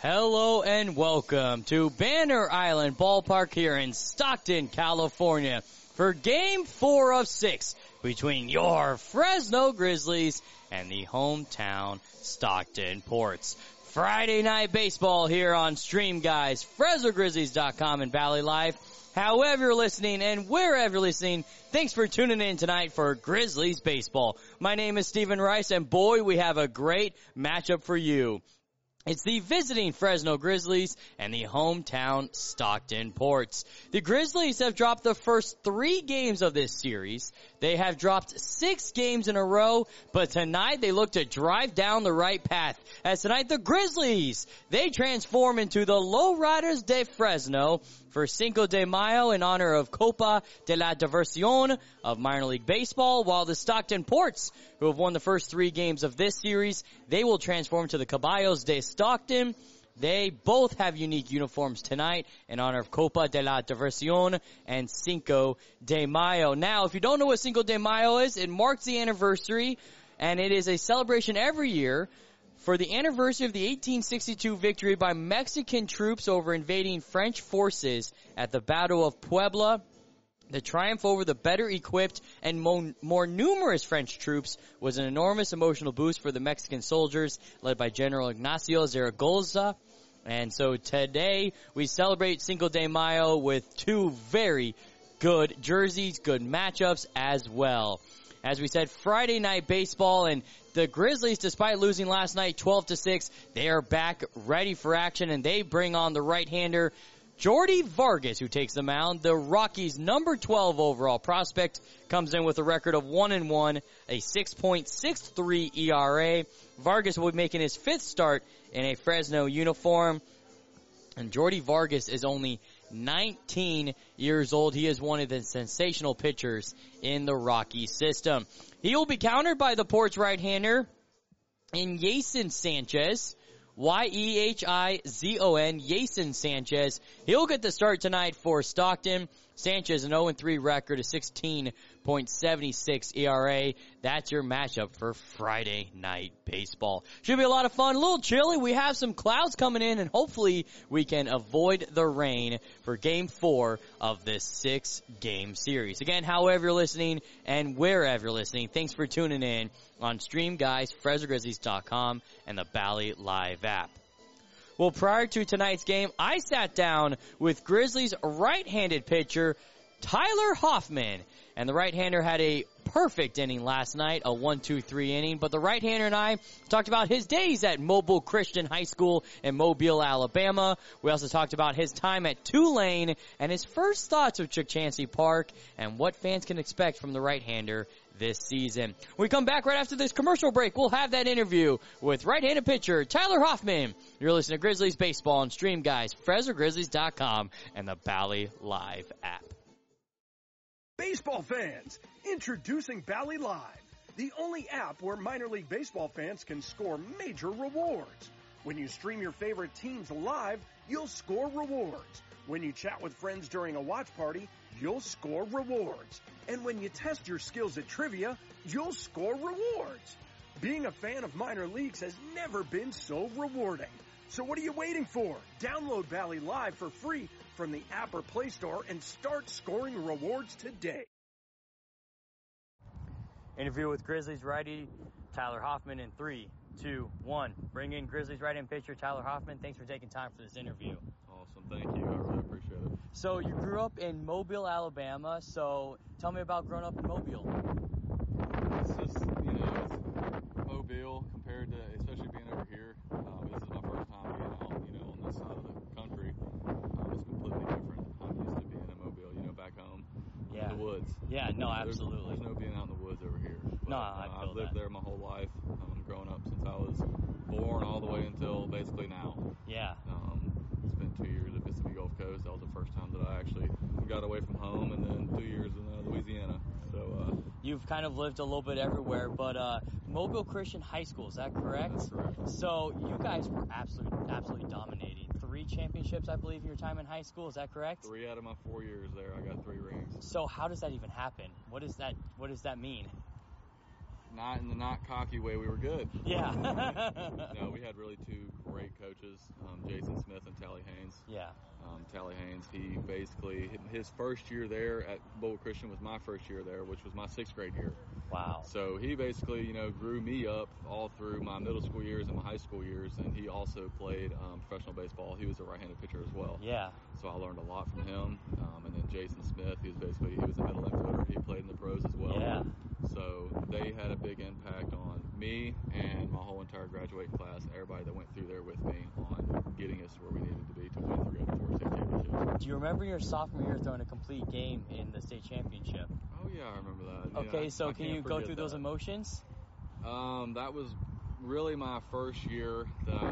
Hello and welcome to Banner Island Ballpark here in Stockton, California for Game 4 of 6 between your Fresno Grizzlies and the hometown Stockton Ports. Friday night baseball here on Stream Guys, FresnoGrizzlies.com and Valley Live. However you're listening and wherever you're listening, thanks for tuning in tonight for Grizzlies baseball. My name is Stephen Rice, and boy, we have a great matchup for you. It's the visiting Fresno Grizzlies and the hometown Stockton Ports. The Grizzlies have dropped the first 3 games of this series. They have dropped 6 games in a row, but tonight they look to drive down the right path. As tonight the Grizzlies, they transform into the Lowriders de Fresno for Cinco de Mayo in honor of Copa de la Diversión of minor league baseball, while the Stockton Ports, who have won the first 3 games of this series, they will transform to the Caballos de Stockton. They both have unique uniforms tonight in honor of Copa de la Diversión and Cinco de Mayo. Now, if you don't know what Cinco de Mayo is, it marks the anniversary, and it is a celebration every year for the anniversary of the 1862 victory by Mexican troops over invading French forces at the Battle of Puebla. The triumph over the better equipped and more numerous French troops was an enormous emotional boost for the Mexican soldiers led by General Ignacio Zaragoza. And so today we celebrate Cinco de Mayo with 2 very good jerseys, good matchups as well. As we said, Friday night baseball, and the Grizzlies, despite losing last night 12-6, they are back ready for action, and they bring on the right-hander Jordy Vargas, who takes the mound. The Rockies' number 12 overall prospect comes in with a record of 1-1, a 6.63 ERA. Vargas will be making his 5th start in a Fresno uniform. And Jordy Vargas is only 19 years old. He is one of the sensational pitchers in the Rocky system. He will be countered by the Ports right-hander in Yason Sanchez. Yehizon, Yason Sanchez. He'll get the start tonight for Stockton. Sanchez, an 0-3 record, a 16.76 ERA. That's your matchup for Friday night baseball. Should be a lot of fun. A little chilly. We have some clouds coming in, and hopefully we can avoid the rain for Game 4 of this 6-game series. Again, however you're listening and wherever you're listening, thanks for tuning in on Stream Guys, FresnoGrizzlies.com, and the Bally Live app. Well, prior to tonight's game, I sat down with Grizzlies right-handed pitcher Tyler Hoffman. And the right-hander had a perfect inning last night, a 1-2-3 inning. But the right-hander and I talked about his days at Mobile Christian High School in Mobile, Alabama. We also talked about his time at Tulane and his first thoughts of Chukchansi Park and what fans can expect from the right-hander this season. When we come back right after this commercial break, we'll have that interview with right-handed pitcher Tyler Hoffman. You're listening to Grizzlies Baseball on Stream Guys, FresnoGrizzlies.com, and the Bally Live app. Baseball fans, introducing Bally Live, the only app where minor league baseball fans can score major rewards. When you stream your favorite teams live, you'll score rewards. When you chat with friends during a watch party, you'll score rewards. And when you test your skills at trivia, you'll score rewards. Being a fan of minor leagues has never been so rewarding. So what are you waiting for? Download Bally Live for free from the app or Play Store and start scoring rewards today. Interview with Grizzlies righty Tyler Hoffman in 3, 2, 1. Bring in Grizzlies right-hand pitcher Tyler Hoffman. Thanks for taking time for this interview. Awesome. Thank you. I really appreciate it. So you grew up in Mobile, Alabama. So tell me about growing up in Mobile. It's just, it's Mobile compared to, especially being over here. This is my first time being out, on this side of the country. It's completely different. I'm used to being in Mobile, back home. Yeah. In the woods. Yeah, no, absolutely. There's no being out in the woods over here. But, No, I feel I've lived that. there my whole life. Growing up since I was born all the way until basically now. Yeah. Spent 2 years at Mississippi Gulf Coast. That was the first time that I actually got away from home, and then 2 years in Louisiana. So you've kind of lived a little bit everywhere, but Mobile Christian High School, is that correct? That's correct. So you guys were absolutely dominating. 3 championships, I believe, in your time in high school, is that correct? 3 out of my 4 years there, I got 3 rings. So how does that even happen? What does that mean? not in the not cocky way, we were good. Yeah. No, we had really two great coaches, Jason Smith and Tally Haynes. Yeah. Tally Haynes, he basically, his first year there at Boulder Christian was my first year there, which was my 6th grade year. Wow. So he basically, grew me up all through my middle school years and my high school years, and he also played professional baseball. He was a right-handed pitcher as well. Yeah. So I learned a lot from him. And then Jason Smith, he was a middle infielder. He played in the pros as well. Yeah. So they had a big impact on me and my whole entire graduating class, everybody that went through there with me, on getting us where we needed to be to win 3 out of 4 state championships. Do you remember your sophomore year throwing a complete game in the state championship? Oh yeah, I remember that. Okay, Yeah, so can you go through that. those emotions? That was really my first year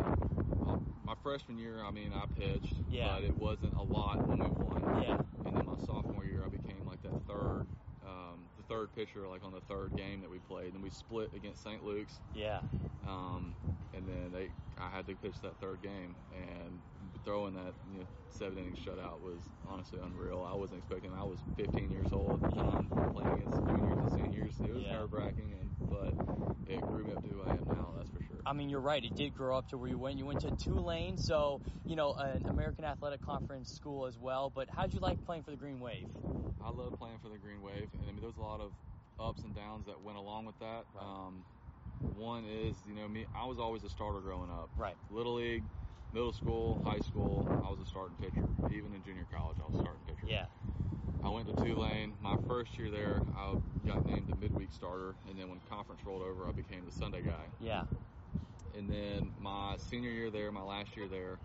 my freshman year, I pitched, but it wasn't a lot when we won. Yeah. And then my sophomore year, I became like that the third pitcher, like on the third game that we played, and we split against St. Luke's. Yeah. And then I had to pitch that third game, and throwing that 7-inning shutout was honestly unreal. I wasn't expecting. I was 15 years old at the time, playing against juniors and seniors. It was nerve-wracking, but it grew me up to who I am now. That's for sure. You're right. It did grow up to where you went. You went to Tulane, so an American Athletic Conference school as well. But how'd you like playing for the Green Wave? I love playing for the Green Wave, and there was a lot of ups and downs that went along with that. Right. One is, me, I was always a starter growing up. Right. Little league, middle school, high school, I was a starting pitcher. Even in junior college, I was a starting pitcher. Yeah. I went to Tulane. My first year there, I got named the midweek starter, and then when conference rolled over, I became the Sunday guy. Yeah. And then my senior year there, my last year there,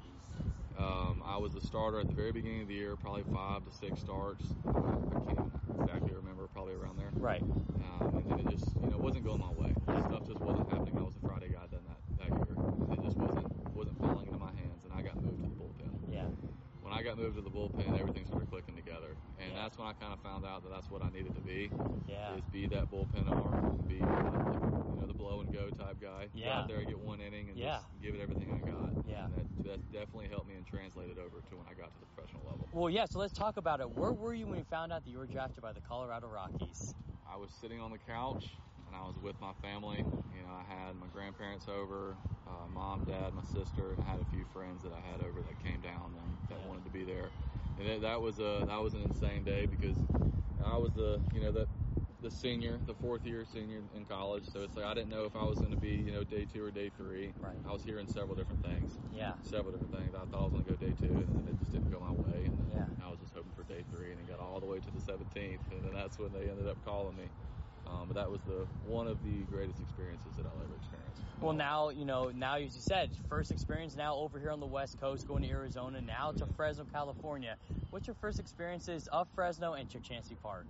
I was the starter at the very beginning of the year, probably 5 to 6 starts. I can't exactly remember, probably around there. Right. And then it just, wasn't going my way. Stuff just wasn't happening. I was a Friday guy then that year. It just wasn't falling into my hands, and I got moved to the bullpen. Yeah. When I got moved to the bullpen, everything started clicking together. And that's when I kind of found out that that's what I needed to be. Yeah. Is be that bullpen arm, be the blow and go type guy. Yeah. Go out there, get 1 inning, and just give it everything I got. Yeah. And that definitely helped me and translated over to when I got to the professional level. Well, yeah, so let's talk about it. Where were you when you found out that you were drafted by the Colorado Rockies? I was sitting on the couch, and I was with my family. I had my grandparents over, mom, dad, my sister, and I had a few friends that I had over that came down and that wanted to be there. And that was an insane day because I was the senior, the 4th year senior in college. So it's like I didn't know if I was going to be, day 2 or day 3. Right. I was hearing several different things. Yeah. Several different things. I thought I was going to go day 2, and then it just didn't go my way. And then Yeah. I was just hoping for day 3, and it got all the way to the 17th, and then that's when they ended up calling me. But that was one of the greatest experiences that I'll ever experience. Well, now, now as you said, first experience now over here on the West Coast, going to Arizona, now to Fresno, California. What's your first experiences of Fresno and Churchansey Park?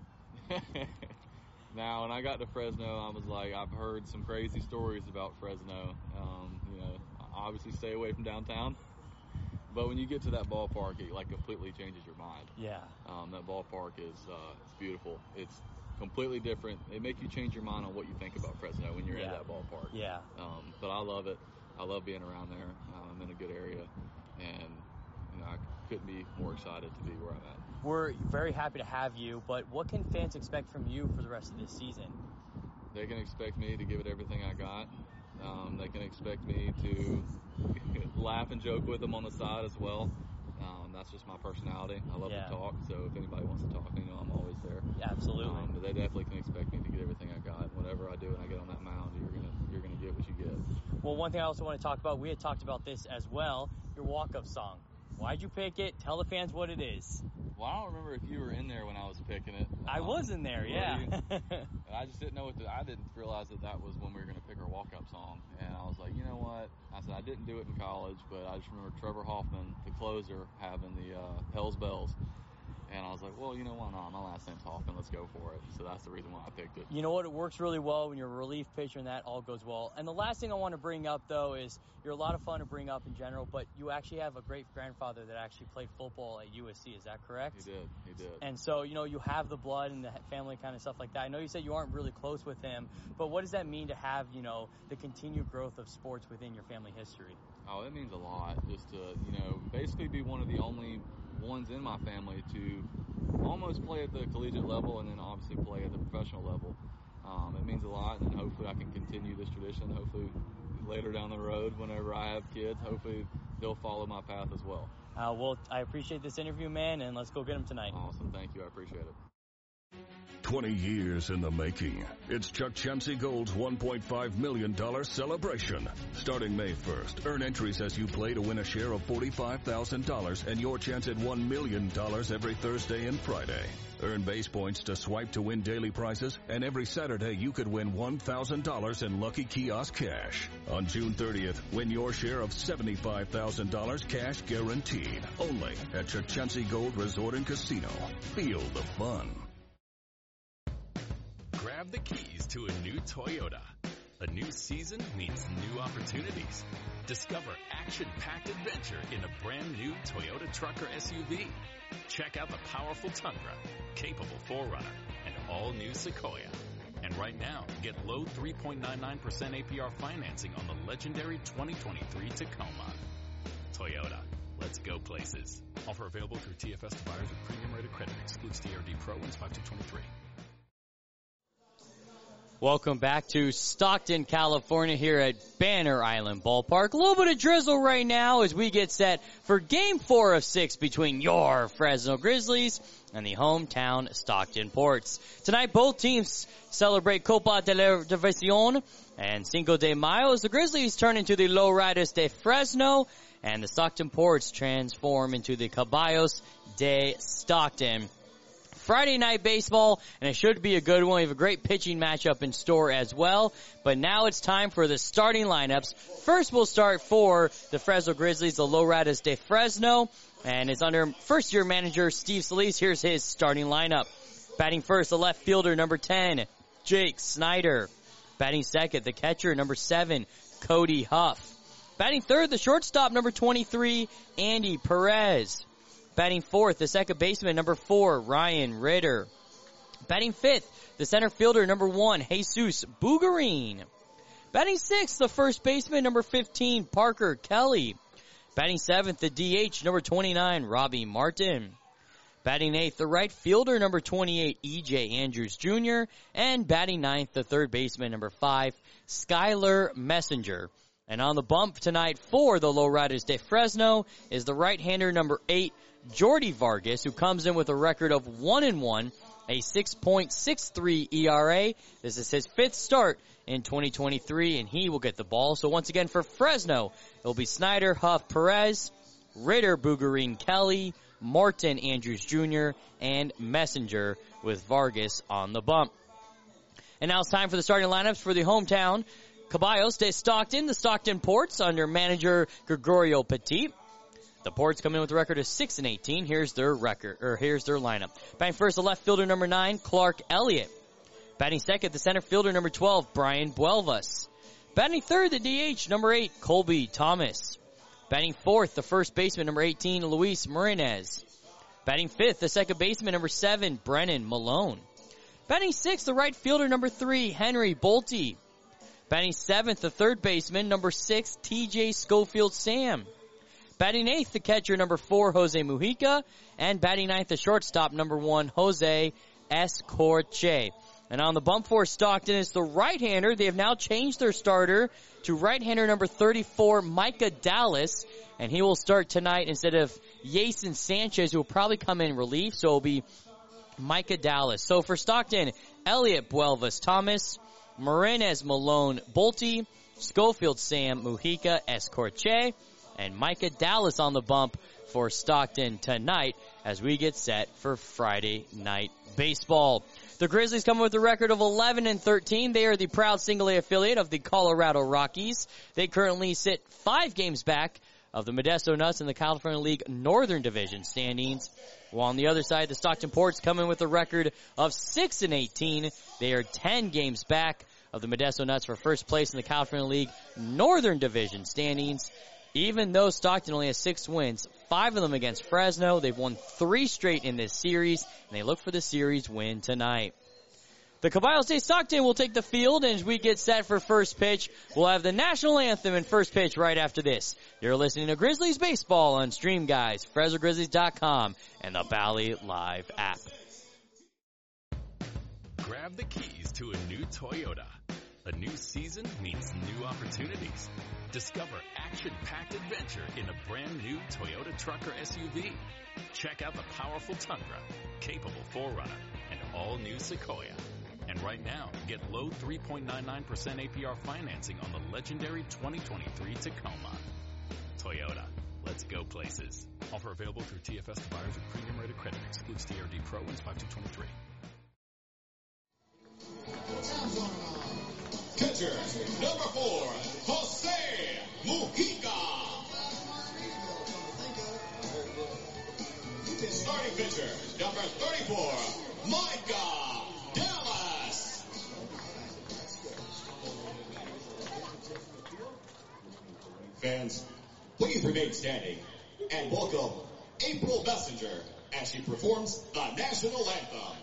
Now, when I got to Fresno, I was like, I've heard some crazy stories about Fresno. Obviously stay away from downtown. But when you get to that ballpark, it completely changes your mind. Yeah. That ballpark is it's beautiful. It's completely different. It makes you change your mind on what you think about Fresno when you're in that ballpark. Yeah. But I love it. I love being around there. I'm in a good area, and I couldn't be more excited to be where I'm at. We're very happy to have you, but what can fans expect from you for the rest of this season? They can expect me to give it everything I got. They can expect me to laugh and joke with them on the side as well. That's just my personality. I love to talk, so if anybody wants to talk, I'm always there. Yeah, absolutely. But they definitely can expect me to get everything I got. Whatever I do and I get on that mound, you're gonna get what you get. Well, one thing I also want to talk about, we had talked about this as well, your walk-up song. Why'd you pick it? Tell the fans what it is. Well, I don't remember if you were in there when I was picking it. I was in there, yeah. I just didn't know I didn't realize that was when we were going to pick our walk-up song. And I was like, you know what? I said, I didn't do it in college, but I just remember Trevor Hoffman, the closer, having the Hell's Bells. And I was like, well, why not? My last name's Hoffman. Let's go for it. So that's the reason why I picked it. You know what? It works really well when you're a relief pitcher and that all goes well. And the last thing I want to bring up, though, is you're a lot of fun to bring up in general, but you actually have a great grandfather that actually played football at USC. Is that correct? He did. And so, you have the blood and the family kind of stuff like that. I know you said you aren't really close with him, but what does that mean to have, the continued growth of sports within your family history? Oh, it means a lot. Just to, basically be one of the only ones in my family to almost play at the collegiate level and then obviously play at the professional level. It means a lot, and hopefully I can continue this tradition. Hopefully later down the road, whenever I have kids, hopefully they'll follow my path as well. Well, I appreciate this interview, man, and let's go get them tonight. Awesome. Thank you. I appreciate it. 20 years in the making. It's Chuck Chansey Gold's $1.5 million celebration. Starting May 1st, earn entries as you play to win a share of $45,000 and your chance at $1 million every Thursday and Friday. Earn base points to swipe to win daily prizes, and every Saturday you could win $1,000 in Lucky Kiosk cash. On June 30th, win your share of $75,000 cash guaranteed. Only at Chuck Chansey Gold Resort and Casino. Feel the fun. Grab the keys to a new Toyota. A new season means new opportunities. Discover action-packed adventure in a brand new Toyota truck or SUV. Check out the powerful Tundra, capable 4Runner, and all-new Sequoia. And right now, get low 3.99% APR financing on the legendary 2023 Tacoma. Toyota, let's go places. Offer available through TFS to buyers with premium rated credit. Excludes DRD Pro and 5223. Welcome back to Stockton, California here at Banner Island Ballpark. A little bit of drizzle right now as we get set for Game 4 of 6 between your Fresno Grizzlies and the hometown Stockton Ports. Tonight, both teams celebrate Copa de la División and Cinco de Mayo as the Grizzlies turn into the Lowriders de Fresno and the Stockton Ports transform into the Caballos de Stockton. Friday night baseball, and it should be a good one. We have a great pitching matchup in store as well. But now it's time for the starting lineups. First, we'll start for the Fresno Grizzlies, the Lowriders de Fresno, and it's under first-year manager Steve Solis. Here's his starting lineup. Batting first, the left fielder, number 10, Jake Snyder. Batting second, the catcher, number 7, Cody Huff. Batting third, the shortstop, number 23, Andy Perez. Batting fourth, the second baseman, number 4, Ryan Ritter. Batting fifth, the center fielder, number 1, Jesus Bugarin. Batting sixth, the first baseman, number 15, Parker Kelly. Batting seventh, the DH, number 29, Robbie Martin. Batting eighth, the right fielder, number 28, E.J. Andrews Jr. And batting ninth, the third baseman, number 5, Skylar Messenger. And on the bump tonight for the Lowriders de Fresno is the right-hander, number 8, Jordy Vargas, who comes in with a record of 1-1, a 6.63 ERA. This is his 5th start in 2023, and he will get the ball. So once again for Fresno, it will be Snyder, Huff, Perez, Ritter, Bugarin, Kelly, Martin, Andrews Jr., and Messenger with Vargas on the bump. And now it's time for the starting lineups for the hometown Caballos de Stockton, the Stockton Ports under manager Gregorio Petit. The Ports come in with a record of 6-18. Here's their lineup. Batting first, the left fielder, number 9, Clark Elliott. Batting second, the center fielder, number 12, Brian Buelvas. Batting third, the DH, number 8, Colby Thomas. Batting fourth, the first baseman, number 18, Luis Marinez. Batting fifth, the second baseman, number 7, Brennan Malone. Batting sixth, the right fielder, number 3, Henry Bolte. Batting seventh, the third baseman, number 6, TJ Schofield Sam. Batting eighth, the catcher, number 4, Jose Mujica. And batting ninth, the shortstop, number 1, Jose Escorche. And on the bump for Stockton is the right-hander. They have now changed their starter to right-hander number 34, Micah Dallas. And he will start tonight instead of Yason Sanchez, who will probably come in relief. So it will be Micah Dallas. So for Stockton, Elliott, Buelvas, Thomas, Marinez, Malone, Bolte, Schofield, Sam, Mujica, Escorche, and Micah Dallas on the bump for Stockton tonight as we get set for Friday night baseball. The Grizzlies come with a record of 11-13. They are the proud single-A affiliate of the Colorado Rockies. They currently sit 5 games back of the Modesto Nuts in the California League Northern Division standings. While on the other side, the Stockton Ports come in with a record of 6-18. They are 10 games back of the Modesto Nuts for first place in the California League Northern Division standings. Even though Stockton only has 6 wins, 5 of them against Fresno, they've won 3 straight in this series, and they look for the series win tonight. The Caballos de Stockton will take the field, and as we get set for first pitch, we'll have the national anthem and first pitch right after this. You're listening to Grizzlies Baseball on Stream Guys, FresnoGrizzlies.com, and the Bally Live app. Grab grab the keys to a new Toyota. A new season means new opportunities. Discover action-packed adventure in a brand new Toyota Trucker SUV. Check out the powerful Tundra, capable 4Runner, and all-new Sequoia. And right now, get low 3.99% APR financing on the legendary 2023 Tacoma. Toyota, let's go places. Offer available through TFS to buyers with premium rated credit. Excludes TRD Pro and 5223. Catcher, number 4, Jose Mujica. Starting pitcher, number 34, Micah Dallas. Fans, please remain standing and welcome April Messenger as she performs the national anthem.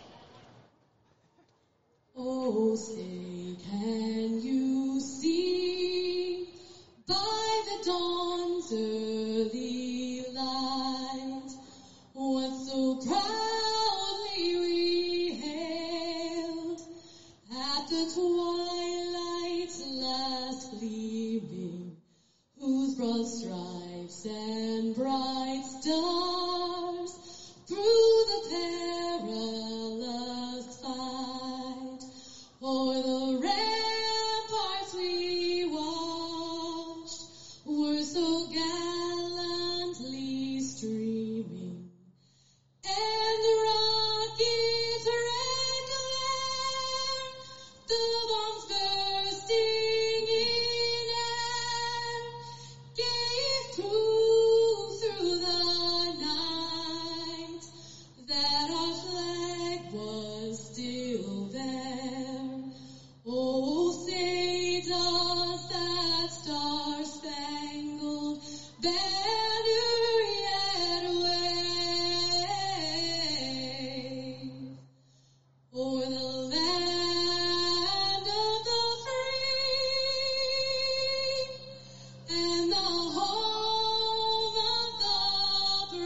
Oh, say, can you see by the dawn's early light what so proudly we hailed at the twilight's last gleaming, whose broad stripes and bright stars through the perilous fight o'er the ramparts we watched were so gallantly streaming, and the rocket's red glare, the bombs bursting in air, gave proof through the night that our flag was still there. Oh, say does that star-spangled banner yet wave o'er the land of the free and the home of the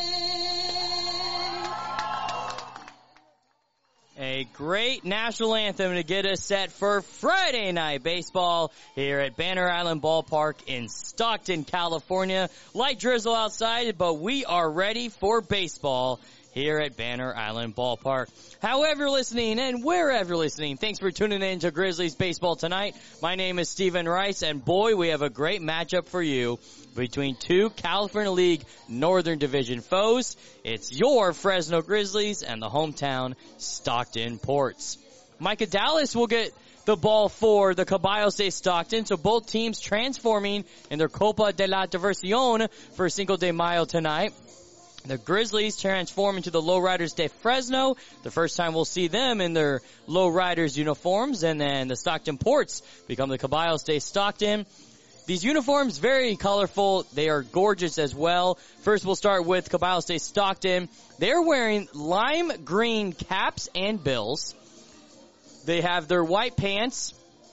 brave? A great national anthem to get us set for Friday night baseball here at Banner Island Ballpark in Stockton, California. Light drizzle outside, but we are ready for baseball here at Banner Island Ballpark. However you're listening and wherever you're listening, thanks for tuning in to Grizzlies Baseball tonight. My name is Stephen Rice, and boy, we have a great matchup for you between two California League Northern Division foes. It's your Fresno Grizzlies and the hometown Stockton Ports. Micah Dallas will get the ball for the Caballos de Stockton, so both teams transforming in their Copa de la Diversión for Cinco de Mayo tonight. The Grizzlies transform into the Lowriders de Fresno. The first time we'll see them in their Lowriders uniforms. And then the Stockton Ports become the Caballos de Stockton. These uniforms, very colorful. They are gorgeous as well. First, we'll start with Caballos de Stockton. They're wearing lime green caps and bills. They have their white pants.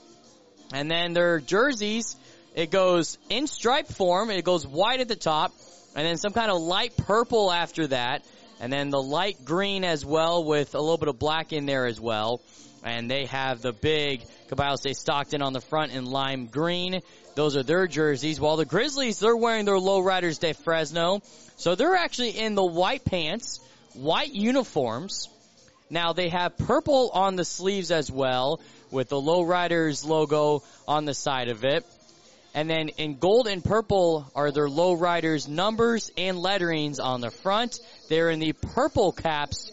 And then their jerseys, it goes in stripe form. It goes white at the top. And then some kind of light purple after that. And then the light green as well with a little bit of black in there as well. And they have the big Caballos de Stockton on the front in lime green. Those are their jerseys. While the Grizzlies, they're wearing their Lowriders de Fresno. So they're actually in the white pants, white uniforms. Now they have purple on the sleeves as well with the Lowriders logo on the side of it. And then in gold and purple are their Lowriders numbers and letterings on the front. They're in the purple caps,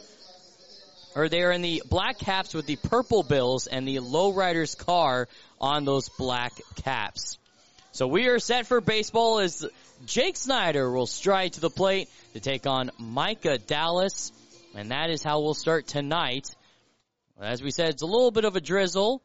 or they're in the black caps with the purple bills and the Lowriders car on those black caps. So we are set for baseball as Jake Snyder will stride to the plate to take on Micah Dallas. And that is how we'll start tonight. As we said, it's a little bit of a drizzle.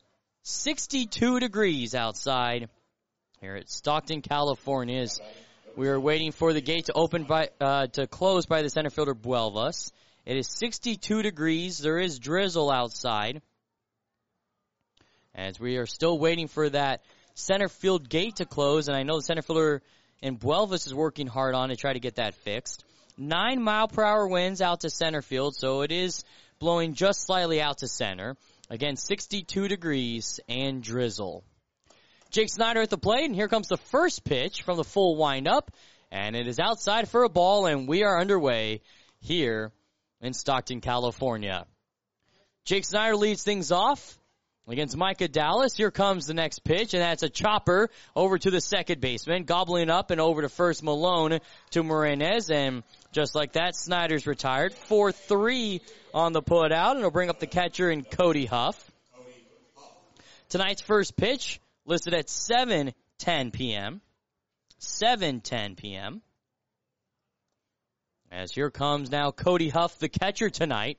62 degrees outside here at Stockton, California. As we are waiting for the gate to open to close by the center fielder Buelvas. It is 62 degrees. There is drizzle outside. As we are still waiting for that center field gate to close, and I know the center fielder in Buelvas is working hard on to try to get that fixed. 9 mile per hour winds out to center field, so it is blowing just slightly out to center. Again, 62 degrees and drizzle. Jake Snyder at the plate, and here comes the first pitch from the full windup, and it is outside for a ball, and we are underway here in Stockton, California. Jake Snyder leads things off against Micah Dallas. Here comes the next pitch, and that's a chopper over to the second baseman, gobbling up and over to first Malone to Morenez, and just like that, Snyder's retired. 4-3 on the put out, and it'll bring up the catcher in Cody Huff. Tonight's first pitch listed at 7:10 p.m. 7:10 p.m. As here comes now Cody Huff, the catcher tonight.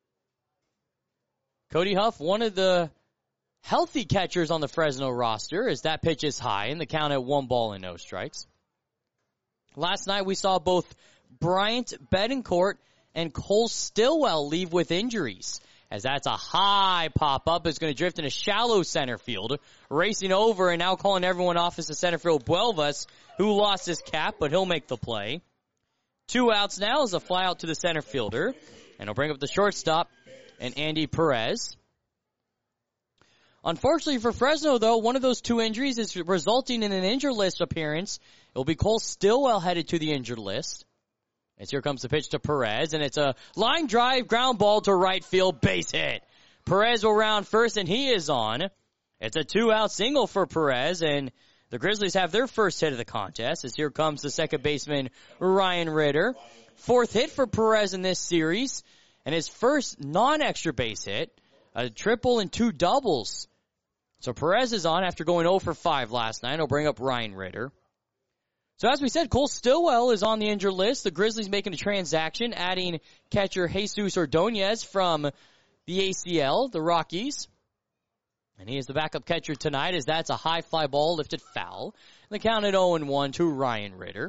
Cody Huff, one of the healthy catchers on the Fresno roster, as that pitch is high and the count at 1-0. Last night we saw both Bryant Betancourt and Cole Stillwell leave with injuries, as that's a high pop-up. It's going to drift in a shallow center field. Racing over and now calling everyone off is the center field Buelvas, who lost his cap, but he'll make the play. 2 outs now as a fly out to the center fielder, and he'll bring up the shortstop and Andy Perez. Unfortunately for Fresno, though, one of those 2 injuries is resulting in an injured list appearance. It will be Cole Stillwell headed to the injured list. As here comes the pitch to Perez, and it's a line drive, ground ball to right field, base hit. Perez will round first, and he is on. It's a 2-out single for Perez, and the Grizzlies have their first hit of the contest, as here comes the second baseman, Ryan Ritter. 4th hit for Perez in this series, and his first non-extra base hit, a triple and 2 doubles. So Perez is on after going 0 for 5 last night. He'll bring up Ryan Ritter. So as we said, Cole Stillwell is on the injured list. The Grizzlies making a transaction, adding catcher Jesus Ordonez from the ACL, the Rockies. And he is the backup catcher tonight, as that's a high fly ball lifted foul. And the count at 0-1 to Ryan Ritter.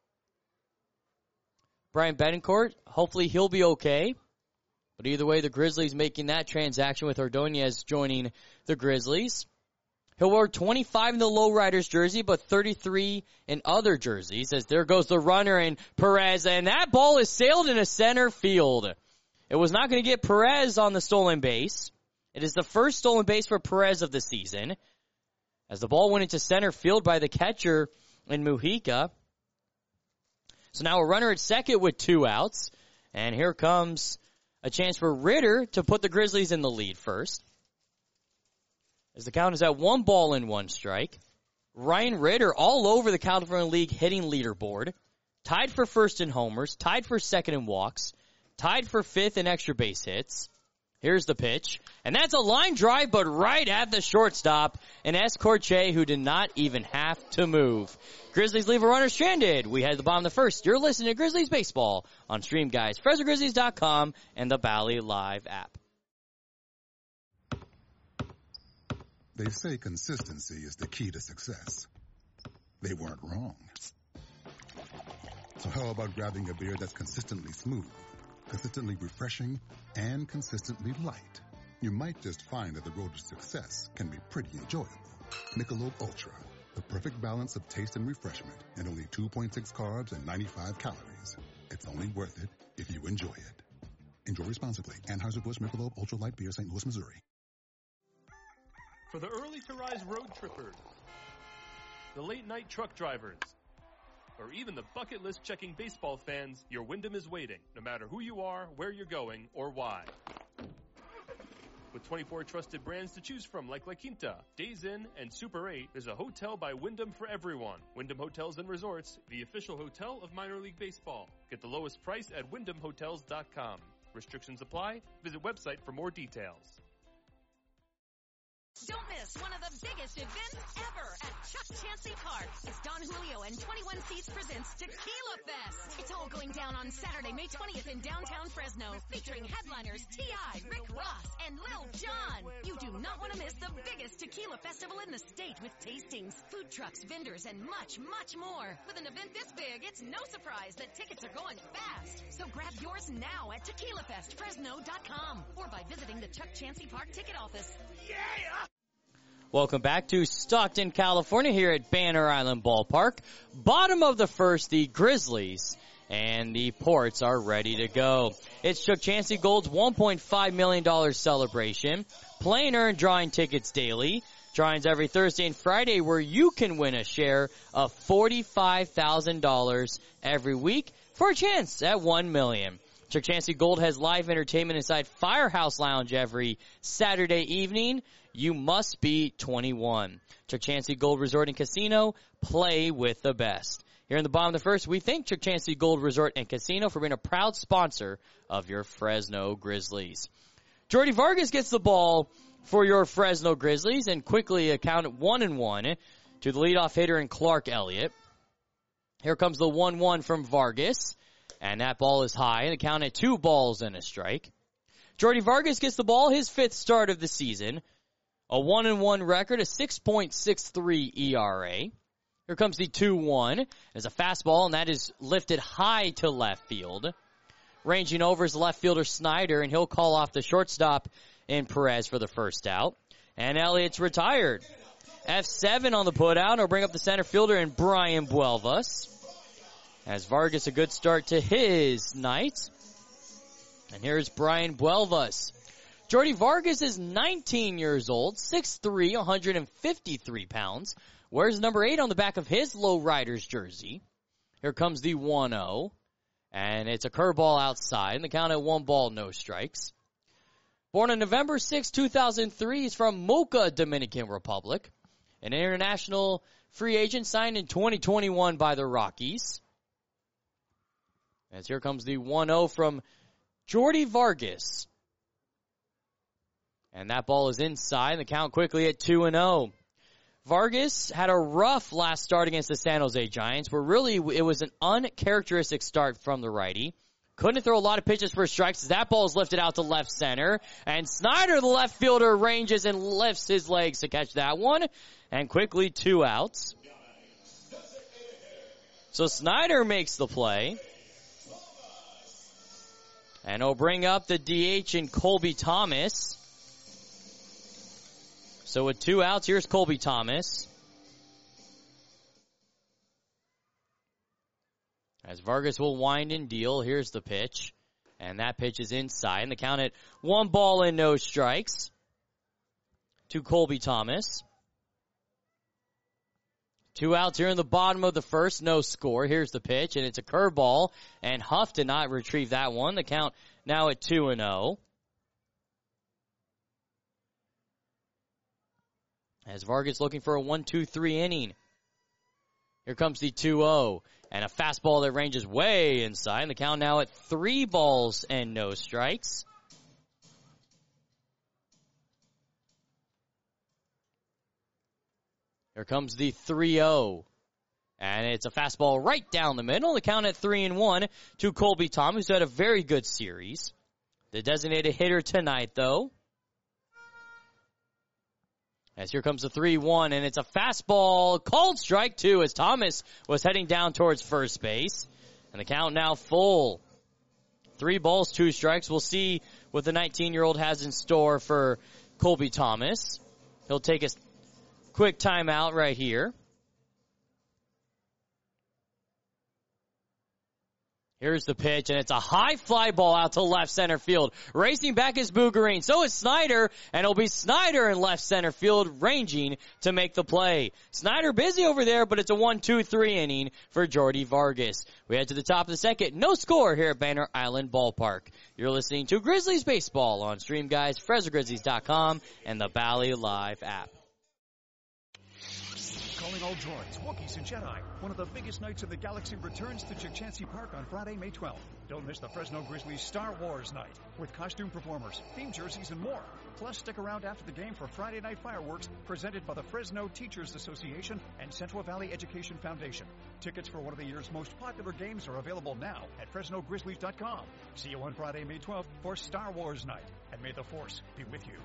Brian Betancourt, hopefully he'll be okay. But either way, the Grizzlies making that transaction with Ordonez joining the Grizzlies. He'll wear 25 in the Lowriders jersey, but 33 in other jerseys, as there goes the runner and Perez, and that ball is sailed into center field. It was not going to get Perez on the stolen base. It is the first stolen base for Perez of the season, as the ball went into center field by the catcher in Mujica. So now a runner at second with 2 outs, and here comes a chance for Ritter to put the Grizzlies in the lead first. As the count is at 1-1. Ryan Ritter all over the California League hitting leaderboard. Tied for first in homers. Tied for second in walks. Tied for 5th in extra base hits. Here's the pitch. And that's a line drive, but right at the shortstop. And Escorche, who did not even have to move. Grizzlies leave a runner stranded. We head to the bottom of the first. You're listening to Grizzlies Baseball on Stream Guys, FresnoGrizzlies.com, and the Bally Live app. They say consistency is the key to success. They weren't wrong. So how about grabbing a beer that's consistently smooth, consistently refreshing, and consistently light? You might just find that the road to success can be pretty enjoyable. Michelob Ultra, the perfect balance of taste and refreshment, and only 2.6 carbs and 95 calories. It's only worth it if you enjoy it. Enjoy responsibly. Anheuser-Busch Michelob Ultra Light Beer, St. Louis, Missouri. For the early-to-rise road trippers, the late-night truck drivers, or even the bucket list checking baseball fans, your Wyndham is waiting, no matter who you are, where you're going, or why. With 24 trusted brands to choose from like La Quinta, Days Inn, and Super 8, there's a hotel by Wyndham for everyone. Wyndham Hotels and Resorts, the official hotel of minor league baseball. Get the lowest price at WyndhamHotels.com. Restrictions apply. Visit website for more details. Don't miss one of the biggest events ever at Chuck Chansey Park. It's Don Julio and 21 Seats presents Tequila Fest. It's all going down on Saturday, May 20th in downtown Fresno, featuring headliners T.I., Rick Ross, and Lil Jon. You do not want to miss the biggest tequila festival in the state, with tastings, food trucks, vendors, and much, much more. With an event this big, it's no surprise that tickets are going fast. So grab yours now at TequilaFestFresno.com or by visiting the Chuck Chansey Park ticket office. Yeah! Welcome back to Stockton, California, here at Banner Island Ballpark. Bottom of the first, the Grizzlies and the ports are ready to go. It's Chuck Chansey Gold's $1.5 million celebration. Play and earn drawing tickets daily. Drawings every Thursday and Friday where you can win a share of $45,000 every week for a chance at $1 million. Chuck Chansey Gold has live entertainment inside Firehouse Lounge every Saturday evening. You must be 21. Chuck Chansey Gold Resort and Casino. Play with the best. Here in the bottom of the first, we thank Chuck Chansey Gold Resort and Casino for being a proud sponsor of your Fresno Grizzlies. Jordy Vargas gets the ball for your Fresno Grizzlies and quickly accounted 1-1 to the leadoff hitter in Clark Elliott. Here comes the 1-1 from Vargas, and that ball is high and accounted 2 balls and a strike. Jordy Vargas gets the ball, his 5th start of the season. A 1-1 record, a 6.63 ERA. Here comes the 2-1. There's a fastball, and that is lifted high to left field. Ranging over is left fielder Snyder, and he'll call off the shortstop in Perez for the first out. And Elliott's retired. F7 on the putout. He'll bring up the center fielder in Brian Buelvas. As Vargas a good start to his night. And here's Brian Buelvas. Jordy Vargas is 19 years old, 6'3", 153 pounds. Wears number 8 on the back of his Lowriders jersey. Here comes the 1-0. And it's a curveball outside. And the count at 1 ball, no strikes. Born on November 6, 2003, he's from Mocha, Dominican Republic. An international free agent signed in 2021 by the Rockies. As here comes the 1-0 from Jordy Vargas. And that ball is inside, and the count quickly at 2-0. Vargas had a rough last start against the San Jose Giants, where really it was an uncharacteristic start from the righty. Couldn't throw a lot of pitches for strikes. That ball is lifted out to left center. And Snyder, the left fielder, ranges and lifts his legs to catch that one. And quickly 2 outs. So Snyder makes the play. And he'll bring up the DH in Colby Thomas. So with 2 outs, here's Colby Thomas. As Vargas will wind and deal, here's the pitch. And that pitch is inside. And the count at 1 ball and no strikes to Colby Thomas. 2 outs here in the bottom of the first, no score. Here's the pitch, and it's a curveball. And Huff did not retrieve that one. The count now at 2-0. As Vargas looking for a 1-2-3 inning. Here comes the 2-0. And a fastball that ranges way inside. And the count now at 3 balls and no strikes. Here comes the 3-0. And it's a fastball right down the middle. The count at 3-1 to Colby Thomas, who's had a very good series. The designated hitter tonight, though. As here comes the 3-1, and it's a fastball, called strike 2 as Thomas was heading down towards first base. And the count now full. 3 balls, 2 strikes. We'll see what the 19-year-old has in store for Colby Thomas. He'll take a quick timeout right here. Here's the pitch, and it's a high fly ball out to left center field. Racing back is Bugarine. So is Snyder, and it'll be Snyder in left center field ranging to make the play. Snyder busy over there, but it's a 1-2-3 inning for Jordy Vargas. We head to the top of the second. No score here at Banner Island Ballpark. You're listening to Grizzlies Baseball on Stream Guys, FresnoGrizzlies.com, and the Bally Live app. Calling all droids, Wookiees, and Jedi. One of the biggest nights of the galaxy returns to Chuck Chansey Park on Friday, May 12th. Don't miss the Fresno Grizzlies Star Wars night with costume performers, theme jerseys, and more. Plus, stick around after the game for Friday night fireworks presented by the Fresno Teachers Association and Central Valley Education Foundation. Tickets for one of the year's most popular games are available now at FresnoGrizzlies.com. See you on Friday, May 12th for Star Wars night. And may the Force be with you.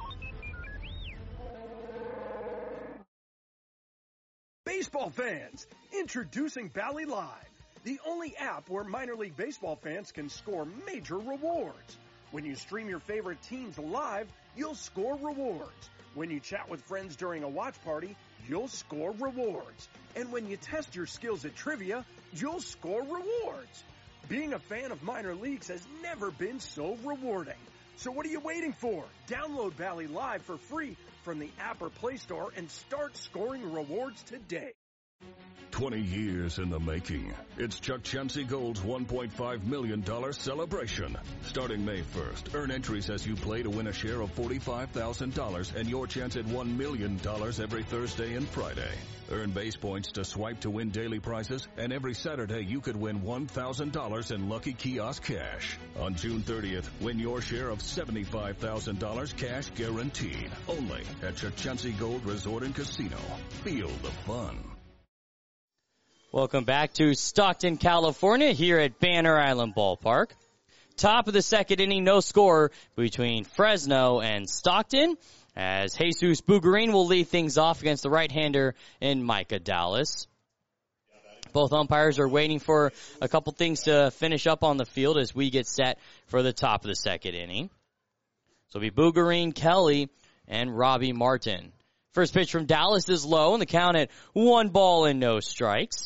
Baseball fans, introducing Bally Live, the only app where minor league baseball fans can score major rewards. When you stream your favorite teams live, you'll score rewards. When you chat with friends during a watch party, you'll score rewards. And when you test your skills at trivia, you'll score rewards. Being a fan of minor leagues has never been so rewarding. So what are you waiting for? Download Bally Live for free from the app or Play Store and start scoring rewards today. 20 years in the making. It's Chuck Chansey Gold's $1.5 million celebration. Starting May 1st, earn entries as you play to win a share of $45,000 and your chance at $1 million every Thursday and Friday. Earn base points to swipe to win daily prizes, and every Saturday you could win $1,000 in Lucky Kiosk cash. On June 30th, win your share of $75,000 cash guaranteed. Only at Chuck Chansey Gold Resort and Casino. Feel the fun. Welcome back to Stockton, California, here at Banner Island Ballpark. Top of the second inning, no score between Fresno and Stockton, as Jesus Bugarin will lead things off against the right-hander in Micah Dallas. Both umpires are waiting for a couple things to finish up on the field as we get set for the top of the second inning. So it'll be Bugarin, Kelly, and Robbie Martin. First pitch from Dallas is low, and the count at 1 no strikes.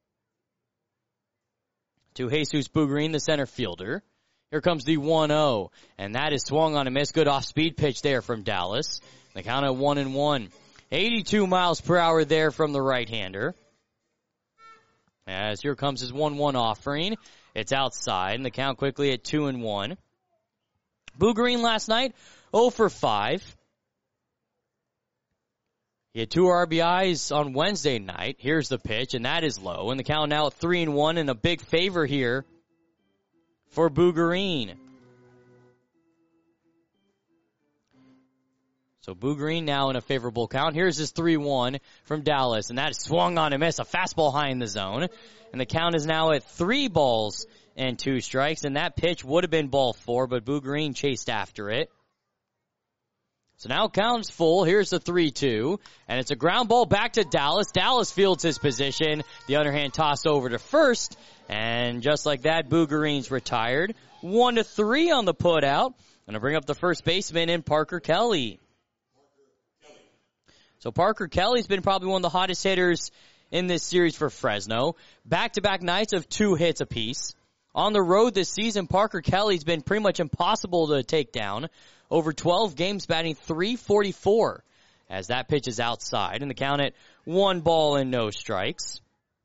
To Jesus Bugarin, the center fielder. Here comes the 1-0, and that is swung on a miss. Good off-speed pitch there from Dallas. The count at 1-1. 82 miles per hour there from the right-hander. As here comes his 1-1 offering. It's outside, and the count quickly at 2-1. Bugarin last night, 0 for 5. He had 2 RBIs on Wednesday night. Here's the pitch, and that is low. And the count now at 3-1, and a big favor here for Bugarin. So Bugarin now in a favorable count. Here's his 3-1 from Dallas, and that is swung on a miss. A fastball high in the zone. And the count is now at 3 strikes. And that pitch would have been ball 4, but Bugarin chased after it. So now count's full. Here's the 3-2. And it's a ground ball back to Dallas. Dallas fields his position. The underhand toss over to first. And just like that, Bugarin's retired. 1-3 on the putout. Going to bring up the first baseman in Parker Kelly. So Parker Kelly's been probably one of the hottest hitters in this series for Fresno. Back-to-back nights of 2 hits apiece. On the road this season, Parker Kelly's been pretty much impossible to take down. Over 12 games batting .344 as that pitch is outside. And the count at 1 no strikes.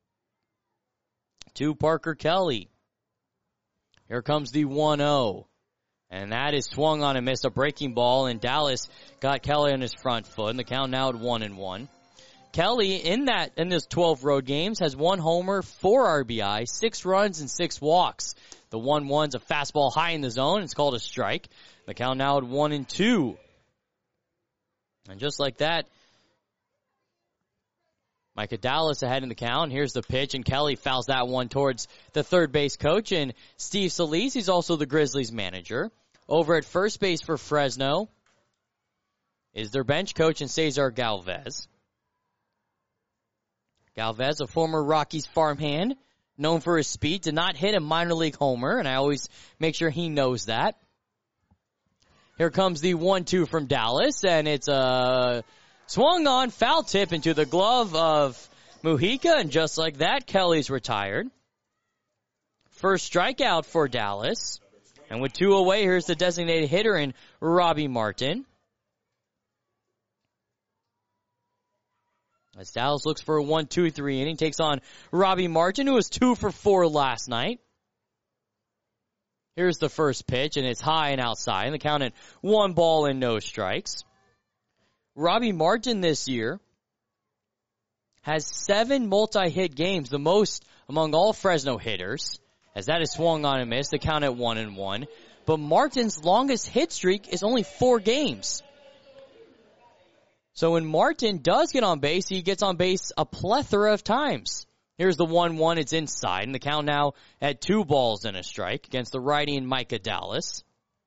To Parker Kelly. Here comes the 1-0. And that is swung on and missed, a breaking ball. And Dallas got Kelly on his front foot. And the count now at 1-1. Kelly, in this 12 road games, has 1 homer, 4 RBI, 6 runs, and 6 walks. The 1-1's a fastball high in the zone. It's called a strike. The count now at 1-2. And just like that, Micah Dallas ahead in the count. Here's the pitch, and Kelly fouls that one towards the third base coach. And Steve Solis, he's also the Grizzlies manager. Over at first base for Fresno is their bench coach and Cesar Galvez. Galvez, a former Rockies farmhand, known for his speed, did not hit a minor league homer, and I always make sure he knows that. Here comes the 1-2 from Dallas, and it's a swung on foul tip into the glove of Mujica, and just like that, Kelly's retired. First strikeout for Dallas, and with 2 away, here's the designated hitter in Robbie Martin. As Dallas looks for a 1-2-3 inning, takes on Robbie Martin, who was 2 for 4 last night. Here's the first pitch, and it's high and outside. And the count at 1 no strikes. Robbie Martin this year has 7 multi-hit games, the most among all Fresno hitters, as that is swung on and missed. The count at 1-1. But Martin's longest hit streak is only 4 games. So when Martin does get on base, he gets on base a plethora of times. Here's the 1-1. It's inside, and the count now at 2 strike against the righty in Micah Dallas.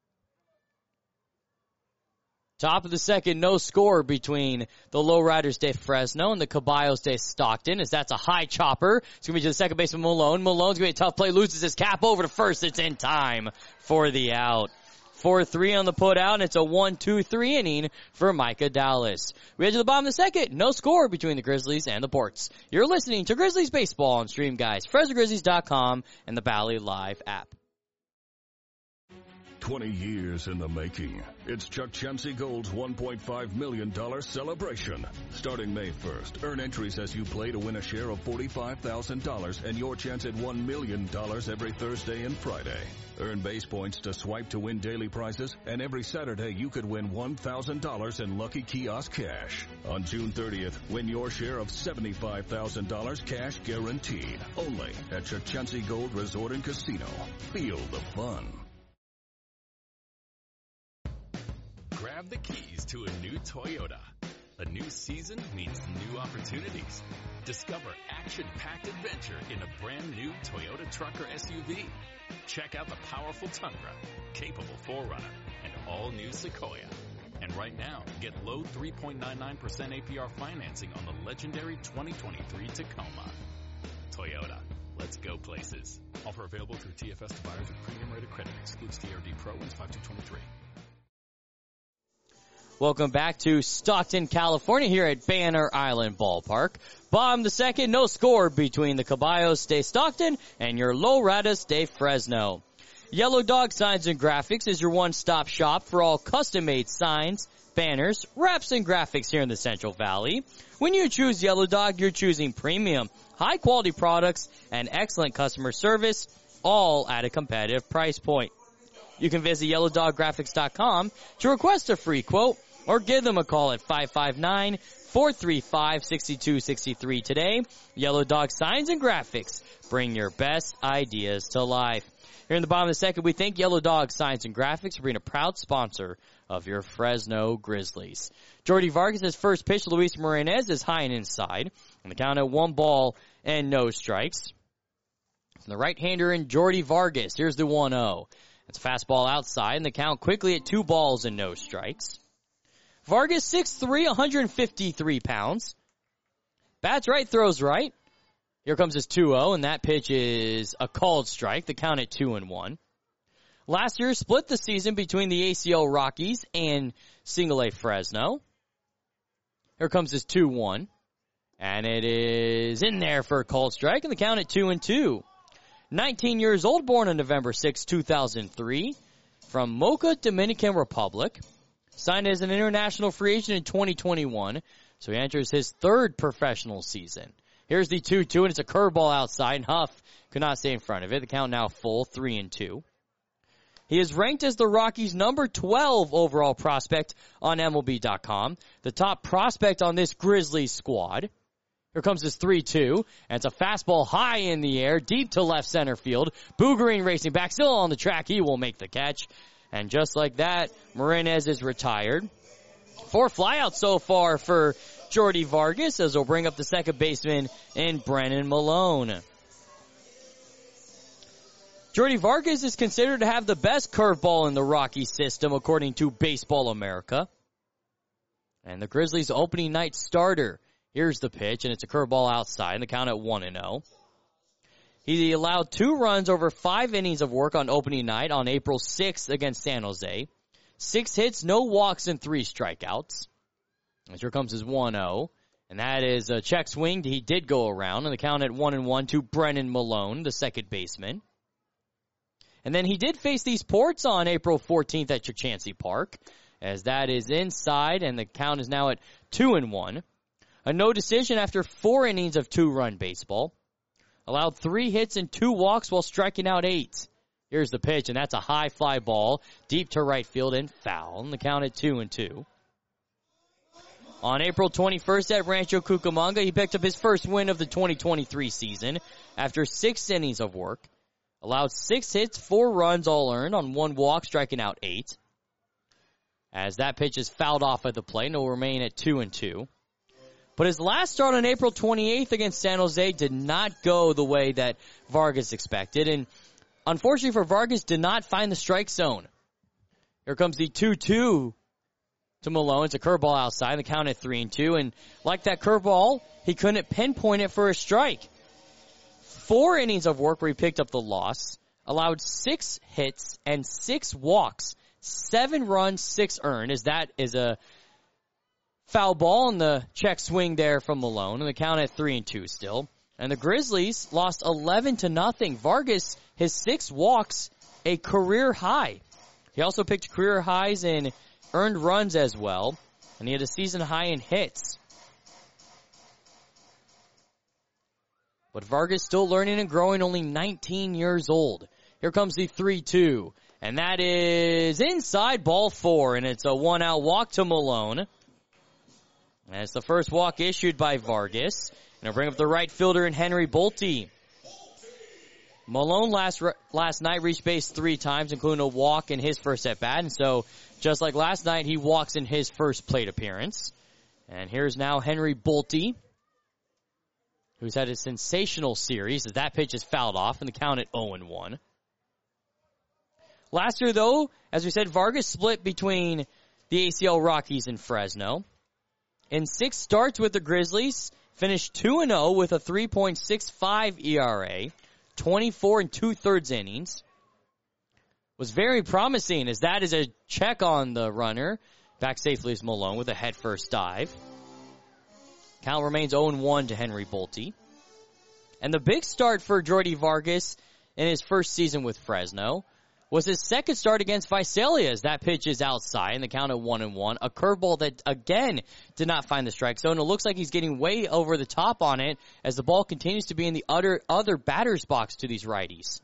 Top of the second, no score between the Lowriders de Fresno and the Caballos de Stockton, as that's a high chopper. It's going to be to the second baseman, Malone. Malone's going to be a tough play, loses his cap over to first. It's in time for the out. 4-3 on the put out, and it's a 1-2-3 inning for Micah Dallas. We head to the bottom of the second. No score between the Grizzlies and the Ports. You're listening to Grizzlies Baseball on Stream Guys, FresnoGrizzlies.com, and the Bally Live app. 20 years in the making. It's Chuck Chansey Gold's $1.5 million celebration. Starting May 1st, earn entries as you play to win a share of $45,000 and your chance at $1 million every Thursday and Friday. Earn base points to swipe to win daily prizes, and every Saturday you could win $1,000 in Lucky Kiosk cash. On June 30th, win your share of $75,000 cash guaranteed. Only at Chuck Chansey Gold Resort and Casino. Feel the fun. Grab the keys to a new Toyota. A new season means new opportunities. Discover action-packed adventure in a brand new Toyota Trucker SUV. Check out the powerful Tundra, capable 4Runner, and all-new Sequoia. And right now, get low 3.99% APR financing on the legendary 2023 Tacoma. Toyota, let's go places. Offer available through TFS to buyers with premium rated credit. Excludes TRD Pro. Wins 5223. Welcome back to Stockton, California, here at Banner Island Ballpark. Bottom the second, no score between the Caballos de Stockton and your Loradas de Fresno. Yellow Dog Signs and Graphics is your one-stop shop for all custom-made signs, banners, wraps, and graphics here in the Central Valley. When you choose Yellow Dog, you're choosing premium, high-quality products and excellent customer service, all at a competitive price point. You can visit YellowDogGraphics.com to request a free quote or give them a call at 559-435-6263 today. Yellow Dog Signs and Graphics. Bring your best ideas to life. Here in the bottom of the second, we thank Yellow Dog Signs and Graphics for being a proud sponsor of your Fresno Grizzlies. Jordy Vargas' first pitch, Luis Morenez, is high and inside. On the count at 1 ball and no strikes. From the right-hander in Jordy Vargas, here's the 1-0. It's a fastball outside, and the count quickly at 2 balls and no strikes. Vargas, 6'3", 153 pounds. Bats right, throws right. Here comes his 2-0, and that pitch is a called strike. The count at 2-1. Last year, split the season between the ACO Rockies and Single A Fresno. Here comes his 2-1, and it is in there for a called strike, and the count at 2-2. 19 years old, born on November 6, 2003, from Mocha, Dominican Republic. Signed as an international free agent in 2021, so he enters his 3rd professional season. Here's the 2-2, and it's a curveball outside, and Huff could not stay in front of it. The count now full, 3-2. He is ranked as the Rockies' number 12 overall prospect on MLB.com, the top prospect on this Grizzlies squad. Here comes his 3-2, and it's a fastball high in the air, deep to left center field. Boogerine racing back, still on the track. He will make the catch. And just like that, Morenez is retired. 4 flyouts so far for Jordy Vargas, as he'll bring up the second baseman in Brennan Malone. Jordy Vargas is considered to have the best curveball in the Rocky system, according to Baseball America. And the Grizzlies' opening night starter. Here's the pitch, and it's a curveball outside, and the count at 1-0. He allowed 2 runs over 5 innings of work on opening night on April 6th against San Jose. 6 hits, no walks, and 3 strikeouts. And here comes his 1-0, and that is a check swing. He did go around, and the count at 1-1 to Brennan Malone, the second baseman. And then he did face these Ports on April 14th at Chachansey Park, as that is inside, and the count is now at 2-1. A no decision after 4 innings of 2-run baseball. Allowed 3 hits and 2 walks while striking out 8. Here's the pitch, and that's a high fly ball, deep to right field and foul, and the count at 2-2. On April 21st at Rancho Cucamonga, he picked up his first win of the 2023 season after 6 innings of work. Allowed 6 hits, 4 runs all earned on 1 walk, striking out 8. As that pitch is fouled off at the plate, and will remain at 2-2. But his last start on April 28th against San Jose did not go the way that Vargas expected. And unfortunately for Vargas, did not find the strike zone. Here comes the 2-2 to Malone. It's a curveball outside, the count at 3-2. And like that curveball, he couldn't pinpoint it for a strike. 4 innings of work where he picked up the loss. Allowed 6 hits and 6 walks. 7 runs, 6 earned, as that is a foul ball on the check swing there from Malone, and the count at 3-2 still. And the Grizzlies lost 11-0. Vargas, his 6 walks, a career high. He also picked career highs in earned runs as well, and he had a season high in hits. But Vargas still learning and growing, only 19 years old. Here comes the 3-2, and that is inside, ball 4, and it's a 1-out walk to Malone. And it's the first walk issued by Vargas. And I'll bring up the right fielder in Henry Bolte. Malone last night reached base 3 times, including a walk in his first at-bat. And so, just like last night, he walks in his first plate appearance. And here's now Henry Bolte, who's had a sensational series, as that pitch is fouled off, and the count at 0-1. Last year, though, as we said, Vargas split between the ACL Rockies and Fresno. In 6 starts with the Grizzlies, finished 2-0 with a 3.65 ERA, 24 2/3 innings. Was very promising, as that is a check on the runner. Back safely is Malone with a head-first dive. Count remains 0-1 to Henry Bolte. And the big start for Jordy Vargas in his first season with Fresno was his second start against Visalia, as that pitch is outside, and the count at 1-1. A curveball that, again, did not find the strike zone. It looks like he's getting way over the top on it as the ball continues to be in the other batter's box to these righties.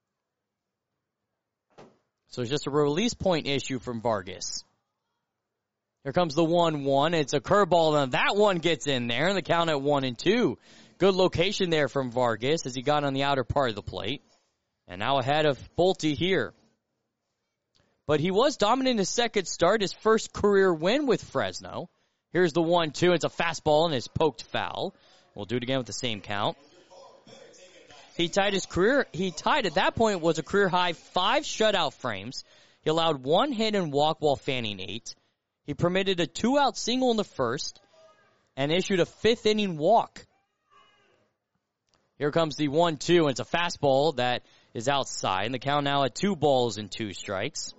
So it's just a release point issue from Vargas. Here comes the 1-1. It's a curveball, and that one gets in there, and the count at 1-2. Good location there from Vargas as he got on the outer part of the plate. And now ahead of Bolte here. But he was dominant in his second start, his first career win with Fresno. Here's the 1-2. It's a fastball and it's poked foul. We'll do it again with the same count. He tied at that point was a career high 5 shutout frames. He allowed 1 hit and walk while fanning 8. He permitted a 2-out single in the first and issued a 5th inning walk. Here comes the 1-2, and it's a fastball that is outside, and the count now at 2 balls and 2 strikes.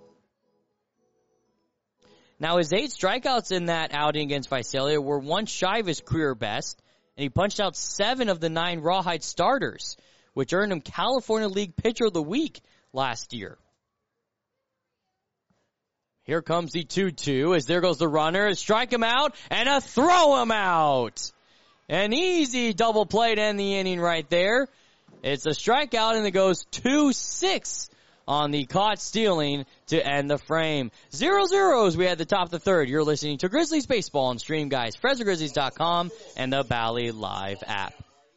Now, his 8 strikeouts in that outing against Visalia were 1 shy of his career best, and he punched out 7 of the 9 Rawhide starters, which earned him California League Pitcher of the Week last year. Here comes the 2-2, as there goes the runner, strike him out, and a throw him out. An easy double play to end the inning right there. It's a strikeout, and it goes 2-6 on the caught stealing to end the frame. 0-0 as we had the top of the third. You're listening to Grizzlies Baseball on Stream Guys, FresnoGrizzlies.com, and the Bally Live app.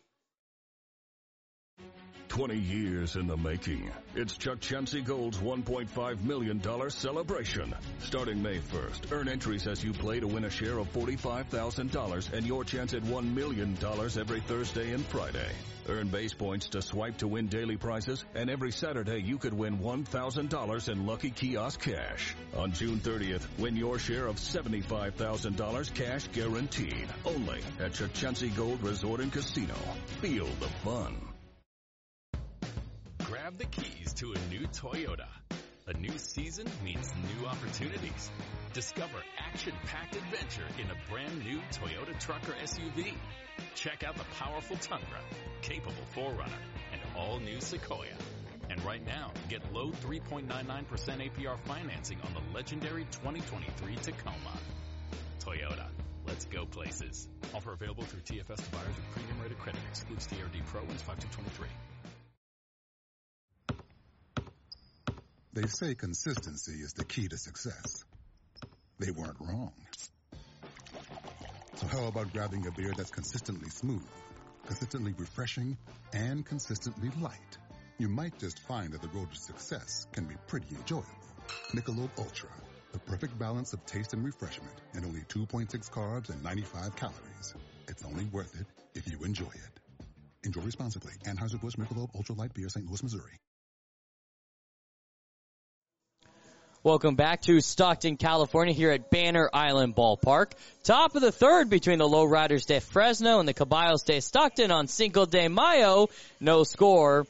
20 years in the making. It's Chuck Chansey Gold's $1.5 million celebration. Starting May 1st, earn entries as you play to win a share of $45,000 and your chance at $1 million every Thursday and Friday. Earn base points to swipe to win daily prizes, and every Saturday you could win $1,000 in Lucky Kiosk cash. On June 30th, win your share of $75,000 cash guaranteed. Only at Chuck Chansey Gold Resort and Casino. Feel the fun. Grab the keys to a new Toyota. A new season means new opportunities. Discover action-packed adventure in a brand new Toyota Trucker SUV. Check out the powerful Tundra, capable 4Runner, and all-new Sequoia. And right now, get low 3.99% APR financing on the legendary 2023 Tacoma. Toyota. Let's go places. Offer available through TFS to buyers with premium rated credit. Excludes TRD Pro and 5223. They say consistency is the key to success. They weren't wrong. So how about grabbing a beer that's consistently smooth, consistently refreshing, and consistently light? You might just find that the road to success can be pretty enjoyable. Michelob Ultra, the perfect balance of taste and refreshment, and only 2.6 carbs and 95 calories. It's only worth it if you enjoy it. Enjoy responsibly. Anheuser-Busch Michelob Ultra Light Beer, St. Louis, Missouri. Welcome back to Stockton, California, here at Banner Island Ballpark. Top of the third between the Lowriders de Fresno and the Caballos de Stockton on Cinco de Mayo. No score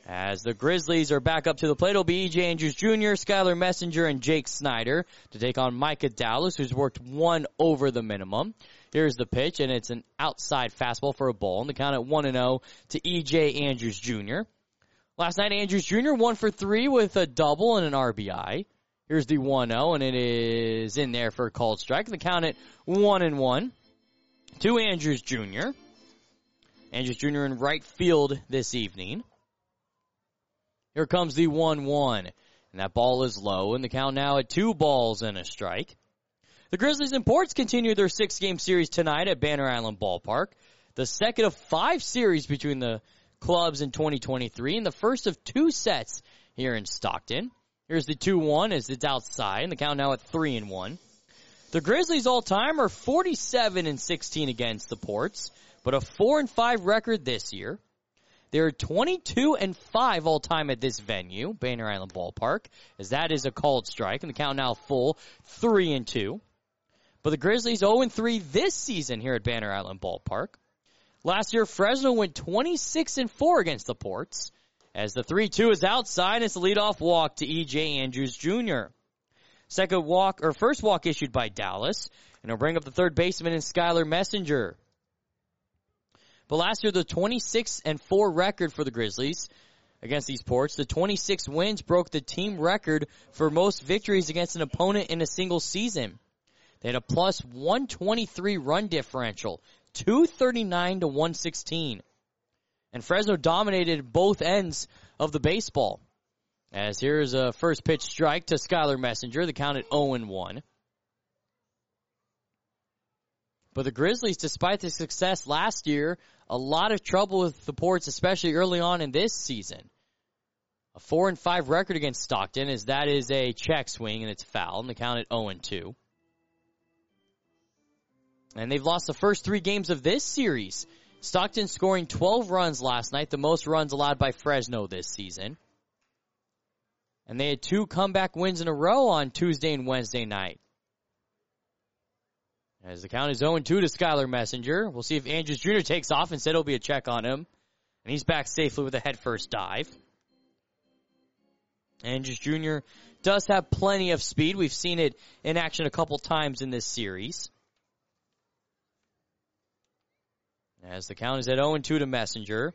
As the Grizzlies are back up to the plate, it'll be E.J. Andrews Jr., Skylar Messenger, and Jake Snyder to take on Micah Dallas, who's worked one over the minimum. Here's the pitch, and it's an outside fastball for a ball. And the count at 1-0 to E.J. Andrews Jr. Last night, Andrews Jr. 1 for 3 with a double and an RBI. Here's the 1-0, and it is in there for a called strike. The count at 1-1 to Andrews Jr. Andrews Jr. in right field this evening. Here comes the 1-1, and that ball is low, and the count now at 2 balls and a strike. The Grizzlies and Ports continue their 6-game series tonight at Banner Island Ballpark, the second of 5 series between the clubs in 2023, and the first of 2 sets here in Stockton. Here's the 2-1 as it's outside, and the count now at 3-1. The Grizzlies all-time are 47-16 against the Ports, but a 4-5 record this year. They're 22-5 all-time at this venue, Banner Island Ballpark, as that is a called strike, and the count now full 3-2. But the Grizzlies 0-3 this season here at Banner Island Ballpark. Last year, Fresno went 26-4 against the Ports, as the 3-2 is outside. It's a leadoff walk to E.J. Andrews Jr. First walk issued by Dallas, and it'll bring up the third baseman in Skylar Messenger. But last year, the 26-4 record for the Grizzlies against these Ports, the 26 wins broke the team record for most victories against an opponent in a single season. They had a plus 123 run differential, 239 to 116. And Fresno dominated both ends of the baseball. As here's a first pitch strike to Skylar Messenger, the count at 0-1. But the Grizzlies, despite the success last year, a lot of trouble with the Ports, especially early on in this season. A 4-5 record against Stockton, as that is a check swing and it's foul, and the count at 0-2. And they've lost the first 3 games of this series. Stockton scoring 12 runs last night, the most runs allowed by Fresno this season. And they had 2 comeback wins in a row on Tuesday and Wednesday night. As the count is 0-2 to Skylar Messenger. We'll see if Andrews Jr. takes off. Instead, it'll be a check on him. And he's back safely with a head-first dive. Andrews Jr. does have plenty of speed. We've seen it in action a couple times in this series. As the count is at 0-2 to Messenger.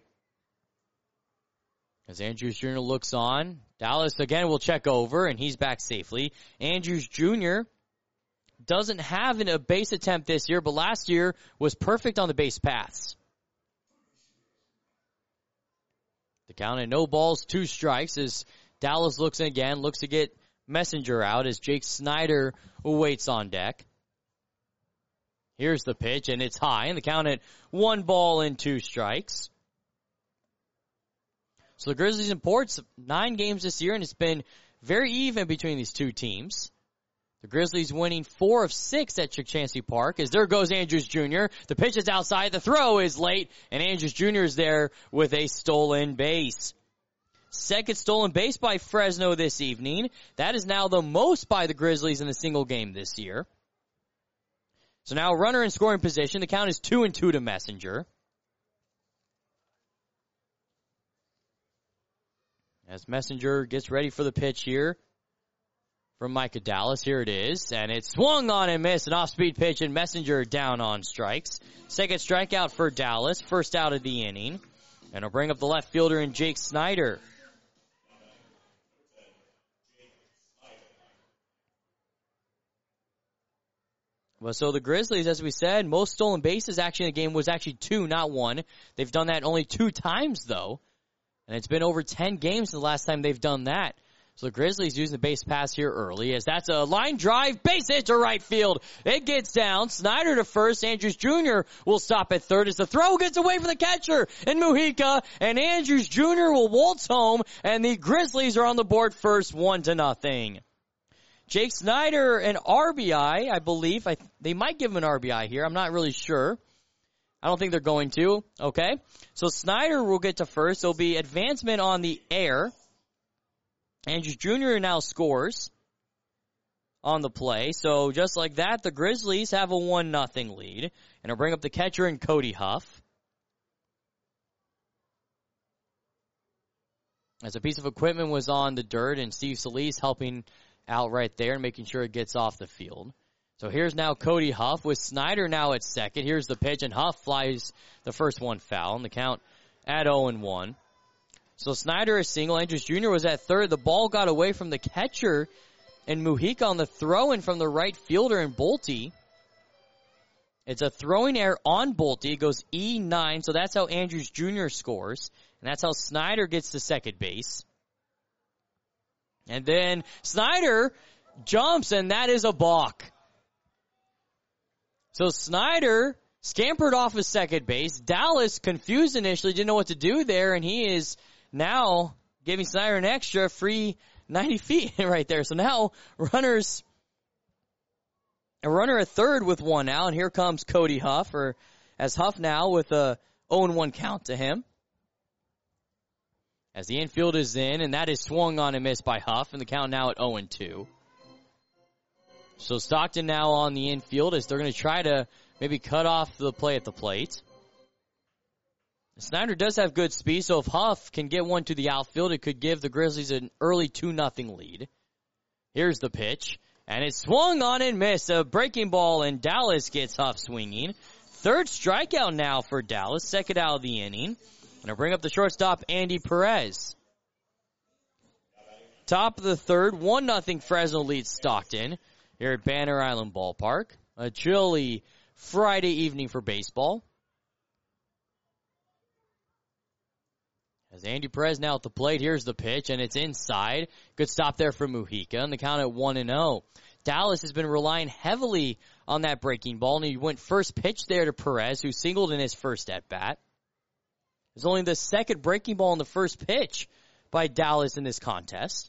As Andrews Jr. looks on. Dallas again will check over, and he's back safely. Andrews Jr. doesn't have a base attempt this year, but last year was perfect on the base paths. The count at 0 balls, 2 strikes as Dallas looks in again, looks to get Messenger out as Jake Snyder waits on deck. Here's the pitch, and it's high, and the count at 1 ball and 2 strikes. So the Grizzlies and Ports, 9 games this year, and it's been very even between these 2 teams. The Grizzlies winning 4 of 6 at Chukchansi Park, as there goes Andrews Jr. The pitch is outside, the throw is late, and Andrews Jr. is there with a stolen base. Second stolen base by Fresno this evening. That is now the most by the Grizzlies in a single game this year. So now runner in scoring position. The count is 2-2 to Messenger. As Messenger gets ready for the pitch here from Micah Dallas. Here it is. And it's swung on and missed. An off-speed pitch, and Messenger down on strikes. Second strikeout for Dallas. First out of the inning. And it'll bring up the left fielder in Jake Snyder. Well, so the Grizzlies, as we said, most stolen bases actually in the game was actually 2, not 1. They've done that only 2 times, though. And it's been over 10 games since the last time they've done that. So the Grizzlies using the base pass here early, as that's a line drive, base hit to right field. It gets down. Snyder to first. Andrews Jr. will stop at third as the throw gets away from the catcher in Mujica. And Andrews Jr. will waltz home, and the Grizzlies are on the board first, 1-0. Jake Snyder, an RBI, I believe. They might give him an RBI here. I'm not really sure. I don't think they're going to. Okay. So Snyder will get to first. There'll be advancement on the air. Andrews Jr. now scores on the play. So just like that, the Grizzlies have a 1-0 lead. And it'll bring up the catcher in Cody Huff. as a piece of equipment was on the dirt, and Steve Solis helping out right there and making sure it gets off the field. So here's now Cody Huff with Snyder now at second. Here's the pitch, and Huff flies the first one foul, and the count at 0-1. So Snyder is single. Andrews Jr. was at third. The ball got away from the catcher, and Mujica on the throw-in from the right fielder and Bolte. It's a throwing error on Bolte. It goes E9, so that's how Andrews Jr. scores. And that's how Snyder gets to second base. And then Snyder jumps, and that is a balk. So Snyder scampered off of second base. Dallas, confused initially, didn't know what to do there, and he is now giving Snyder an extra free 90 feet right there. So now a runner at third with one out, and here comes Cody Huff, as Huff now with a 0-1 count to him. As the infield is in, and that is swung on and missed by Huff, and the count now at 0-2. So Stockton now on the infield as they're going to try to maybe cut off the play at the plate. Snyder does have good speed, so if Huff can get one to the outfield, it could give the Grizzlies an early 2-0 lead. Here's the pitch, and it's swung on and missed. A breaking ball, and Dallas gets Huff swinging. Third strikeout now for Dallas, second out of the inning. And I'll bring up the shortstop, Andy Perez. Top of the third, 1-0 Fresno leads Stockton here at Banner Island Ballpark. A chilly Friday evening for baseball. As Andy Perez now at the plate, here's the pitch, and it's inside. Good stop there for Mujica, and the count at 1-0. Dallas has been relying heavily on that breaking ball, and he went first pitch there to Perez, who singled in his first at-bat. It's only the second breaking ball in the first pitch by Dallas in this contest.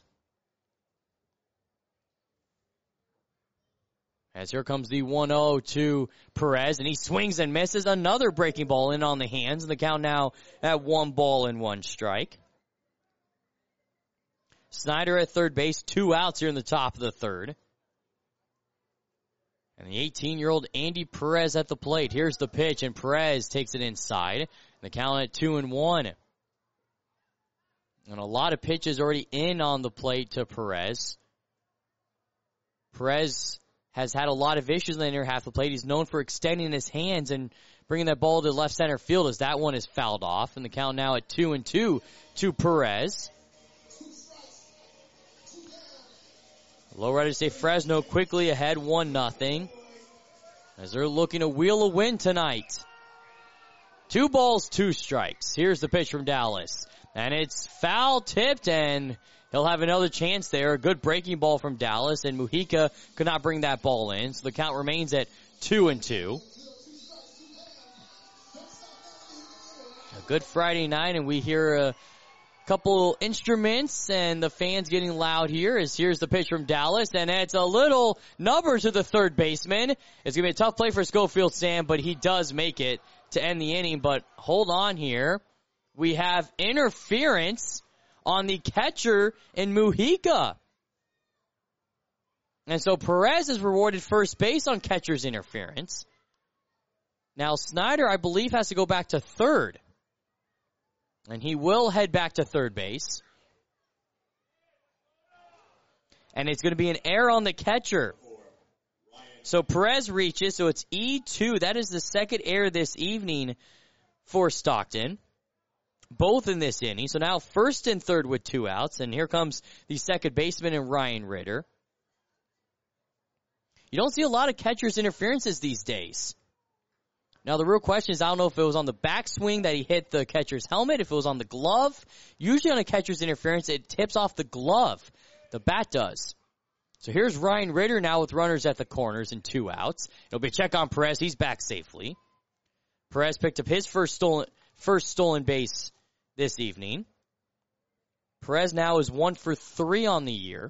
As here comes the 1-0 to Perez, and he swings and misses. Another breaking ball in on the hands, and the count now at 1-1 strike. Snyder at third base, 2 outs here in the top of the third. And the 18-year-old Andy Perez at the plate. Here's the pitch, and Perez takes it inside. The count at 2-1. And a lot of pitches already in on the plate to Perez. Perez has had a lot of issues in the inner half of the plate. He's known for extending his hands and bringing that ball to left center field as that one is fouled off. And the count now at 2-2 to Perez. Low rider say Fresno quickly ahead 1-0 as they're looking to wheel a win tonight. 2 balls, 2 strikes. Here's the pitch from Dallas. And it's foul tipped, and he'll have another chance there. A good breaking ball from Dallas, and Mujica could not bring that ball in. So the count remains at 2-2. A good Friday night, and we hear a couple instruments, and the fans getting loud here. Here's the pitch from Dallas, and it's a little number to the third baseman. It's going to be a tough play for Schofield Sam, but he does make it to end the inning. But hold on here. We have interference on the catcher in Mujica. And so Perez is rewarded first base on catcher's interference. Now Snyder, I believe, has to go back to third. And he will head back to third base. And it's going to be an error on the catcher. So Perez reaches, so it's E2. That is the second error this evening for Stockton. Both in this inning. So now first and third with 2 outs. And here comes the second baseman and Ryan Ritter. You don't see a lot of catcher's interferences these days. Now, the real question is, I don't know if it was on the backswing that he hit the catcher's helmet, if it was on the glove. Usually on a catcher's interference, it tips off the glove. The bat does. So here's Ryan Ritter now with runners at the corners and 2 outs. It'll be a check on Perez. He's back safely. Perez picked up his first stolen base this evening. Perez now is 1 for 3 on the year,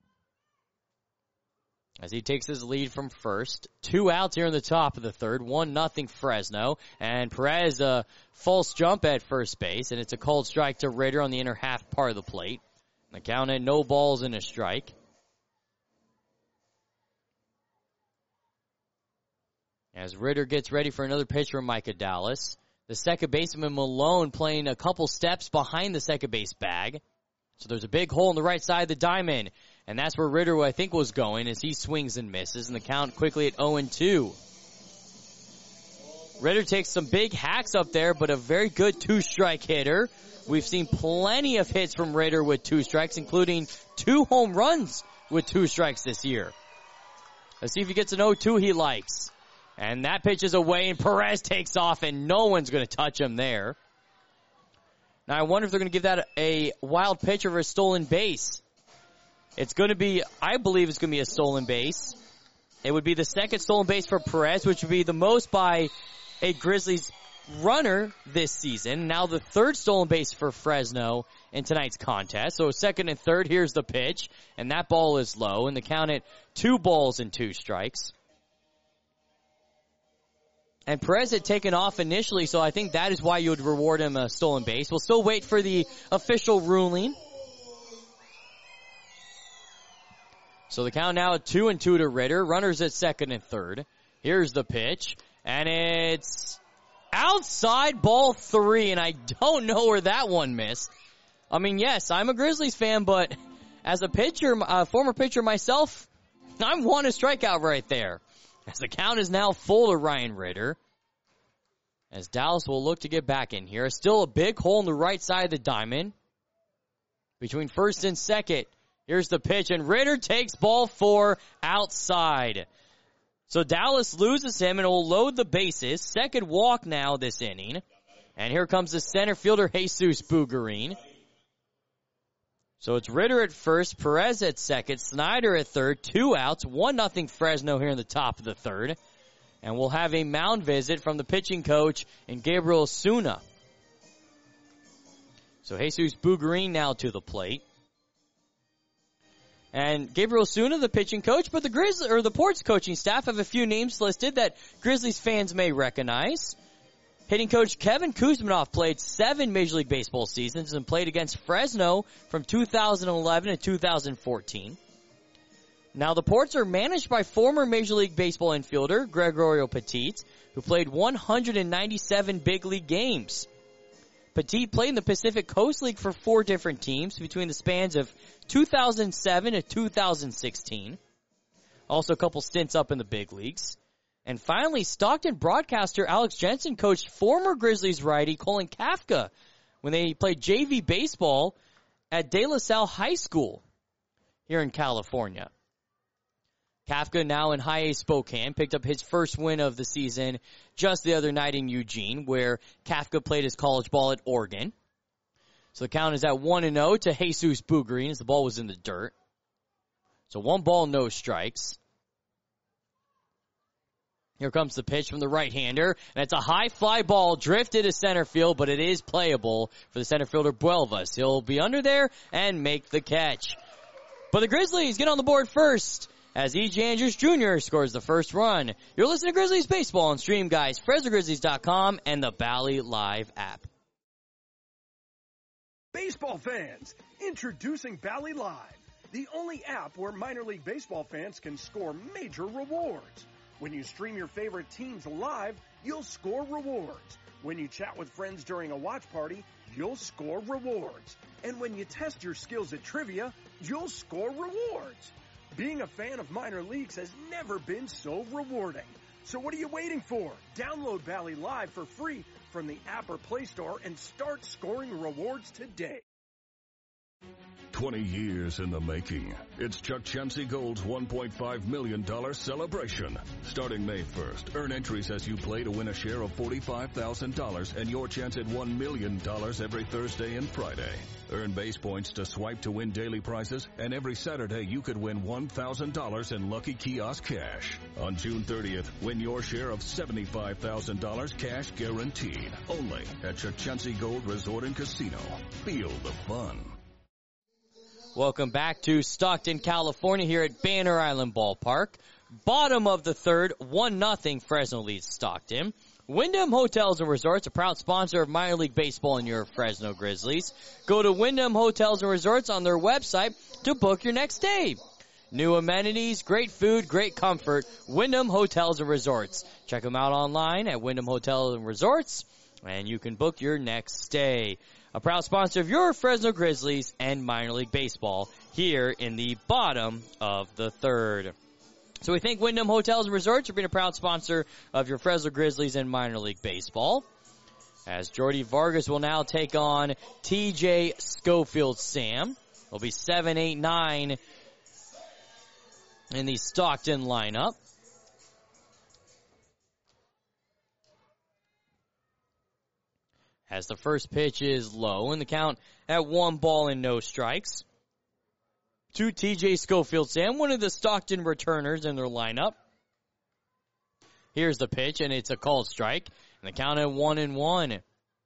as he takes his lead from first. 2 outs here in the top of the third. 1-0 Fresno. And Perez, a false jump at first base. And it's a called strike to Ritter on the inner half part of the plate. The count at no balls and a strike. As Ritter gets ready for another pitch from Micah Dallas. The second baseman Malone playing a couple steps behind the second base bag. So there's a big hole in the right side of the diamond, and that's where Ritter, I think, was going as he swings and misses, and the count quickly at 0-2. Ritter takes some big hacks up there, but a very good two-strike hitter. We've seen plenty of hits from Ritter with 2 strikes, including 2 home runs with 2 strikes this year. Let's see if he gets an 0-2 he likes. And that pitch is away, and Perez takes off, and no one's going to touch him there. Now, I wonder if they're going to give that a wild pitch or a stolen base. It's going to be, I believe it's going to be a stolen base. It would be the second stolen base for Perez, which would be the most by a Grizzlies runner this season. Now the third stolen base for Fresno in tonight's contest. So second and third, here's the pitch, and that ball is low, and the count at 2 balls and 2 strikes. And Perez had taken off initially, so I think that is why you would reward him a stolen base. We'll still wait for the official ruling. So the count now at 2-2 to Ritter. Runners at second and third. Here's the pitch, and it's outside ball 3, and I don't know where that one missed. I mean, yes, I'm a Grizzlies fan, but as a pitcher, former pitcher myself, I want a strikeout right there. As the count is now full to Ryan Ritter. As Dallas will look to get back in here. Still a big hole in the right side of the diamond. Between first and second. Here's the pitch, and Ritter takes ball 4 outside. So Dallas loses him and will load the bases. Second walk now this inning. And here comes the center fielder, Jesus Bugarin. So it's Ritter at first, Perez at second, Snyder at third, 2 outs, 1-0 Fresno here in the top of the third. And we'll have a mound visit from the pitching coach in Gabriel Osuna. So Jesus Bugarin now to the plate. And Gabriel Osuna, the pitching coach, but the Ports coaching staff have a few names listed that Grizzlies fans may recognize. Hitting coach Kevin Kuzminoff played 7 Major League Baseball seasons and played against Fresno from 2011 to 2014. Now, the Ports are managed by former Major League Baseball infielder Gregorio Petit, who played 197 big league games. Petit played in the Pacific Coast League for 4 different teams between the spans of 2007 to 2016. Also a couple stints up in the big leagues. And finally, Stockton broadcaster Alex Jensen coached former Grizzlies righty Colin Kafka when they played JV baseball at De La Salle High School here in California. Kafka, now in High A Spokane, picked up his first win of the season just the other night in Eugene, where Kafka played his college ball at Oregon. So the count is at 1-0 to Jesus Bugarin as the ball was in the dirt. So 1 ball, no strikes. Here comes the pitch from the right-hander, and it's a high fly ball drifted to center field, but it is playable for the center fielder Buelvas. He'll be under there and make the catch. But the Grizzlies get on the board first as E.J. Andrews Jr. scores the first run. You're listening to Grizzlies Baseball on Stream Guys, FresnoGrizzlies.com, and the Bally Live app. Baseball fans, introducing Bally Live, the only app where minor league baseball fans can score major rewards. When you stream your favorite teams live, you'll score rewards. When you chat with friends during a watch party, you'll score rewards. And when you test your skills at trivia, you'll score rewards. Being a fan of minor leagues has never been so rewarding. So what are you waiting for? Download Bally Live for free from the app or Play Store and start scoring rewards today. 20 years in the making. It's Chuck Chansey Gold's $1.5 million celebration. Starting May 1st, earn entries as you play to win a share of $45,000 and your chance at $1 million every Thursday and Friday. Earn base points to swipe to win daily prizes, and every Saturday you could win $1,000 in Lucky Kiosk cash. On June 30th, win your share of $75,000 cash guaranteed. Only at Chuck Chansey Gold Resort and Casino. Feel the fun. Welcome back to Stockton, California here at Banner Island Ballpark. Bottom of the third, 1-0 Fresno leads Stockton. Wyndham Hotels and Resorts, a proud sponsor of minor league baseball and your Fresno Grizzlies. Go to Wyndham Hotels and Resorts on their website to book your next stay. New amenities, great food, great comfort, Wyndham Hotels and Resorts. Check them out online at Wyndham Hotels and Resorts, and you can book your next stay. a proud sponsor of your Fresno Grizzlies and minor league baseball here in the bottom of the third. So we thank Wyndham Hotels and Resorts for being a proud sponsor of your Fresno Grizzlies and minor league baseball. As Jordy Vargas will now take on TJ Schofield Sam. It'll be 7, 8, 9 in the Stockton lineup. As the first pitch is low, and the count at 1 ball and no strikes. To TJ Schofield Sam, one of the Stockton returners in their lineup. Here's the pitch, and it's a called strike, and the count at 1-1.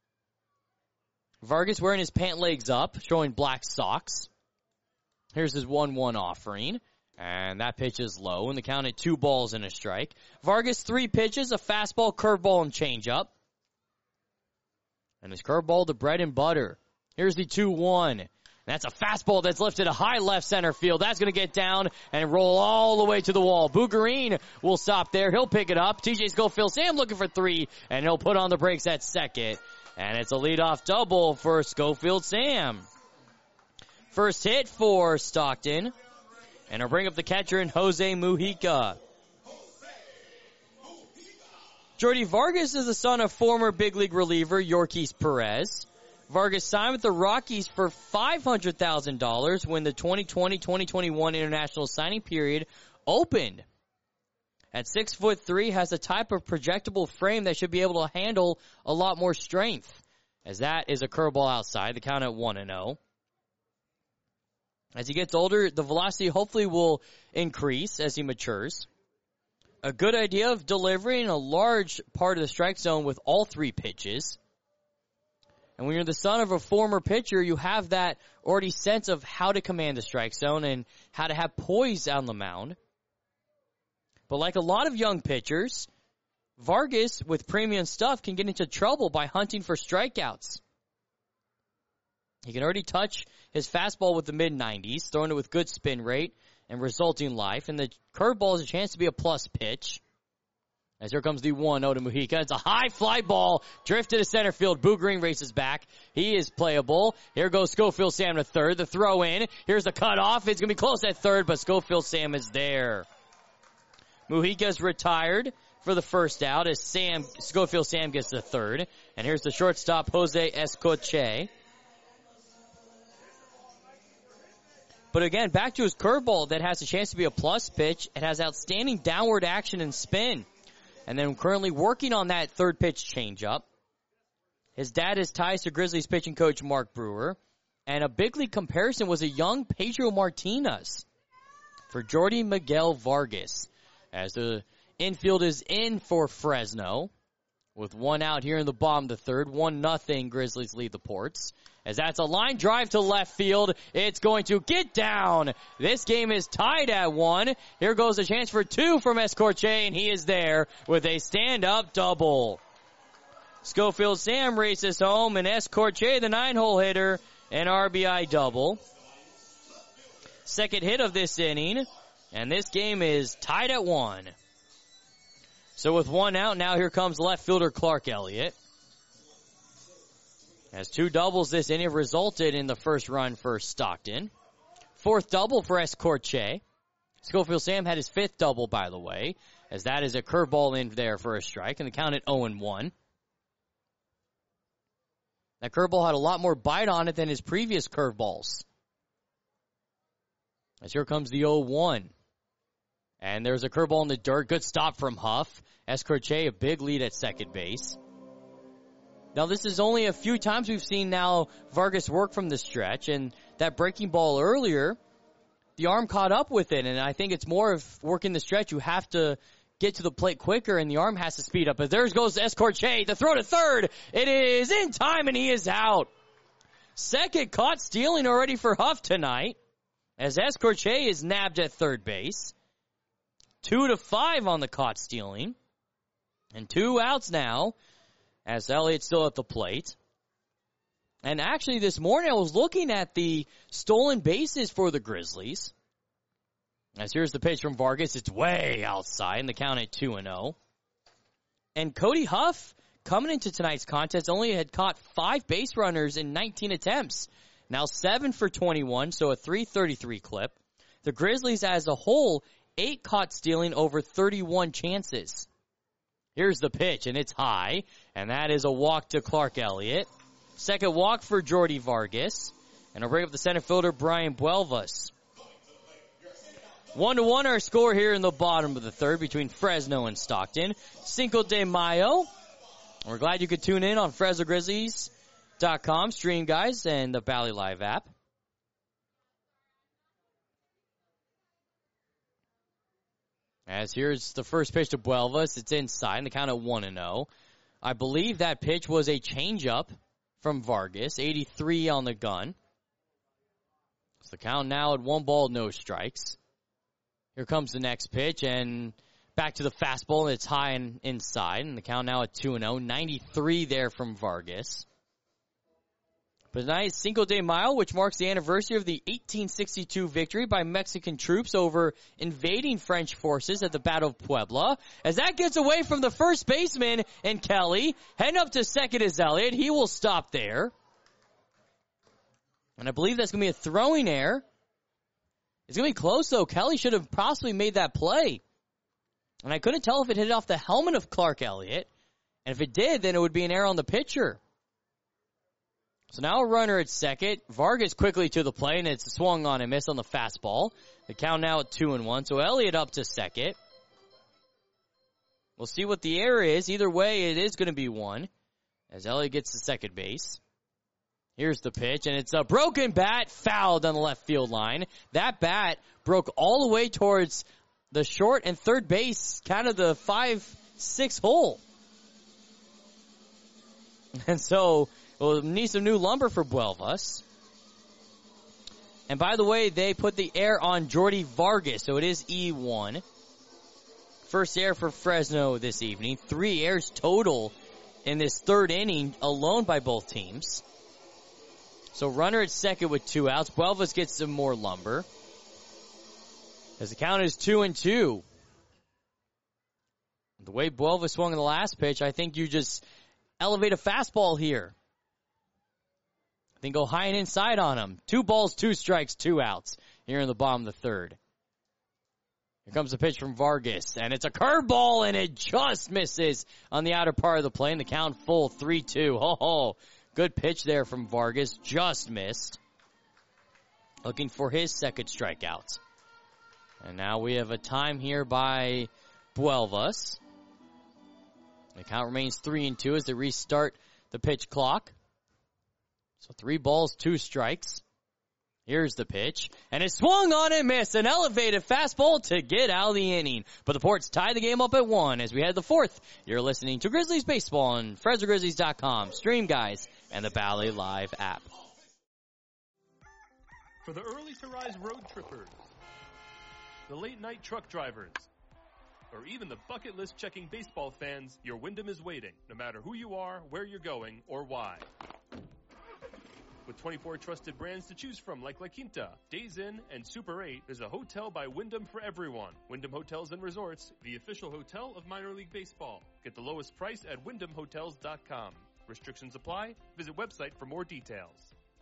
Vargas wearing his pant legs up, showing black socks. Here's his 1-1 offering, and that pitch is low, and the count at 2 balls and a strike. Vargas 3 pitches, a fastball, curveball, and changeup. And his curveball, the bread and butter. Here's the 2-1. That's a fastball that's lifted a high left center field. That's going to get down and roll all the way to the wall. Bougarine will stop there. He'll pick it up. TJ Schofield Sam looking for 3, and he'll put on the brakes at second. And it's a leadoff double for Schofield Sam. First hit for Stockton. And he'll bring up the catcher in Jose Mujica. Jordy Vargas is the son of former big league reliever Yorkis Perez. Vargas signed with the Rockies for $500,000 when the 2020-2021 international signing period opened. At 6'3", has a type of projectable frame that should be able to handle a lot more strength. As that is a curveball outside, the count at 1-0. As he gets older, the velocity hopefully will increase as he matures. A good idea of delivering a large part of the strike zone with all 3 pitches. And when you're the son of a former pitcher, you have that already sense of how to command the strike zone and how to have poise on the mound. But like a lot of young pitchers, Vargas, with premium stuff, can get into trouble by hunting for strikeouts. He can already touch his fastball with the mid-90s, throwing it with good spin rate and resulting life. And the curveball is a chance to be a plus pitch. As here comes the 1-0 to Mujica. It's a high fly ball, drifted to center field. Bougarine races back. He is playable. Here goes Schofield Sam to third. The throw in. Here's the cutoff. It's going to be close at third, but Schofield Sam is there. Mujica's retired for the first out as Schofield Sam gets the third. And here's the shortstop, Jose Escoche. But again, back to his curveball that has a chance to be a plus pitch. It has outstanding downward action and spin. And then currently working on that third pitch changeup. His dad has ties to Grizzlies pitching coach Mark Brewer. And a big league comparison was a young Pedro Martinez for Jordy Miguel Vargas. As the infield is in for Fresno. With 1 out here in the bottom of the third. 1-0 Grizzlies lead the Ports. As that's a line drive to left field. It's going to get down. This game is tied at 1. Here goes a chance for 2 from Escorche, and he is there with a stand-up double. Schofield Sam races home, and Escorche, the 9-hole hitter, an RBI double. Second hit of this inning, and this game is tied at 1. So with 1 out, now here comes left fielder Clark Elliott. As 2 doubles this inning resulted in the first run for Stockton. 4th double for Escorche. Schofield Sam had his 5th double, by the way, as that is a curveball in there for a strike, and the count at 0-1. That curveball had a lot more bite on it than his previous curveballs. As here comes the 0-1. And there's a curveball in the dirt. Good stop from Huff. Escorche, a big lead at second base. Now, this is only a few times we've seen now Vargas work from the stretch, and that breaking ball earlier, the arm caught up with it, and I think it's more of working the stretch. You have to get to the plate quicker, and the arm has to speed up. But there goes Escorche, the throw to third. It is in time, and he is out. Second caught stealing already for Huff tonight, as Escorche is nabbed at third base. 2-5 on the caught stealing, and 2 outs now. As Elliott's still at the plate. And actually this morning I was looking at the stolen bases for the Grizzlies. As here's the pitch from Vargas. It's way outside and the count at 2-0. And Cody Huff coming into tonight's contest, only had caught 5 base runners in 19 attempts. Now 7 for 21, so a .333 clip. The Grizzlies as a whole, 8 caught stealing over 31 chances. Here's the pitch, and it's high, and that is a walk to Clark Elliott. Second walk for Jordy Vargas, and a bring up the center fielder, Brian Buelvas. 1-1 our score here in the bottom of the third between Fresno and Stockton. Cinco de Mayo. We're glad you could tune in on FresnoGrizzlies.com, stream guys, and the Bally Live app. As here's the first pitch to Buelvas. It's inside, and the count at 1-0. I believe that pitch was a changeup from Vargas, 83 on the gun. So the count now at 1 ball, no strikes. Here comes the next pitch, and back to the fastball, and it's high and inside, and the count now at 2-0. 93 there from Vargas. But tonight is Cinco de Mayo, which marks the anniversary of the 1862 victory by Mexican troops over invading French forces at the Battle of Puebla. As that gets away from the first baseman and Kelly, heading up to second is Elliott. He will stop there. And I believe that's going to be a throwing error. It's going to be close, though. Kelly should have possibly made that play. And I couldn't tell if it hit off the helmet of Clark Elliott. And if it did, then it would be an error on the pitcher. So now a runner at second. Vargas quickly to the plate, and it's swung on and missed on the fastball. The count now at 2-1. So Elliott up to second. We'll see what the error is. Either way, it is going to be one as Elliott gets to second base. Here's the pitch, and it's a broken bat, fouled on the left field line. That bat broke all the way towards the short and third base, kind of the 5-6 hole. And so we'll need some new lumber for Buelvas. And by the way, they put the error on Jordy Vargas, so it is E1. First error for Fresno this evening. 3 errors total in this third inning alone by both teams. So runner at second with 2 outs. Buelvas gets some more lumber. As the count is 2-2. The way Buelvas swung in the last pitch, I think you just elevate a fastball here. I think go high and inside on him. 2 balls, 2 strikes, 2 outs here in the bottom of the third. Here comes the pitch from Vargas, and it's a curveball, and it just misses on the outer part of the plate. And the count full, 3-2. Oh, good pitch there from Vargas, just missed. Looking for his second strikeout. And now we have a time here by Buelvas. The count remains 3-2 as they restart the pitch clock. So 3 balls, 2 strikes. Here's the pitch. And it swung on and missed. An elevated fastball to get out of the inning. But the Ports tie the game up at 1 as we head the 4th. You're listening to Grizzlies Baseball on FresnoGrizzlies.com, Stream Guys, and the Bally Live app. For the early to rise road trippers, the late night truck drivers, or even the bucket list checking baseball fans, your Wyndham is waiting, no matter who you are, where you're going, or why. With 24 trusted brands to choose from like La Quinta, Days Inn, and Super 8, there's a hotel by Wyndham for everyone. Wyndham Hotels and Resorts, the official hotel of minor league baseball. Get the lowest price at WyndhamHotels.com. Restrictions apply. Visit website for more details.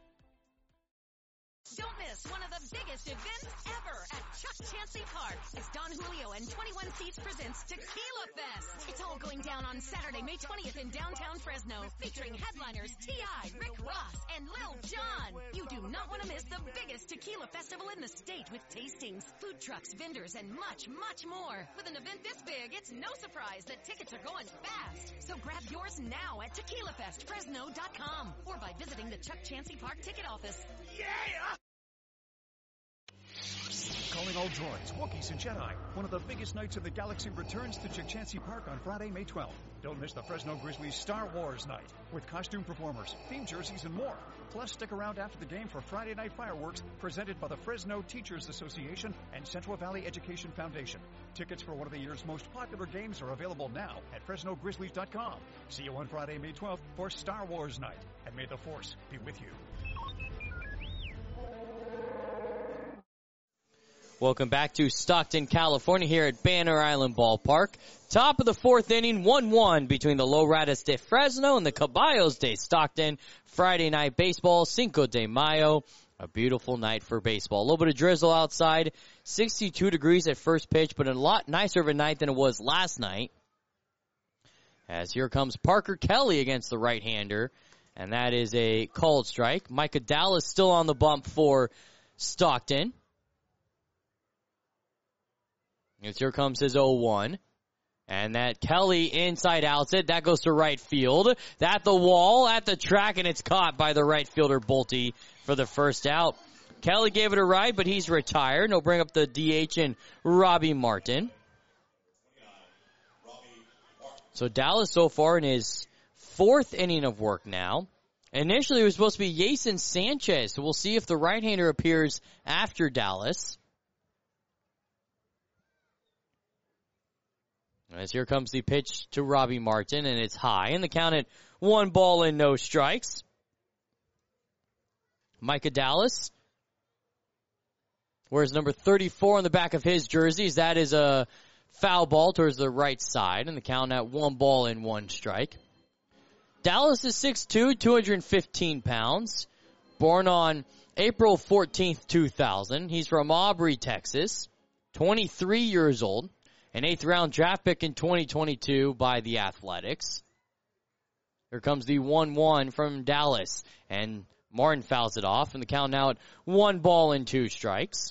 Don't miss one of the biggest events ever at Chuck Chansey Park as Don Julio and 21 Seats presents Tequila Fest. It's all going down on Saturday, May 20th in downtown Fresno, featuring headliners T.I., Rick Ross, and Lil Jon. You do not want to miss the biggest tequila festival in the state with tastings, food trucks, vendors, and much, much more. With an event this big, it's no surprise that tickets are going fast. So grab yours now at TequilaFestFresno.com or by visiting the Chuck Chansey Park ticket office. Yeah! Calling all droids, Wookiees, and Jedi. One of the biggest nights in the galaxy returns to Chukchansi Park on Friday, May 12th. Don't miss the Fresno Grizzlies Star Wars night with costume performers, theme jerseys, and more. Plus, stick around after the game for Friday night fireworks presented by the Fresno Teachers Association and Central Valley Education Foundation. Tickets for one of the year's most popular games are available now at FresnoGrizzlies.com. See you on Friday, May 12th for Star Wars night. And may the Force be with you. Welcome back to Stockton, California here at Banner Island Ballpark. Top of the fourth inning, 1-1 between the Lowriders de Fresno and the Caballos de Stockton. Friday night baseball, Cinco de Mayo. A beautiful night for baseball. A little bit of drizzle outside, 62 degrees at first pitch, but a lot nicer of a night than it was last night. As here comes Parker Kelly against the right-hander, and that is a called strike. Micah Dallas still on the bump for Stockton. As here comes his 0-1. And that Kelly inside outs it. That goes to right field. At the wall, at the track, and it's caught by the right fielder, Bolte, for the first out. Kelly gave it a ride, but he's retired. And he'll bring up the DH and Robbie Martin. So Dallas so far in his fourth inning of work now. Initially, it was supposed to be Yason Sanchez. So we'll see if the right-hander appears after Dallas. As here comes the pitch to Robbie Martin, and it's high. And the count at 1 and no strikes. Micah Dallas wears number 34 on the back of his jerseys. That is a foul ball towards the right side, and the count at 1 and 1 strike. Dallas is 6'2", 215 pounds. Born on April 14th, 2000. He's from Aubrey, Texas. 23 years old. An 8th-round draft pick in 2022 by the Athletics. Here comes the 1-1 from Dallas. And Martin fouls it off. And the count now at 1 and 2 strikes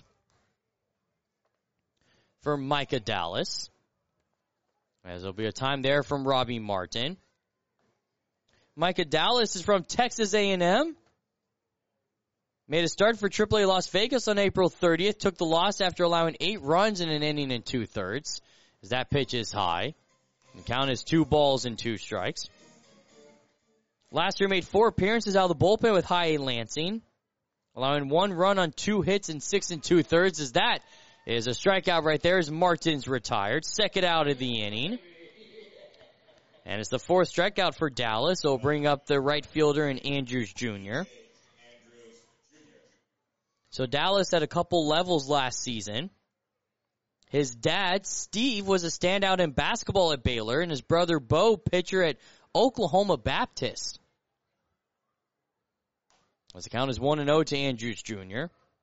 for Micah Dallas. As there'll be a time there from Robbie Martin. Micah Dallas is from Texas A&M. Made a start for AAA Las Vegas on April 30th. Took the loss after allowing 8 runs in an inning and 2/3. As that pitch is high. The count is 2 and 2 strikes. Last year made 4 appearances out of the bullpen with High A Lansing. Allowing 1 run on 2 hits in 6 2/3. As that is a strikeout right there as Martin's retired. Second out of the inning. And it's the 4th strikeout for Dallas. So we'll bring up the right fielder in Andrews Jr. So Dallas had a couple levels last season. His dad, Steve, was a standout in basketball at Baylor, and his brother, Bo, pitcher at Oklahoma Baptist. As the count is 1-0 to Andrews Jr.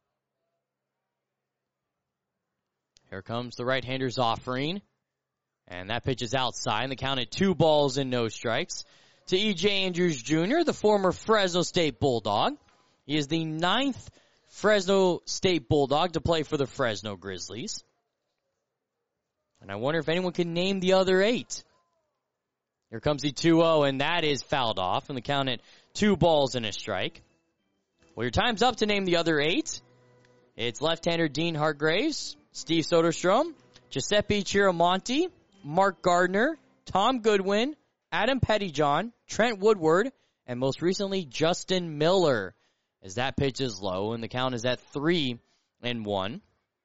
Here comes the right-hander's offering. And that pitch is outside, and the count at 2 and no strikes to E.J. Andrews Jr., the former Fresno State Bulldog. He is the 9th Fresno State Bulldog to play for the Fresno Grizzlies. And I wonder if anyone can name the other 8. Here comes the 2-0, and that is fouled off, and the count at 2 and a strike. Well, your time's up to name the other 8. It's left-hander Dean Hargraves, Steve Soderstrom, Giuseppe Chiramonte, Mark Gardner, Tom Goodwin, Adam Pettyjohn, Trent Woodward, and most recently Justin Miller. As that pitch is low, and the count is at 3-1.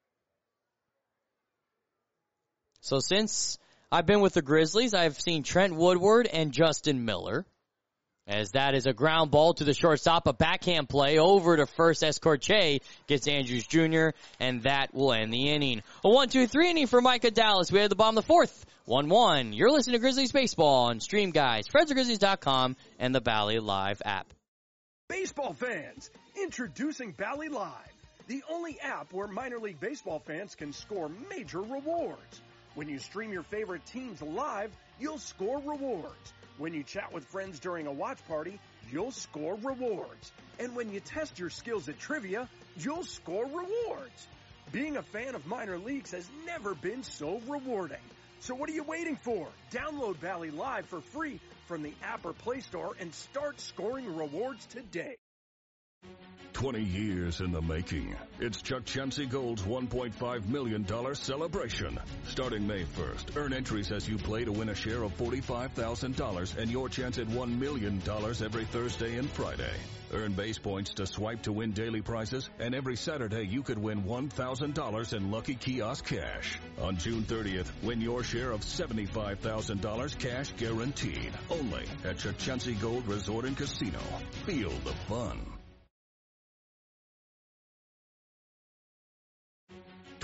So since I've been with the Grizzlies, I've seen Trent Woodward and Justin Miller. As that is a ground ball to the shortstop, a backhand play over to first. Escorche gets Andrews Jr., and that will end the inning. A 1-2-3 inning for Micah Dallas. We had the bottom of the 4th. 1-1. You're listening to Grizzlies Baseball on Stream Guys, FresnoGrizzlies.com, and the Bally Live app. Baseball fans, introducing Bally Live, the only app where minor league baseball fans can score major rewards. When you stream your favorite teams live, you'll score rewards. When you chat with friends during a watch party, you'll score rewards. And when you test your skills at trivia, you'll score rewards. Being a fan of minor leagues has never been so rewarding. So what are you waiting for? Download Bally Live for free from the app or Play Store and start scoring rewards today. 20 years in the making. It's Chuck Chansey Gold's $1.5 million celebration. Starting May 1st, earn entries as you play to win a share of $45,000 and your chance at $1 million every Thursday and Friday. Earn base points to swipe to win daily prizes, and every Saturday you could win $1,000 in Lucky Kiosk cash. On June 30th, win your share of $75,000 cash guaranteed. Only at Chuck Chansey Gold Resort and Casino. Feel the fun.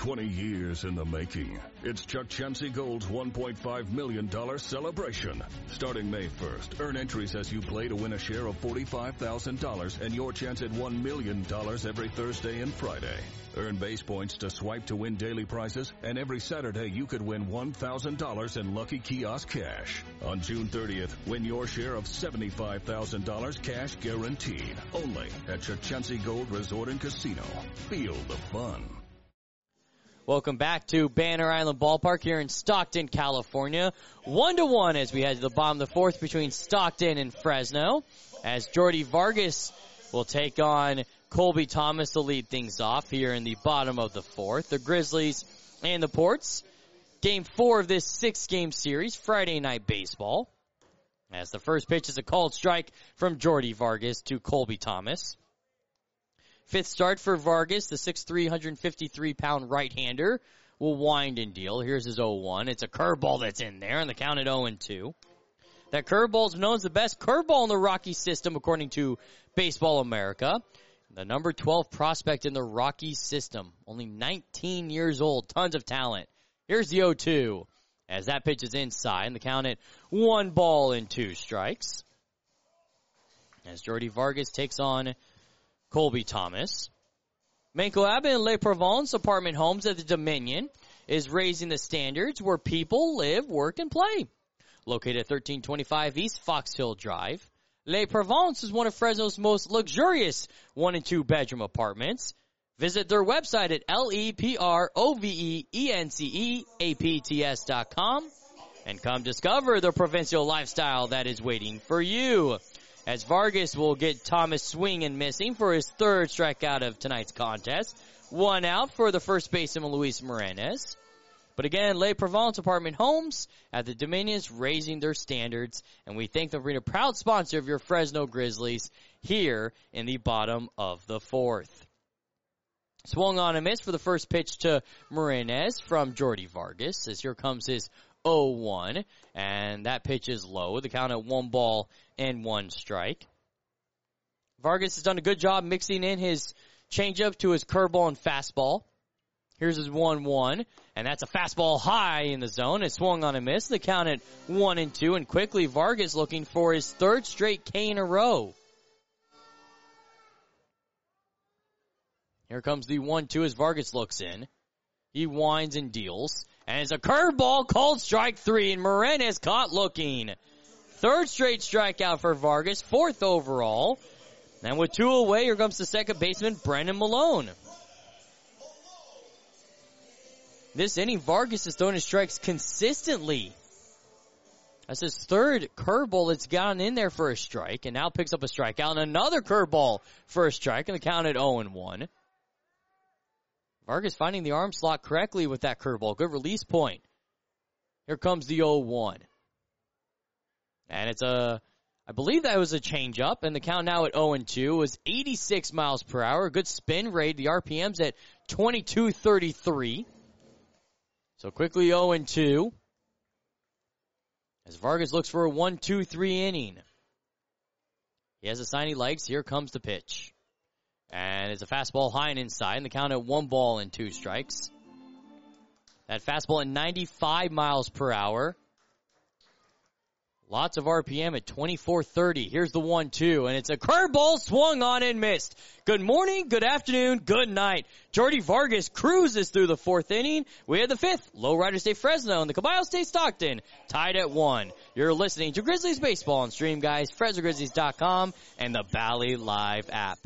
20 years in the making. It's Chuck Chansey Gold's $1.5 million celebration. Starting May 1st, earn entries as you play to win a share of $45,000 and your chance at $1 million every Thursday and Friday. Earn base points to swipe to win daily prizes, and every Saturday you could win $1,000 in Lucky Kiosk cash. On June 30th, win your share of $75,000 cash guaranteed. Only at Chuck Chansey Gold Resort and Casino. Feel the fun. Welcome back to Banner Island Ballpark here in Stockton, California. 1-1 as we head to the bottom of the fourth between Stockton and Fresno. As Jordy Vargas will take on Colby Thomas to lead things off here in the bottom of the fourth. The Grizzlies and the Ports. Game 4 of this 6-game series, Friday Night Baseball. As the first pitch is a called strike from Jordy Vargas to Colby Thomas. Fifth start for Vargas, the 6'3", 153-pound right-hander, will wind and deal. Here's his 0-1. It's a curveball that's in there, and the count at 0-2. That curveball is known as the best curveball in the Rocky system, according to Baseball America. The number 12 prospect in the Rocky system. Only 19 years old. Tons of talent. Here's the 0-2. As that pitch is inside, and the count at 1-2 strikes. As Jordy Vargas takes on Colby Thomas. Manco Abbott and Le Provence apartment homes at the Dominion is raising the standards where people live, work, and play. Located at 1325 East Fox Hill Drive, Le Provence is one of Fresno's most luxurious 1- and 2-bedroom apartments. Visit their website at leprovenceapts.com and come discover the provincial lifestyle that is waiting for you. As Vargas will get Thomas swinging missing for his third strikeout of tonight's contest. 1 out for the first baseman Luis Morenes. But again, Le Provence Apartment Homes at the Dominions raising their standards, and we thank them for being a proud sponsor of your Fresno Grizzlies here in the bottom of the fourth. Swung on a miss for the first pitch to Morenes from Jordy Vargas, as here comes his 0-1, and that pitch is low. The count at 1-1 strike. Vargas has done a good job mixing in his changeup to his curveball and fastball. Here's his 1-1, and that's a fastball high in the zone. It swung on a miss. The count at 1-2, and quickly Vargas looking for his third straight K in a row. Here comes the 1-2 as Vargas looks in. He winds and deals. And it's a curveball called strike 3, and Morenes caught looking. Third straight strikeout for Vargas, 4th overall. And with 2 away, here comes the second baseman, Brendan Malone. This inning, Vargas has thrown his strikes consistently. That's his third curveball that's gotten in there for a strike, and now picks up a strikeout, and another curveball for a strike, and the count at 0-1. Vargas finding the arm slot correctly with that curveball. Good release point. Here comes the 0-1. And it's I believe that was a changeup, and the count now at 0-2 was 86 miles per hour. Good spin rate. The RPM's at 2233. So quickly 0-2. As Vargas looks for a 1-2-3 inning. He has a sign he likes. Here comes the pitch. And it's a fastball high and inside, and the count at 1-2 strikes. That fastball at 95 miles per hour. Lots of RPM at 2430. Here's the 1-2, and it's a curveball swung on and missed. Good morning, good afternoon, good night. Jordy Vargas cruises through the 4th inning. We had the 5th. Lowrider State Fresno and the Caballo State Stockton tied at 1. You're listening to Grizzlies Baseball on Stream, guys. FresnoGrizzlies.com and the Bally Live app.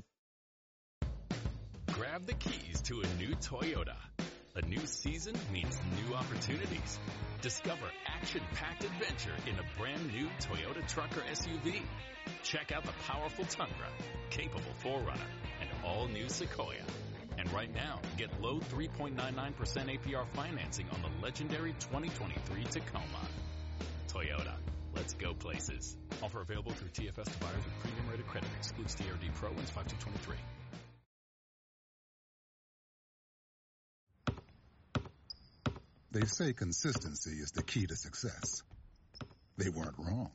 Grab the keys to a new Toyota. A new season means new opportunities. Discover action-packed adventure in a brand new Toyota truck or SUV. Check out the powerful Tundra, capable 4Runner, and all-new Sequoia. And right now, get low 3.99% APR financing on the legendary 2023 Tacoma. Toyota. Let's go places. Offer available through TFS to buyers with premium rated credit. Excludes TRD Pro. Wins 5/2/23. They say consistency is the key to success. They weren't wrong.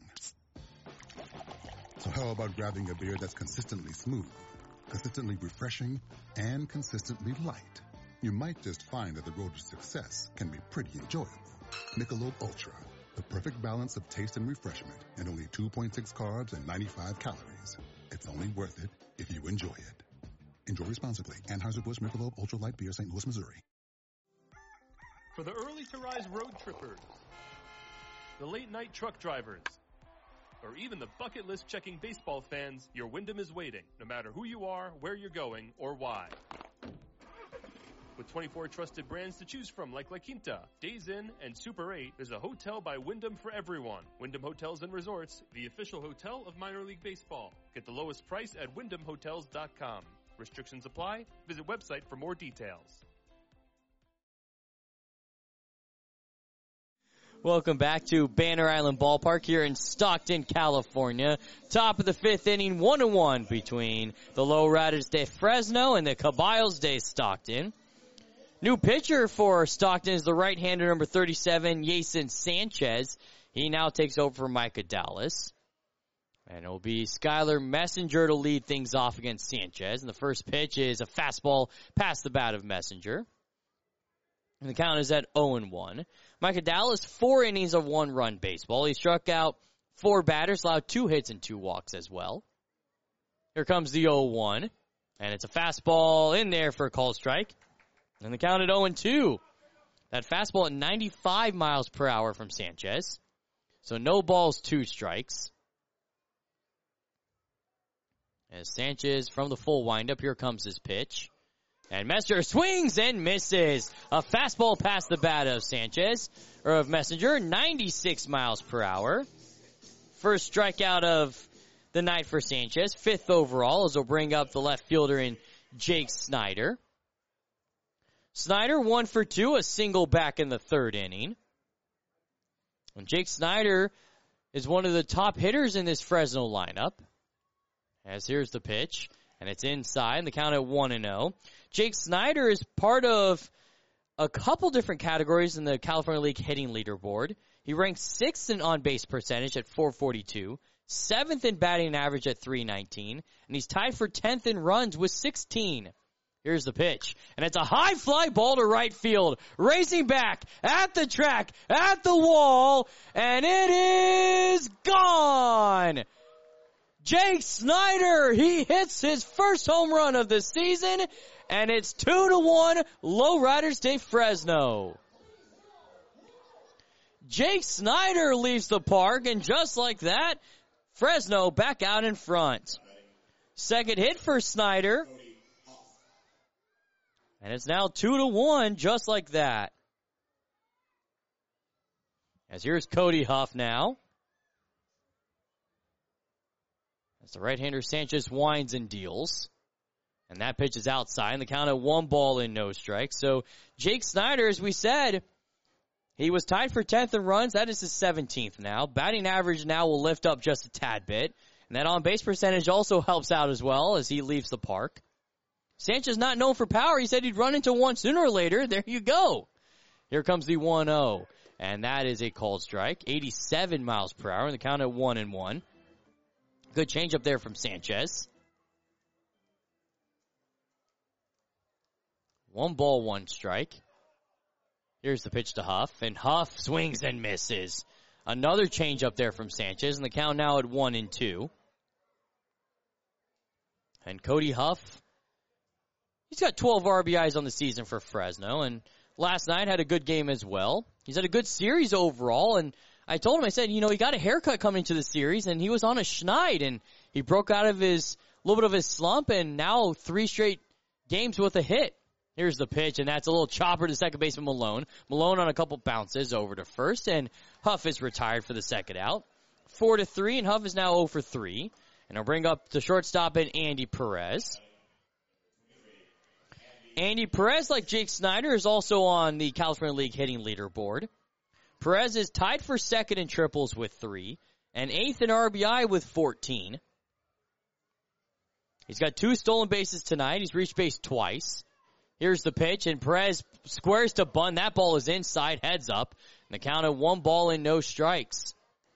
So how about grabbing a beer that's consistently smooth, consistently refreshing, and consistently light? you might just find that the road to success can be pretty enjoyable. Michelob Ultra, the perfect balance of taste and refreshment, and only 2.6 carbs and 95 calories. It's only worth it if you enjoy it. Enjoy responsibly. Anheuser-Busch Michelob Ultra Light Beer, St. Louis, Missouri. For the early-to-rise road trippers, the late-night truck drivers, or even the bucket list checking baseball fans, your Wyndham is waiting, no matter who you are, where you're going, or why. With 24 trusted brands to choose from like La Quinta, Days Inn, and Super 8, there's a hotel by Wyndham for everyone. Wyndham Hotels and Resorts, the official hotel of minor league baseball. Get the lowest price at wyndhamhotels.com. Restrictions apply. Visit website for more details. Welcome back to Banner Island Ballpark here in Stockton, California. Top of the fifth inning, 1-1 between the Lowriders de Fresno and the Caballos de Stockton. New pitcher for Stockton is the right-hander number 37, Yason Sanchez. He now takes over for Micah Dallas. And it will be Skylar Messenger to lead things off against Sanchez. And the first pitch is a fastball past the bat of Messenger. And the count is at 0-1. Micah Dallas, 4 innings of 1-run baseball. He struck out 4 batters, allowed 2 hits and 2 walks as well. Here comes the 0-1. And it's a fastball in there for a called strike. And the count at 0-2. That fastball at 95 miles per hour from Sanchez. So no balls, 2 strikes. As Sanchez from the full windup, here comes his pitch. And Messenger swings and misses. A fastball past the bat of Sanchez, or of Messenger, 96 miles per hour. First strikeout of the night for Sanchez, 5th overall, as he'll bring up the left fielder in Jake Snyder. Snyder 1 for 2, a single back in the 3rd inning. And Jake Snyder is one of the top hitters in this Fresno lineup. As here's the pitch, and it's inside, and the count at 1-0. Jake Snyder is part of a couple different categories in the California League hitting leaderboard. He ranks 6th in on-base percentage at .442, 7th in batting average at .319, and he's tied for 10th in runs with 16. Here's the pitch, and it's a high fly ball to right field, racing back at the track, at the wall, and it is gone! Jake Snyder, he hits his first home run of the season, and it's 2-1 Lowriders de Fresno. Jake Snyder leaves the park, and just like that, Fresno back out in front. Second hit for Snyder, and it's now 2-1 just like that. As here's Cody Huff now. As the right-hander Sanchez winds and deals. And that pitch is outside. And the count at 1 ball and no strikes. So Jake Snyder, as we said, he was tied for 10th in runs. That is his 17th now. Batting average now will lift up just a tad bit. And that on-base percentage also helps out as well as he leaves the park. Sanchez not known for power. He said he'd run into one sooner or later. There you go. Here comes the 1-0. And that is a called strike. 87 miles per hour. And the count at 1-1. Good change up there from Sanchez. 1 ball, 1 strike. Here's the pitch to Huff, and Huff swings and misses. Another change up there from Sanchez, and the count now at 1-2. And Cody Huff, he's got 12 RBIs on the season for Fresno, and last night had a good game as well. He's had a good series overall, and I told him, I said, he got a haircut coming into the series, and he was on a schneid, and he broke out of his little bit of his slump, and now 3 straight games with a hit. Here's the pitch, and that's a little chopper to second baseman Malone. Malone on a couple bounces over to first, and Huff is retired for the second out. 4-3, and Huff is now 0 for 3. And I'll bring up the shortstop and Andy Perez. Andy Perez, like Jake Snyder, is also on the California League hitting leaderboard. Perez is tied for second in triples with 3, and 8th in RBI with 14. He's got 2 stolen bases tonight. He's reached base twice. Here's the pitch, and Perez squares to bunt. That ball is inside, heads up. And the count of 1 ball and no strikes.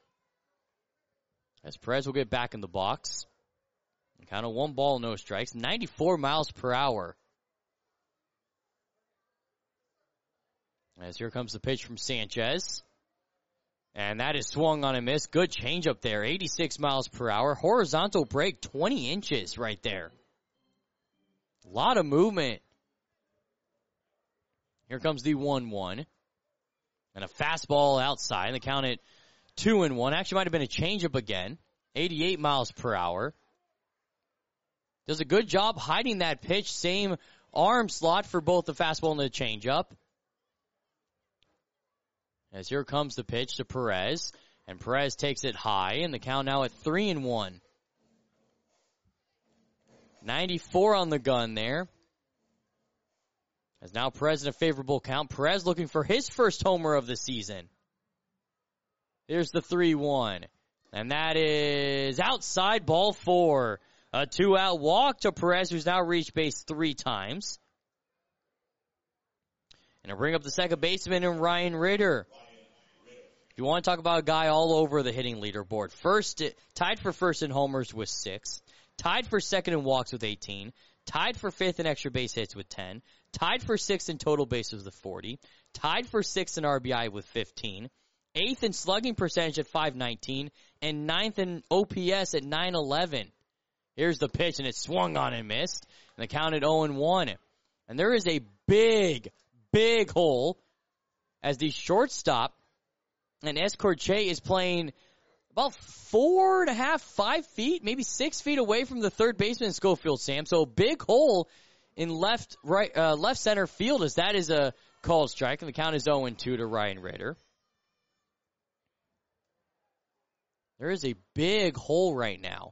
As Perez will get back in the box. The count of 1 ball, no strikes. 94 miles per hour. As here comes the pitch from Sanchez. And that is swung on and missed. Good changeup there. 86 miles per hour. Horizontal break, 20 inches right there. A lot of movement. Here comes the 1-1. And a fastball outside. And the count at 2-1. Actually might have been a changeup again. 88 miles per hour. Does a good job hiding that pitch. Same arm slot for both the fastball and the changeup. As here comes the pitch to Perez. And Perez takes it high. And the count now at 3-1. 94 on the gun there. As now Perez in a favorable count. Perez looking for his first homer of the season. Here's the 3-1. And that is outside, ball 4. A 2-out walk to Perez, who's now reached base 3 times. And I'll bring up the second baseman in Ryan Ritter. If you want to talk about a guy all over the hitting leaderboard. Tied for first in homers with 6. Tied for second in walks with 18. Tied for fifth in extra base hits with 10. Tied for sixth in total bases with 40. Tied for sixth in RBI with 15. 8th in slugging percentage at .519. And 9th in OPS at .911. Here's the pitch, and it's swung on and missed. And the count at 0-1. And there is a big hole as the shortstop, and Escorche is playing about 4.5, 5 feet, maybe 6 feet away from the third baseman, Schofield, Sam. So a big hole in left center field, as that is a called strike, and the count is 0-2 to Ryan Ritter. There is a big hole right now.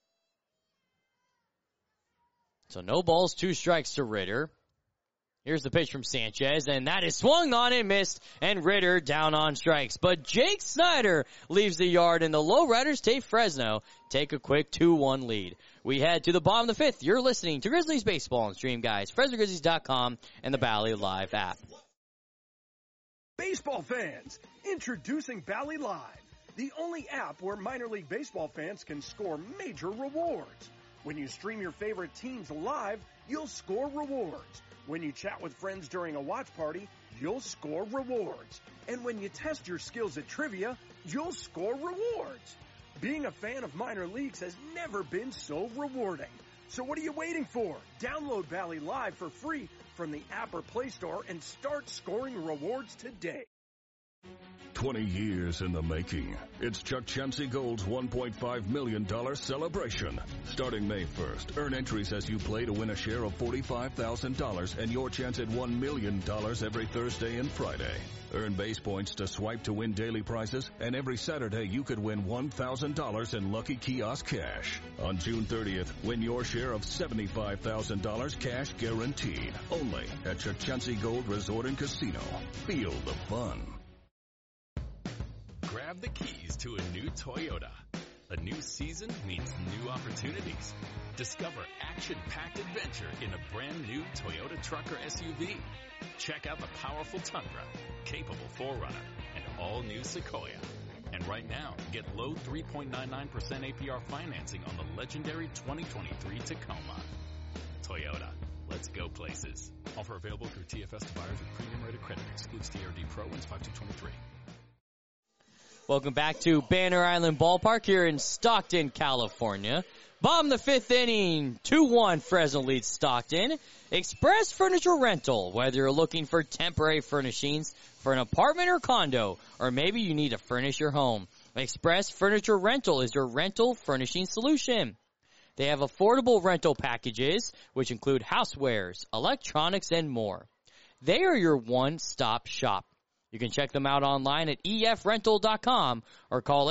So no balls, 2 strikes to Ritter. Here's the pitch from Sanchez, and that is swung on and missed, and Ritter down on strikes. But Jake Snyder leaves the yard, and the Lowriders take Fresno, take a quick 2-1 lead. We head to the bottom of the 5th. You're listening to Grizzlies Baseball and Stream Guys, FresnoGrizzlies.com, and the Bally Live app. Baseball fans, introducing Bally Live, the only app where minor league baseball fans can score major rewards. When you stream your favorite teams live, you'll score rewards. When you chat with friends during a watch party, you'll score rewards. And when you test your skills at trivia, you'll score rewards. Being a fan of minor leagues has never been so rewarding. So what are you waiting for? Download Bally Live for free from the app or Play Store and start scoring rewards today. 20 years in the making. It's Chuck Chansey Gold's $1.5 million celebration. Starting May 1st, earn entries as you play to win a share of $45,000 and your chance at $1 million every Thursday and Friday. Earn base points to swipe to win daily prizes, and every Saturday you could win $1,000 in Lucky Kiosk cash. On June 30th, win your share of $75,000 cash guaranteed. Only at Chuck Chansey Gold Resort and Casino. Feel the fun. Grab the keys to a new Toyota. A new season means new opportunities. Discover action-packed adventure in a brand new Toyota Trucker SUV. Check out the powerful Tundra, capable 4Runner, and all-new Sequoia. And right now, get low 3.99% APR financing on the legendary 2023 Tacoma. Toyota, let's go places. Offer available through TFS to buyers with premium rated credit. Excludes TRD Pro. Wins 5/2/23. Welcome back to Banner Island Ballpark here in Stockton, California. Bottom of the 5th inning, 2-1 Fresno leads Stockton. Express Furniture Rental, whether you're looking for temporary furnishings for an apartment or condo, or maybe you need to furnish your home. Express Furniture Rental is your rental furnishing solution. They have affordable rental packages, which include housewares, electronics, and more. They are your one-stop shop. You can check them out online at efrental.com or call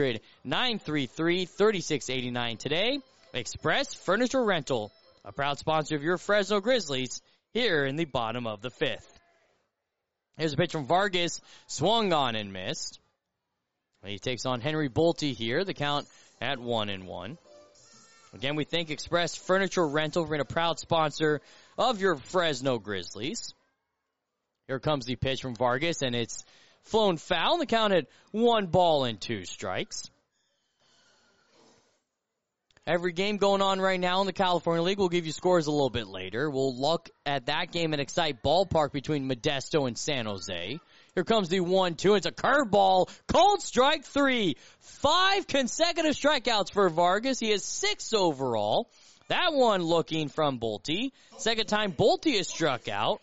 800-933-3689 today. Express Furniture Rental, a proud sponsor of your Fresno Grizzlies here in the bottom of the 5th. Here's a pitch from Vargas, swung on and missed. He takes on Henry Bolte here, the count at 1-1. Again, we thank Express Furniture Rental for being a proud sponsor of your Fresno Grizzlies. Here comes the pitch from Vargas, and it's flown foul. The count at 1-2 strikes. Every game going on right now in the California League. We'll give you scores a little bit later. We'll look at that game at Excite Ballpark between Modesto and San Jose. Here comes the 1-2. It's a curveball. Called strike 3. 5 consecutive strikeouts for Vargas. He has 6 overall. That one looking from Bolte. Second time Bolte is struck out.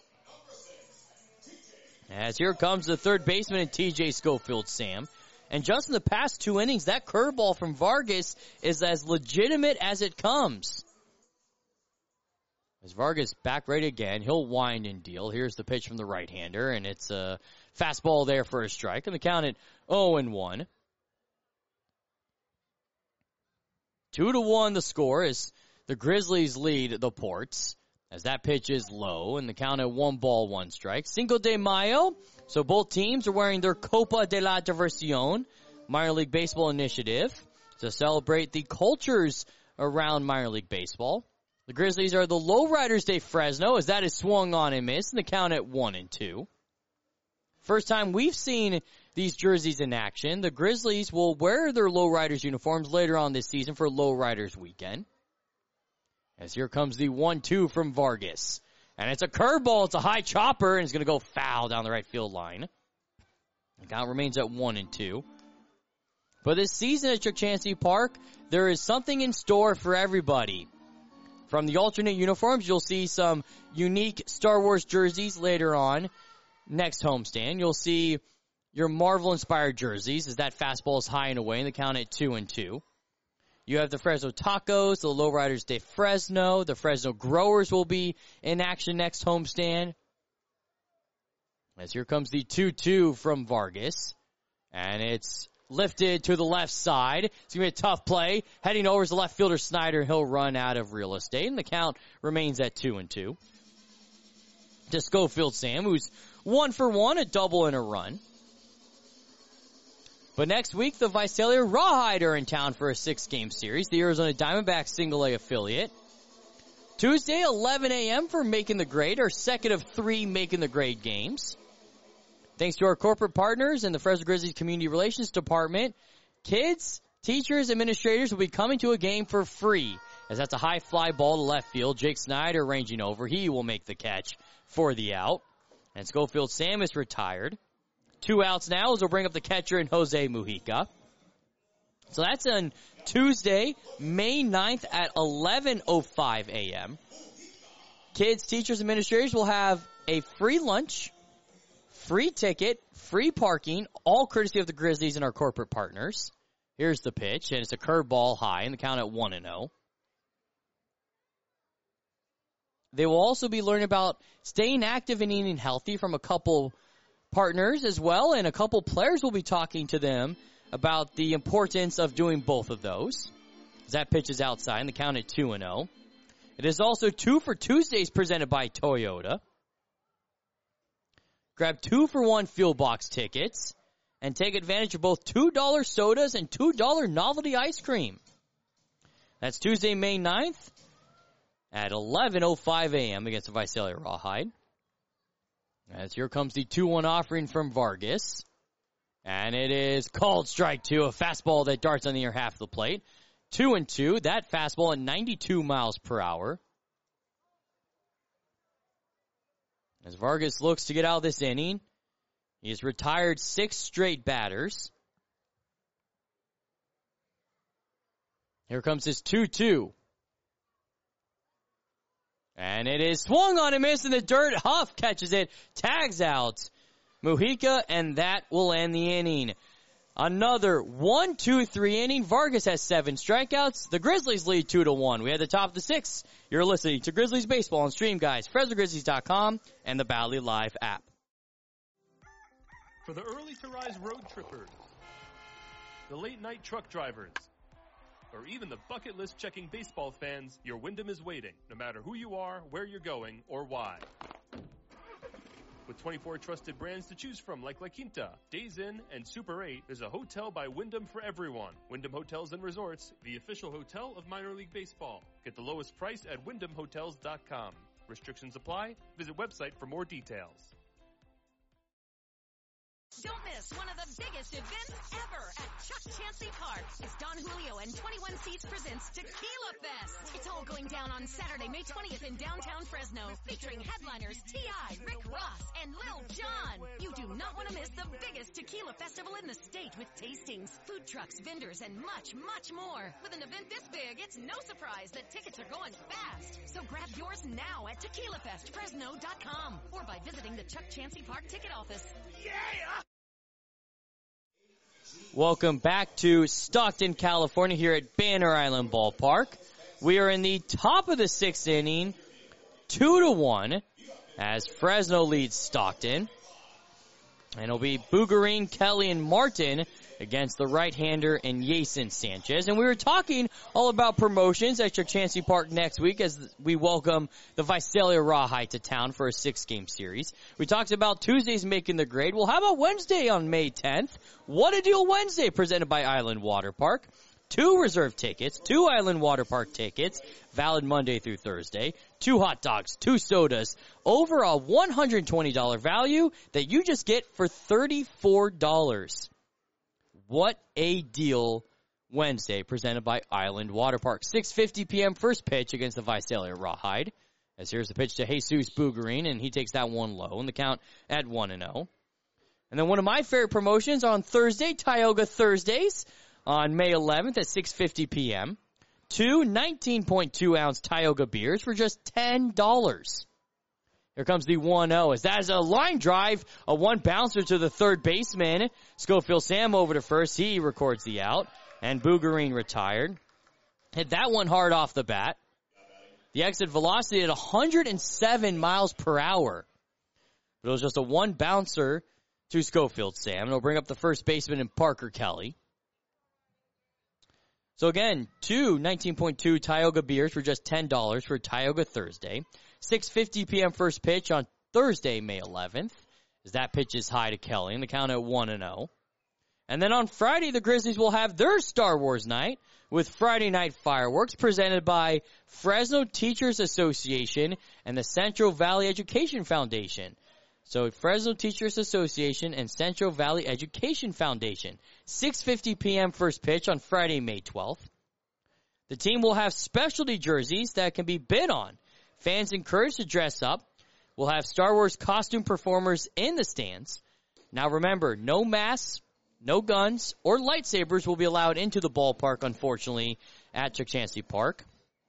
As here comes the third baseman and TJ Schofield, Sam. And just in the past 2 innings, that curveball from Vargas is as legitimate as it comes. As Vargas back right again, he'll wind and deal. Here's the pitch from the right-hander, and it's a fastball there for a strike. And the count at 0-1. 2-1 the score as the Grizzlies lead the Ports. As that pitch is low, and the count at 1 ball, 1 strike. Cinco de Mayo. So both teams are wearing their Copa de la Diversión, minor league baseball initiative, to celebrate the cultures around minor league baseball. The Grizzlies are the Lowriders de Fresno, as that is swung on and missed, and the count at 1-2. First time we've seen these jerseys in action. The Grizzlies will wear their Lowriders uniforms later on this season for Lowriders weekend. As here comes the 1-2 from Vargas. And it's a curveball. It's a high chopper, and it's going to go foul down the right field line. The count remains at 1-2. But this season at Chukchansi Park, there is something in store for everybody. From the alternate uniforms, you'll see some unique Star Wars jerseys later on. Next homestand, you'll see your Marvel-inspired jerseys, as that fastball is high and away, and the count at 2-2. You have the Fresno Tacos, the Lowriders de Fresno. The Fresno Growers will be in action next homestand. As here comes the 2-2 from Vargas. And it's lifted to the left side. It's going to be a tough play. Heading over is the left fielder Snyder. He'll run out of real estate. And the count remains at 2-2. To Schofield Sam, who's 1 for 1, a double and a run. But next week, the Visalia Rawhide are in town for a 6-game series. The Arizona Diamondbacks single-A affiliate. Tuesday, 11 a.m. for Making the Grade, our second of 3 Making the Grade games. Thanks to our corporate partners and the Fresno Grizzlies Community Relations Department, kids, teachers, administrators will be coming to a game for free. As that's a high fly ball to left field. Jake Snyder ranging over. He will make the catch for the out. And Schofield Sam is retired. 2 outs now as we'll bring up the catcher in Jose Mujica. So that's on Tuesday, May 9th at 11:05 a.m. Kids, teachers, administrators will have a free lunch, free ticket, free parking, all courtesy of the Grizzlies and our corporate partners. Here's the pitch, and it's a curveball high, and the count at 1-0. They will also be learning about staying active and eating healthy from a couple partners as well, and a couple players will be talking to them about the importance of doing both of those. As that pitch is outside, and the count at 2-0. It is also 2 for Tuesdays presented by Toyota. Grab 2-for-1 Fuel Box tickets and take advantage of both $2 sodas and $2 novelty ice cream. That's Tuesday, May 9th at 11:05 a.m. against the Visalia Rawhide. As here comes the 2-1 offering from Vargas. And it is called strike 2, a fastball that darts on the near half of the plate. 2-2, that fastball at 92 miles per hour. As Vargas looks to get out of this inning, he has retired 6 straight batters. Here comes his 2-2. And it is swung on and missed in the dirt. Huff catches it, tags out Mujica, and that will end the inning. Another 1-2-3 inning. Vargas has 7 strikeouts. The Grizzlies lead 2-1. We had the top of the 6th. You're listening to Grizzlies Baseball on Stream, guys. FresnoGrizzlies.com and the Bally Live app. For the early to rise road trippers, the late night truck drivers, or even the bucket list checking baseball fans, your Wyndham is waiting, no matter who you are, where you're going, or why. With 24 trusted brands to choose from like La Quinta, Days Inn, and Super 8, there's a hotel by Wyndham for everyone. Wyndham Hotels and Resorts, the official hotel of minor league baseball. Get the lowest price at WyndhamHotels.com. Restrictions apply. Visit website for more details. Don't miss one of the biggest events ever at Chuck Chansey Park as Don Julio and 21 Seats presents Tequila Fest. It's all going down on Saturday, May 20th in downtown Fresno, featuring headliners T.I., Rick Ross, and Lil Jon. You do not want to miss the biggest tequila festival in the state with tastings, food trucks, vendors, and much, much more. With an event this big, it's no surprise that tickets are going fast. So grab yours now at TequilaFestFresno.com or by visiting the Chuck Chansey Park ticket office. Yeah! Welcome back to Stockton, California here at Banner Island Ballpark. We are in the top of the 6th inning, 2-1, as Fresno leads Stockton. And it'll be Boogerine, Kelly, and Martin against the right-hander and Yason Sanchez. And we were talking all about promotions at Chuck Chansey Park next week as we welcome the Visalia Rawhide to town for a 6-game series. We talked about Tuesdays making the grade. Well, how about Wednesday on May 10th? What a Deal Wednesday presented by Island Water Park. 2 reserve tickets, 2 Island Water Park tickets, valid Monday through Thursday, 2 hot dogs, 2 sodas, over a $120 value that you just get for $34. What a deal Wednesday presented by Island Water Park. 6:50 p.m. first pitch against the Visalia Rawhide. As here's the pitch to Jesus Boogerine, and he takes that one low, and the count at 1-0. And then one of my favorite promotions on Thursday, Tioga Thursdays, on May 11th at 6:50 p.m. 2 19.2-ounce Tioga beers for just $10. Here comes the 1-0 as that is a line drive, a one bouncer to the third baseman. Schofield Sam over to first. He records the out, and Boogerine retired. Hit that one hard off the bat. The exit velocity at 107 miles per hour. But it was just a one bouncer to Schofield Sam. And it'll bring up the first baseman in Parker Kelly. So again, 2 19.2 Tioga beers for just $10 for Tioga Thursday. 6:50 p.m. first pitch on Thursday, May 11th, as that pitch is high to Kelly, and the count at 1-0. And then on Friday, the Grizzlies will have their Star Wars night with Friday Night Fireworks presented by Fresno Teachers Association and the Central Valley Education Foundation. So Fresno Teachers Association and Central Valley Education Foundation. 6:50 p.m. first pitch on Friday, May 12th. The team will have specialty jerseys that can be bid on. Fans encouraged to dress up. We'll have Star Wars costume performers in the stands. Now remember, no masks, no guns, or lightsabers will be allowed into the ballpark, unfortunately, at Chuck Chansey Park.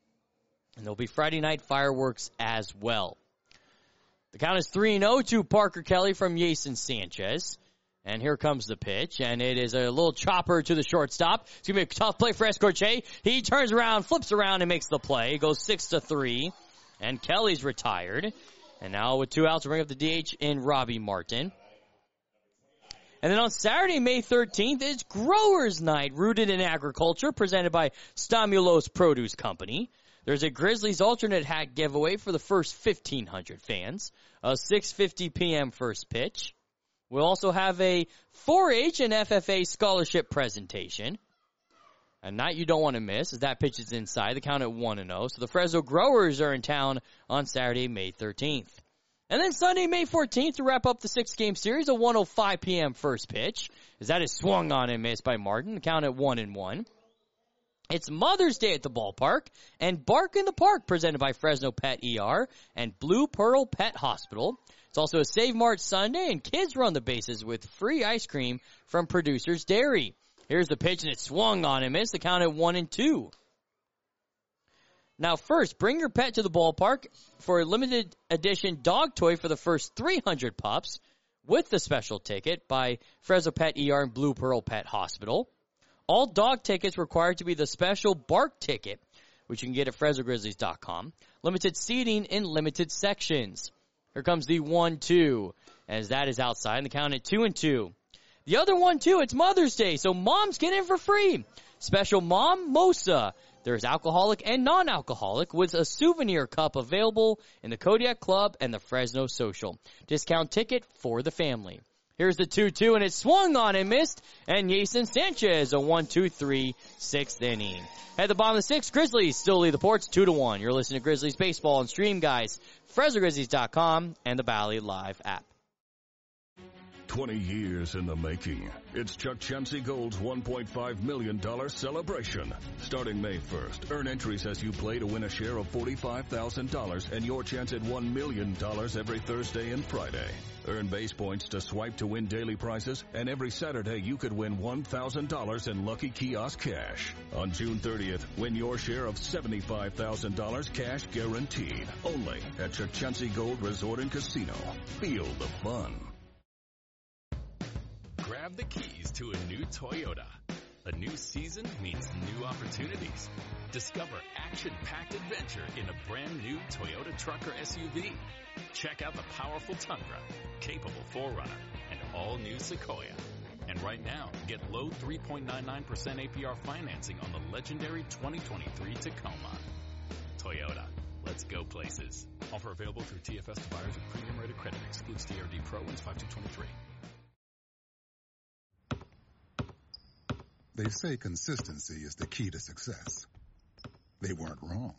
And there'll be Friday night fireworks as well. The count is 3-0 to Parker Kelly from Yason Sanchez. And here comes the pitch, and it is a little chopper to the shortstop. It's going to be a tough play for Escorche. He turns around, flips around, and makes the play. It goes 6-3, and Kelly's retired. And now with 2 outs, we'll bring up the DH in Robbie Martin. And then on Saturday, May 13th, it's Growers Night, rooted in agriculture, presented by Stamulos Produce Company. There's a Grizzlies alternate hat giveaway for the first 1,500 fans. A 6:50 p.m. first pitch. We'll also have a 4-H and FFA scholarship presentation. A night you don't want to miss, as that pitch is inside. The count at 1-0. So the Fresno Growers are in town on Saturday, May 13th. And then Sunday, May 14th, to wrap up the 6-game series, a 1:05 p.m. first pitch, as that is swung on and missed by Martin. The count at 1-1. It's Mother's Day at the ballpark, and Bark in the Park, presented by Fresno Pet ER and Blue Pearl Pet Hospital. It's also a Save Mart Sunday, and kids run the bases with free ice cream from Producer's Dairy. Here's the pitch, and it's swung on and missed. The count at 1-2. Now first, bring your pet to the ballpark for a limited edition dog toy for the first 300 pups with the special ticket by Fresno Pet ER and Blue Pearl Pet Hospital. All dog tickets required to be the special Bark ticket, which you can get at FresnoGrizzlies.com. Limited seating in limited sections. Here comes the 1-2, as that is outside, and the count at 2-2. The other 1-2, it's Mother's Day, so moms get in for free. Special Mom Mosa. There's alcoholic and non-alcoholic with a souvenir cup available in the Kodiak Club and the Fresno Social. Discount ticket for the family. Here's the 2-2, and it swung on and missed. And Yason Sanchez, a 1-2-3 6th inning. At the bottom of the 6th, Grizzlies still lead the Ports 2-1. You're listening to Grizzlies Baseball and Stream Guys, FresnoGrizzlies.com, and the Bally Live app. 20 years in the making. It's Chuck Chansey Gold's $1.5 million celebration. Starting May 1st, earn entries as you play to win a share of $45,000 and your chance at $1 million every Thursday and Friday. Earn base points to swipe to win daily prizes, and every Saturday you could win $1,000 in Lucky Kiosk cash. On June 30th, win your share of $75,000 cash guaranteed. Only at Chuck Chansey Gold Resort and Casino. Feel the fun. Grab the keys to a new Toyota. A new season means new opportunities. Discover action-packed adventure in a brand new Toyota Trucker SUV. Check out the powerful Tundra, capable 4Runner, and all-new Sequoia. And right now, get low 3.99% APR financing on the legendary 2023 Tacoma. Toyota, let's go places. Offer available through TFS to buyers with premium rated credit. Excludes DRD Pro. Wins 5223. They say consistency is the key to success. They weren't wrong.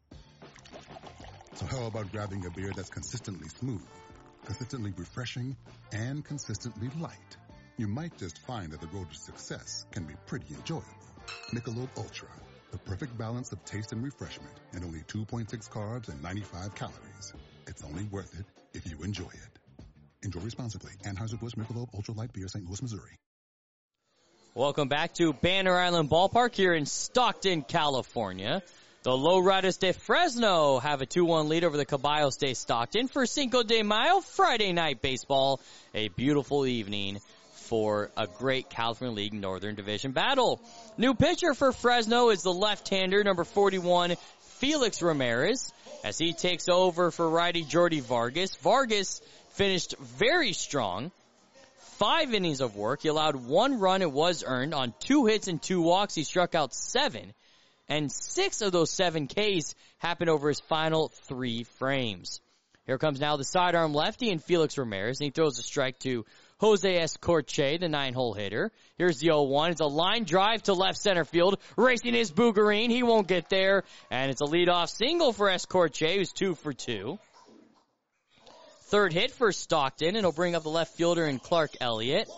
So how about grabbing a beer that's consistently smooth, consistently refreshing, and consistently light? You might just find that the road to success can be pretty enjoyable. Michelob Ultra, the perfect balance of taste and refreshment, and only 2.6 carbs and 95 calories. It's only worth it if you enjoy it. Enjoy responsibly. Anheuser-Busch Michelob Ultra Light Beer, St. Louis, Missouri. Welcome back to Banner Island Ballpark here in Stockton, California. The Lowriders de Fresno have a 2-1 lead over the Caballos de Stockton for Cinco de Mayo Friday night baseball. A beautiful evening for a great California League Northern Division battle. New pitcher for Fresno is the left-hander, number 41, Felix Ramirez, as he takes over for righty Jordy Vargas. Vargas finished very strong. 5 innings of work. He allowed 1 run. It was earned on 2 hits and 2 walks. He struck out 7. And 6 of those 7 Ks happened over his final 3 frames. Here comes now the sidearm lefty and Felix Ramirez. And he throws a strike to Jose Escorche, the 9-hole hitter. Here's the 0-1. It's a line drive to left center field. Racing his Bougarine. He won't get there. And it's a leadoff single for Escorche, who's 2 for 2. Third hit for Stockton, and it'll bring up the left fielder in Clark Elliott.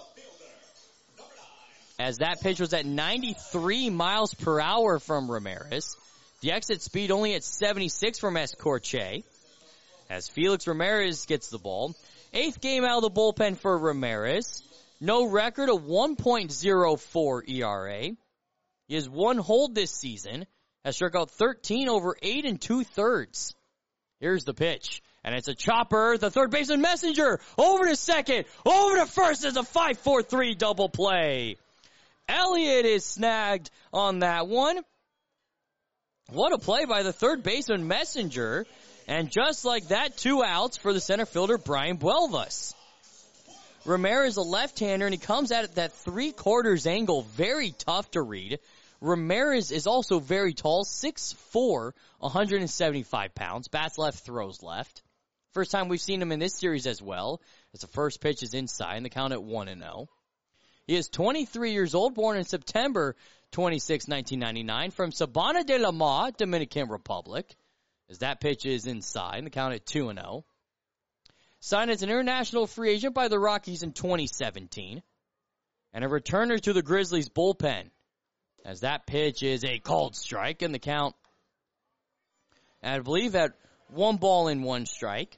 As that pitch was at 93 miles per hour from Ramirez. The exit speed only at 76 from Escorche. As Felix Ramirez gets the ball. 8th game out of the bullpen for Ramirez. No record, a 1.04 ERA. He has 1 hold this season. Has struck out 13 over 8 2/3. Here's the pitch. And it's a chopper, the third baseman Messenger, over to second, over to first as a 5-4-3 double play. Elliott is snagged on that one. What a play by the third baseman Messenger. And just like that, 2 outs for the center fielder Brian Buelvas. Ramirez, a left-hander, and he comes at it that 3/4 angle, very tough to read. Ramirez is also very tall, 6'4", 175 pounds, bats left, throws left. First time we've seen him in this series as well, as the first pitch is inside, and the count at 1-0. He is 23 years old, born in September 26, 1999, from Sabana de la Mar, Dominican Republic, as that pitch is inside, and the count at 2-0. Signed as an international free agent by the Rockies in 2017, and a returner to the Grizzlies bullpen, as that pitch is a called strike, and the count, and I believe at 1-1 strike.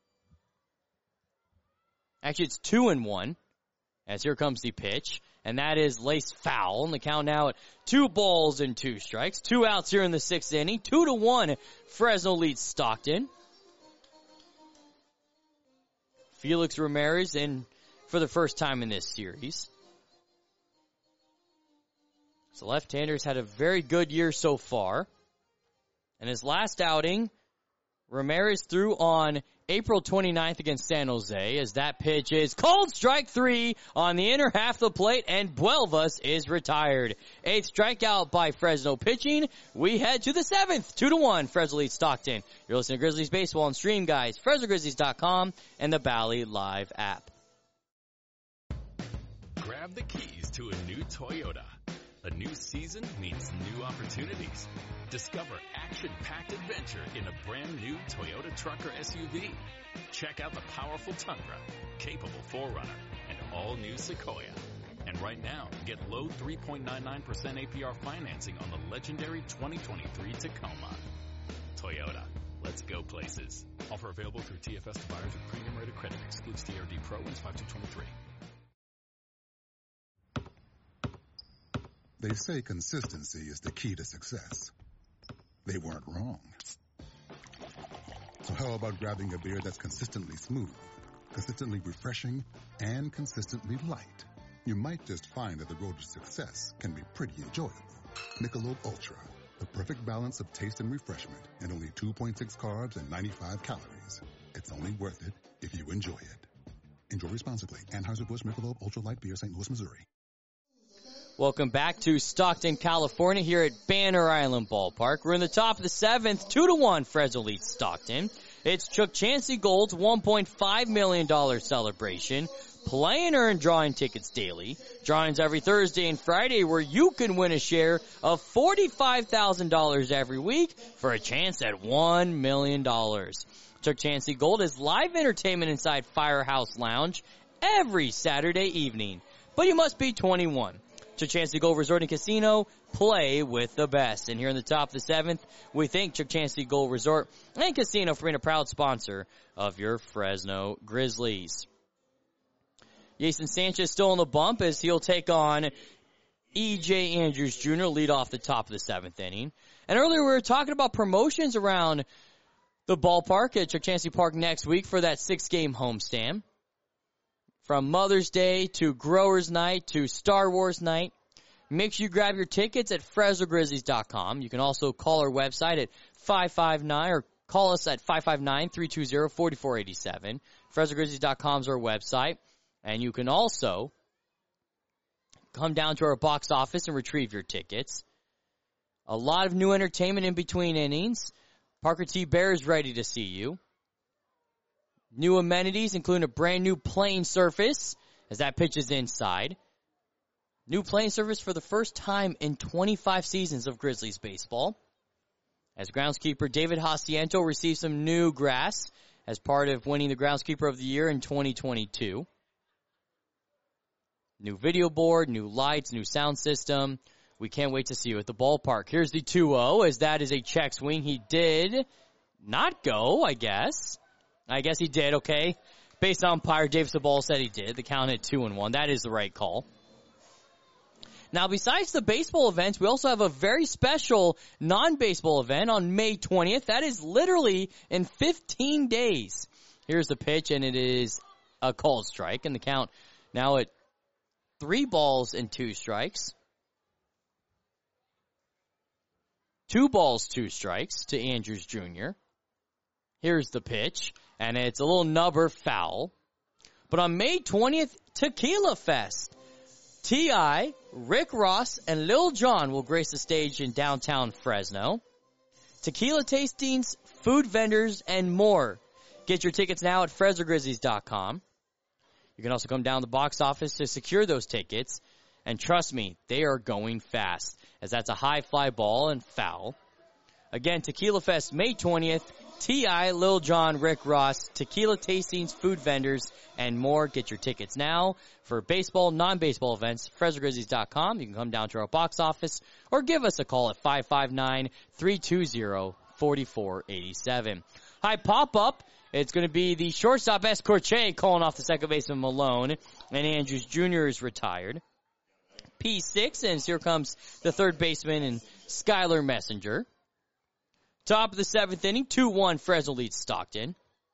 Actually, it's 2-1, as here comes the pitch, and that is laced foul, and the count now at 2 strikes. 2 outs here in the 6th inning. 2-1, Fresno leads Stockton. Felix Ramirez in for the first time in this series. So left-handers had a very good year so far. And his last outing, Ramirez threw on April 29th against San Jose, as that pitch is called strike 3 on the inner half of the plate, and Buelvas is retired. 8th strikeout by Fresno pitching. We head to the 7th, 2-1, Fresno leads Stockton. You're listening to Grizzlies Baseball on Stream, guys. FresnoGrizzlies.com and the Bally Live app. Grab the keys to a new Toyota. A new season means new opportunities. Discover action-packed adventure in a brand new Toyota Trucker SUV. Check out the powerful Tundra, capable 4Runner, and all-new Sequoia. And right now, get low 3.99% APR financing on the legendary 2023 Tacoma. Toyota. Let's go places. Offer available through TFS to buyers with premium rated credit. Excludes TRD Pro. Wins 5223. They say consistency is the key to success. They weren't wrong. So how about grabbing a beer that's consistently smooth, consistently refreshing, and consistently light? You might just find that the road to success can be pretty enjoyable. Michelob Ultra, the perfect balance of taste and refreshment, and only 2.6 carbs and 95 calories. It's only worth it if you enjoy it. Enjoy responsibly. Anheuser-Busch Michelob Ultra Light Beer, St. Louis, Missouri. Welcome back to Stockton, California, here at Banner Island Ballpark. We're in the top of the 7th, 2-1 Fresno leads Stockton. It's Chuck Chansey Gold's $1.5 million celebration. Play and earn drawing tickets daily. Drawings every Thursday and Friday where you can win a share of $45,000 every week for a chance at $1 million. Chuck Chansey Gold is live entertainment inside Firehouse Lounge every Saturday evening. But you must be 21. Chuck Chansey Gold Resort and Casino, play with the best. And here in the top of the 7th, we thank Chuck Chansey Gold Resort and Casino for being a proud sponsor of your Fresno Grizzlies. Jason Sanchez still on the bump as he'll take on E.J. Andrews Jr. lead off the top of the 7th inning. And earlier we were talking about promotions around the ballpark at Chuck Chansey Park next week for that 6-game homestand. From Mother's Day to Growers Night to Star Wars Night. Make sure you grab your tickets at FresnoGrizzlies.com. You can also call our website at 559 or call us at 559-320-4487. FresnoGrizzlies.com is our website. And you can also come down to our box office and retrieve your tickets. A lot of new entertainment in between innings. Parker T. Bear is ready to see you. New amenities, including a brand new playing surface, as that pitch is inside. New playing surface for the first time in 25 seasons of Grizzlies baseball. As groundskeeper David Jacinto receives some new grass as part of winning the Groundskeeper of the Year in 2022. New video board, new lights, new sound system. We can't wait to see you at the ballpark. Here's the 2-0, as that is a check swing. He did not go, I guess. I guess he did, okay. Based on umpire Dave Sabal said he did. The count at 2-1. That is the right call. Now, besides the baseball events, we also have a very special non-baseball event on May 20th. That is literally in 15 days. Here's the pitch, and it is a called strike. And the count now at 3 balls and 2 strikes. 2 balls, 2 strikes to Andrews Jr. Here's the pitch, and it's a little nubber foul. But on May 20th, Tequila Fest. T.I., Rick Ross, and Lil Jon will grace the stage in downtown Fresno. Tequila tastings, food vendors, and more. Get your tickets now at FresnoGrizzlies.com. You can also come down to the box office to secure those tickets. And trust me, they are going fast, as that's a high fly ball and foul. Again, Tequila Fest, May 20th. T.I., Lil Jon, Rick Ross, tequila tastings, food vendors, and more. Get your tickets now for baseball, non-baseball events. FresnoGrizzlies.com. You can come down to our box office or give us a call at 559-320-4487. High pop-up. It's going to be the shortstop Escorche calling off the second baseman Malone, and Andrews Jr. is retired. P6, and here comes the third baseman and Skylar Messenger. Top of the 7th inning, 2-1 Fresno leads Stockton.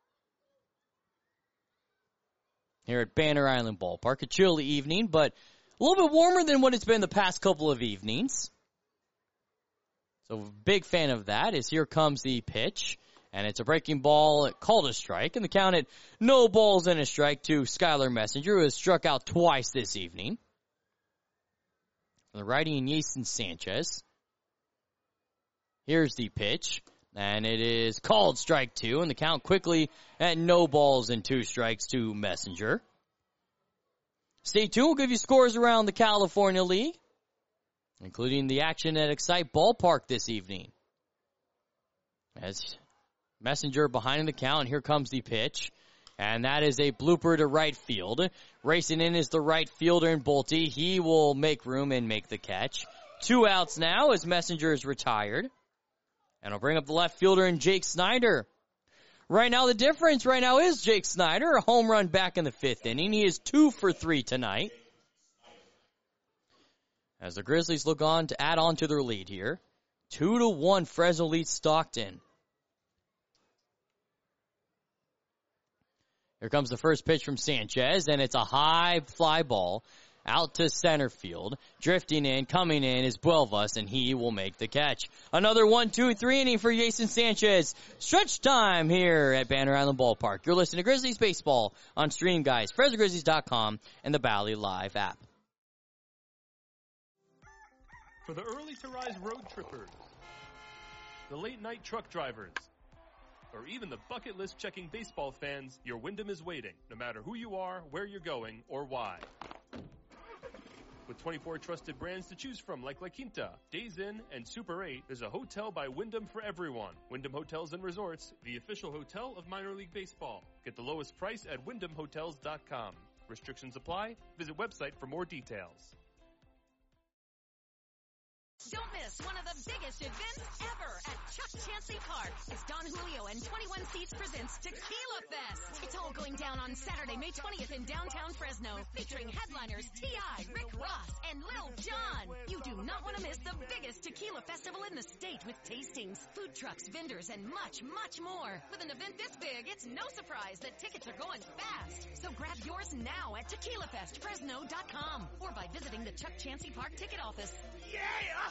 Here at Banner Island Ballpark, a chilly evening, but a little bit warmer than what it's been the past couple of evenings. So big fan of that is here comes the pitch, and it's a breaking ball called a strike, and the count at no balls and a strike to Skylar Messenger, who has struck out twice this evening. The righty and Jason Sanchez. Here's the pitch, and it is called strike 2, and the count quickly at no balls and 2 strikes to Messenger. Stay tuned. We'll give you scores around the California League, including the action at Excite Ballpark this evening. As Messenger behind in the count, and here comes the pitch. And that is a blooper to right field. Racing in is the right fielder in Bolte. He will make room and make the catch. 2 outs now as Messenger is retired. And I'll bring up the left fielder in Jake Snyder. Right now, the difference right now is Jake Snyder, a home run back in the 5th inning. He is 2 for 3 tonight. As the Grizzlies look on to add on to their lead here. 2-1, Fresno leads Stockton. Here comes the first pitch from Sanchez, and it's a high fly ball out to center field. Drifting in, coming in is Buelvas, and he will make the catch. Another 1-2-3 inning for Jason Sanchez. Stretch time here at Banner Island Ballpark. You're listening to Grizzlies Baseball on Stream Guys, FresnoGrizzlies.com, and the Bally Live app. For the early-to-rise road trippers, the late-night truck drivers, or even the bucket list checking baseball fans, your Wyndham is waiting, no matter who you are, where you're going, or why. With 24 trusted brands to choose from like La Quinta, Days Inn, and Super 8, there's a hotel by Wyndham for everyone. Wyndham Hotels and Resorts, the official hotel of minor league baseball. Get the lowest price at WyndhamHotels.com. Restrictions apply. Visit website for more details. Don't miss one of the biggest events ever at Chuck Chansey Park as Don Julio and 21 Seats presents Tequila Fest. It's all going down on Saturday, May 20th in downtown Fresno, featuring headliners T.I., Rick Ross, and Lil Jon. You do not want to miss the biggest tequila festival in the state with tastings, food trucks, vendors, and much, much more. With an event this big, it's no surprise that tickets are going fast. So grab yours now at TequilaFestFresno.com or by visiting the Chuck Chansey Park ticket office. Yeah!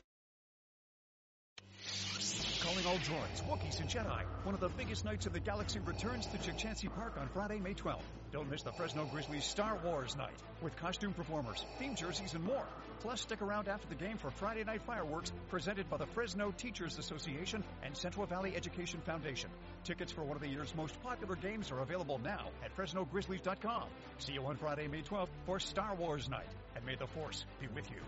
Calling all droids, Wookiees, and Jedi. One of the biggest nights of the galaxy returns to Chukchansi Park on Friday, May 12th. Don't miss the Fresno Grizzlies Star Wars night with costume performers, theme jerseys, and more. Plus, stick around after the game for Friday night fireworks presented by the Fresno Teachers Association and Central Valley Education Foundation. Tickets for one of the year's most popular games are available now at FresnoGrizzlies.com. See you on Friday, May 12th for Star Wars night. And may the Force be with you.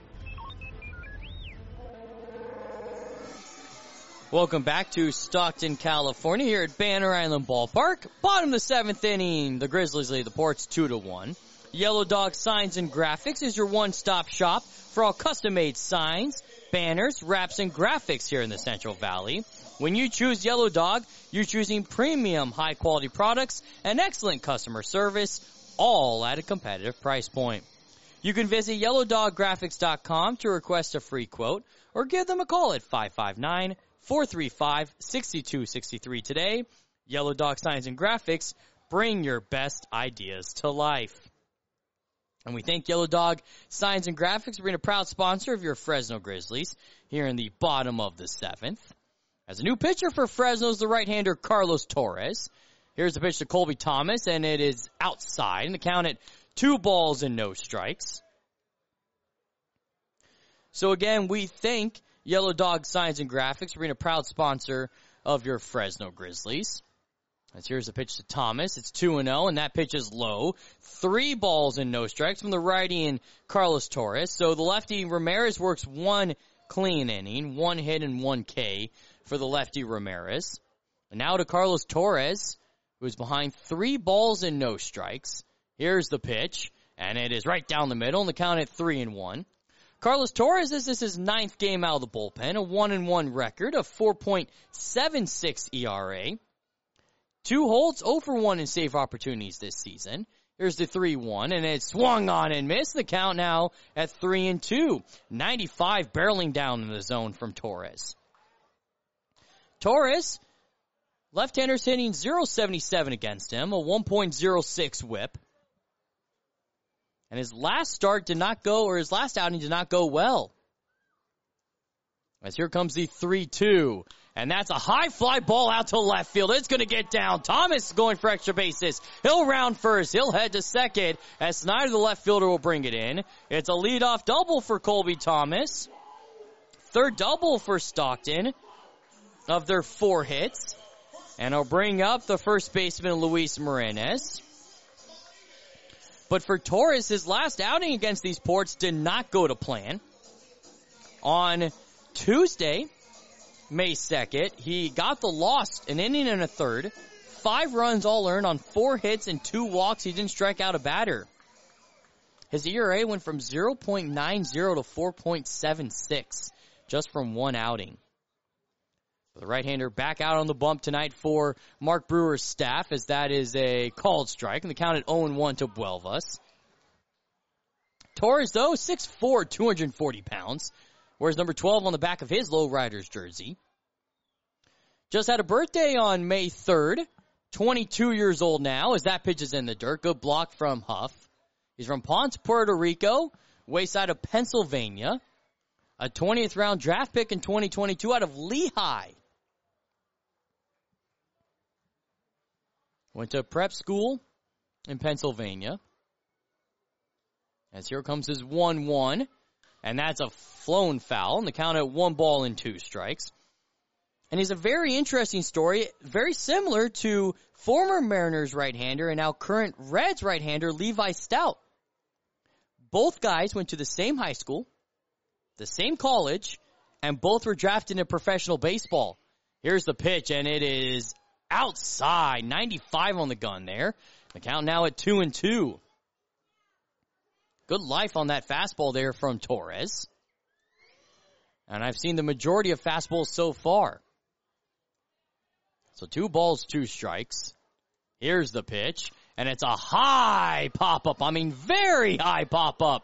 Welcome back to Stockton, California, here at Banner Island Ballpark. Bottom of the 7th inning, the Grizzlies lead the Ports 2-1. Yellow Dog Signs and Graphics is your one-stop shop for all custom-made signs, banners, wraps, and graphics here in the Central Valley. When you choose Yellow Dog, you're choosing premium, high-quality products and excellent customer service, all at a competitive price point. You can visit YellowDogGraphics.com to request a free quote or give them a call at 559-435-6263 today. Yellow Dog Signs and Graphics, bring your best ideas to life. And we thank Yellow Dog Signs and Graphics for being a proud sponsor of your Fresno Grizzlies here in the bottom of the 7th. As a new pitcher for Fresno is the right-hander Carlos Torres. Here's the pitch to Colby Thomas, and it is outside. And the count at 2 balls and no strikes. So again, we thank Yellow Dog Signs and Graphics for being a proud sponsor of your Fresno Grizzlies. As here's the pitch to Thomas. It's 2-0, and that pitch is low. 3 balls and no strikes from the righty and Carlos Torres. So the lefty Ramirez works 1 clean inning, 1 hit and 1 K for the lefty Ramirez. And now to Carlos Torres, who is behind 3 balls and no strikes. Here's the pitch, and it is right down the middle, and the count at 3-1. Carlos Torres, this is his 9th game out of the bullpen, a 1-1 record, a 4.76 ERA. 2 holds, 0 for 1 in save opportunities this season. Here's the 3-1, and it's swung on and missed. The count now at 3-2. 95 barreling down in the zone from Torres. Torres, left-handers hitting .077 against him, a 1.06 whip. And his last outing did not go well. As here comes the 3-2. And that's a high fly ball out to left field. It's going to get down. Thomas going for extra bases. He'll round first. He'll head to second as Snyder, the left fielder, will bring it in. It's a leadoff double for Colby Thomas. 3rd double for Stockton of their 4 hits. And I'll bring up the first baseman, Luis Morenes. But for Torres, his last outing against these Ports did not go to plan. On Tuesday, May 2nd, he got the loss, an inning and a third, 5 runs all earned on 4 hits and 2 walks. He didn't strike out a batter. His ERA went from 0.90 to 4.76 just from 1 outing. The right-hander back out on the bump tonight for Mark Brewer's staff, as that is a called strike, and the count at 0-1 to Buelvas. Torres, though, 6'4", 240 pounds, wears number 12 on the back of his Lowriders jersey. Just had a birthday on May 3rd, 22 years old now, as that pitch is in the dirt. Good block from Huff. He's from Ponce, Puerto Rico, wayside of Pennsylvania. A 20th round draft pick in 2022 out of Lehigh. Went to prep school in Pennsylvania. As here comes his 1-1. And that's a flown foul. And the count at 1 ball and 2 strikes. And he's a very interesting story. Very similar to former Mariners right-hander and now current Reds right-hander Levi Stout. Both guys went to the same high school, the same college, and both were drafted in professional baseball. Here's the pitch, and it is outside. 95 on the gun there. The count now at 2-2. Good life on that fastball there from Torres. And I've seen the majority of fastballs so far. So 2 balls, 2 strikes. Here's the pitch. And it's a high pop-up. I mean, very high pop-up.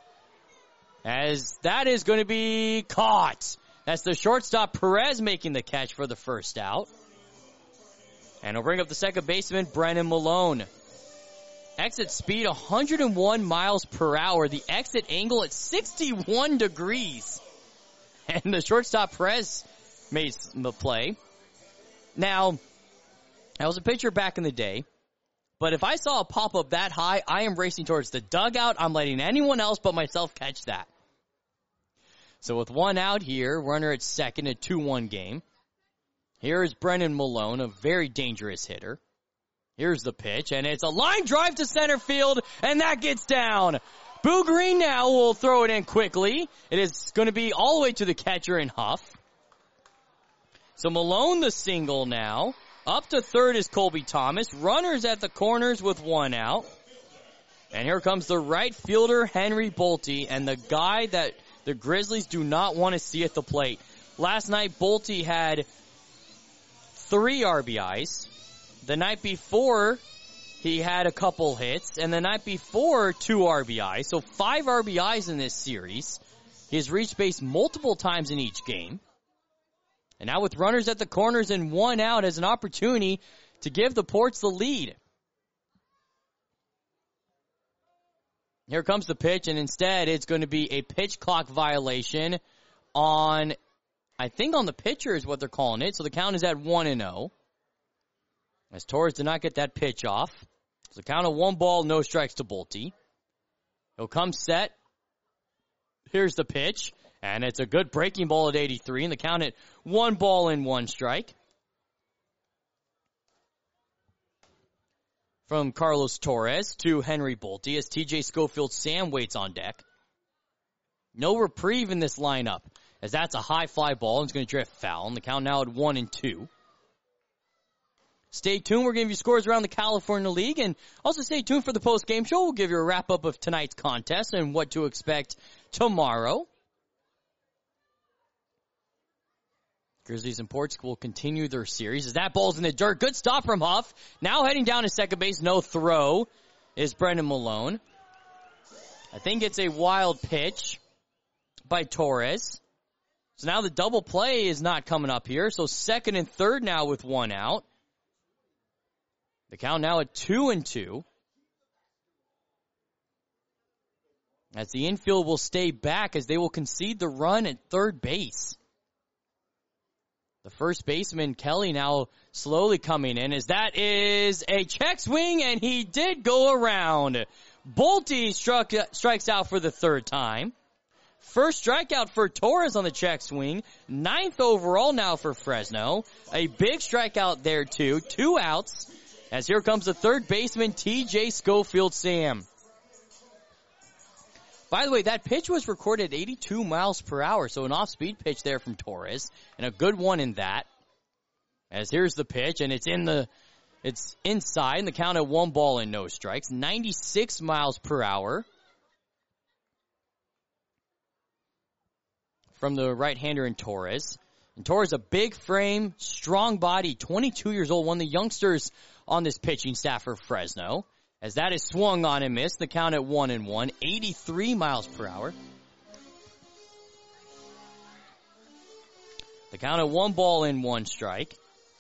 As that is going to be caught. That's the shortstop Perez making the catch for the first out. And he'll bring up the second baseman, Brennan Malone. Exit speed 101 miles per hour. The exit angle at 61 degrees. And the shortstop Perez made the play. Now, I was a pitcher back in the day. But if I saw a pop-up that high, I am racing towards the dugout. I'm letting anyone else but myself catch that. So with 1 out here, runner at second, a 2-1 game. Here is Brennan Malone, a very dangerous hitter. Here's the pitch, and it's a line drive to center field, and that gets down. Boo Green now will throw it in quickly. It is going to be all the way to the catcher in Huff. So Malone the single now. Up to third is Colby Thomas. Runners at the corners with 1 out. And here comes the right fielder, Henry Bolte, and the guy that the Grizzlies do not want to see at the plate. Last night, Bolte had 3 RBIs. The night before, he had a couple hits. And the night before, 2 RBIs. So 5 RBIs in this series. He's reached base multiple times in each game. And now with runners at the corners and 1 out as an opportunity to give the Ports the lead. Here comes the pitch, and instead it's going to be a pitch clock violation on, I think on the pitcher is what they're calling it. So the count is at 1-0. As Torres did not get that pitch off. So the count of 1 ball, no strikes to Bolte. He'll come set. Here's the pitch. And it's a good breaking ball at 83, and the count at 1 ball and 1 strike. From Carlos Torres to Henry Bolte as TJ Schofield Sam waits on deck. No reprieve in this lineup, as that's a high fly ball and it's going to drift foul, and the count now at 1-2. Stay tuned. We're going to give you scores around the California League, and also stay tuned for the post-game show. We'll give you a wrap-up of tonight's contest and what to expect tomorrow. Grizzlies and Ports will continue their series as that ball's in the dirt. Good stop from Huff. Now heading down to second base. No throw is Brendan Malone. I think it's a wild pitch by Torres. So now the double play is not coming up here. So second and third now with 1 out. The count now at 2-2. As the infield will stay back as they will concede the run at third base. The first baseman, Kelly, now slowly coming in as that is a check swing, and he did go around. Bolte strikes out for the 3rd time. First strikeout for Torres on the check swing. 9th overall now for Fresno. A big strikeout there, too. 2 outs. As here comes the third baseman, TJ Schofield Sam. By the way, that pitch was recorded at 82 miles per hour, so an off-speed pitch there from Torres, and a good one in that. As here's the pitch, and it's in the It's inside, and the count at 1 ball and no strikes. 96 miles per hour from the right-hander in Torres. And Torres, a big frame, strong body, 22 years old, one of the youngsters on this pitching staff for Fresno. As that is swung on and missed, the count at 1-1, 83 miles per hour. The count at 1 ball and 1 strike.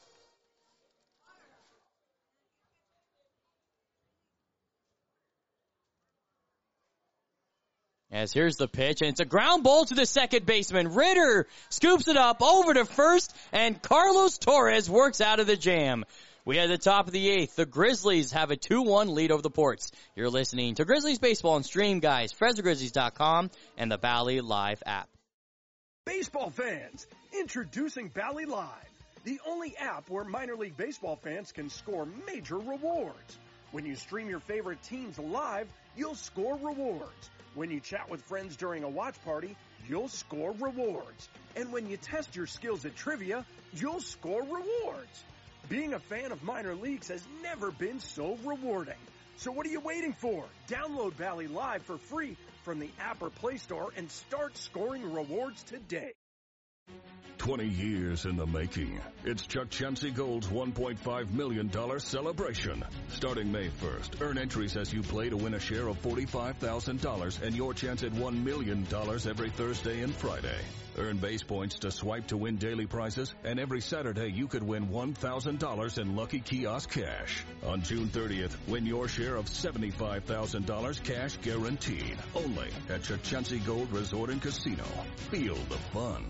As here's the pitch, and it's a ground ball to the second baseman. Ritter scoops it up over to first, and Carlos Torres works out of the jam. We at the top of the 8th. The Grizzlies have a 2-1 lead over the Ports. You're listening to Grizzlies Baseball and Stream, guys. FresnoGrizzlies.com and the Bally Live app. Baseball fans, introducing Bally Live, the only app where minor league baseball fans can score major rewards. When you stream your favorite teams live, you'll score rewards. When you chat with friends during a watch party, you'll score rewards. And when you test your skills at trivia, you'll score rewards. Being a fan of minor leagues has never been so rewarding. So what are you waiting for? Download Bally Live for free from the app or Play Store and start scoring rewards today. 20 years in the making. It's Chuck Chansey Gold's $1.5 million celebration. Starting May 1st, earn entries as you play to win a share of $45,000 and your chance at $1 million every Thursday and Friday. Earn base points to swipe to win daily prizes, and every Saturday you could win $1,000 in Lucky Kiosk cash. On June 30th, win your share of $75,000 cash guaranteed. Only at Chuck Chansey Gold Resort and Casino. Feel the fun.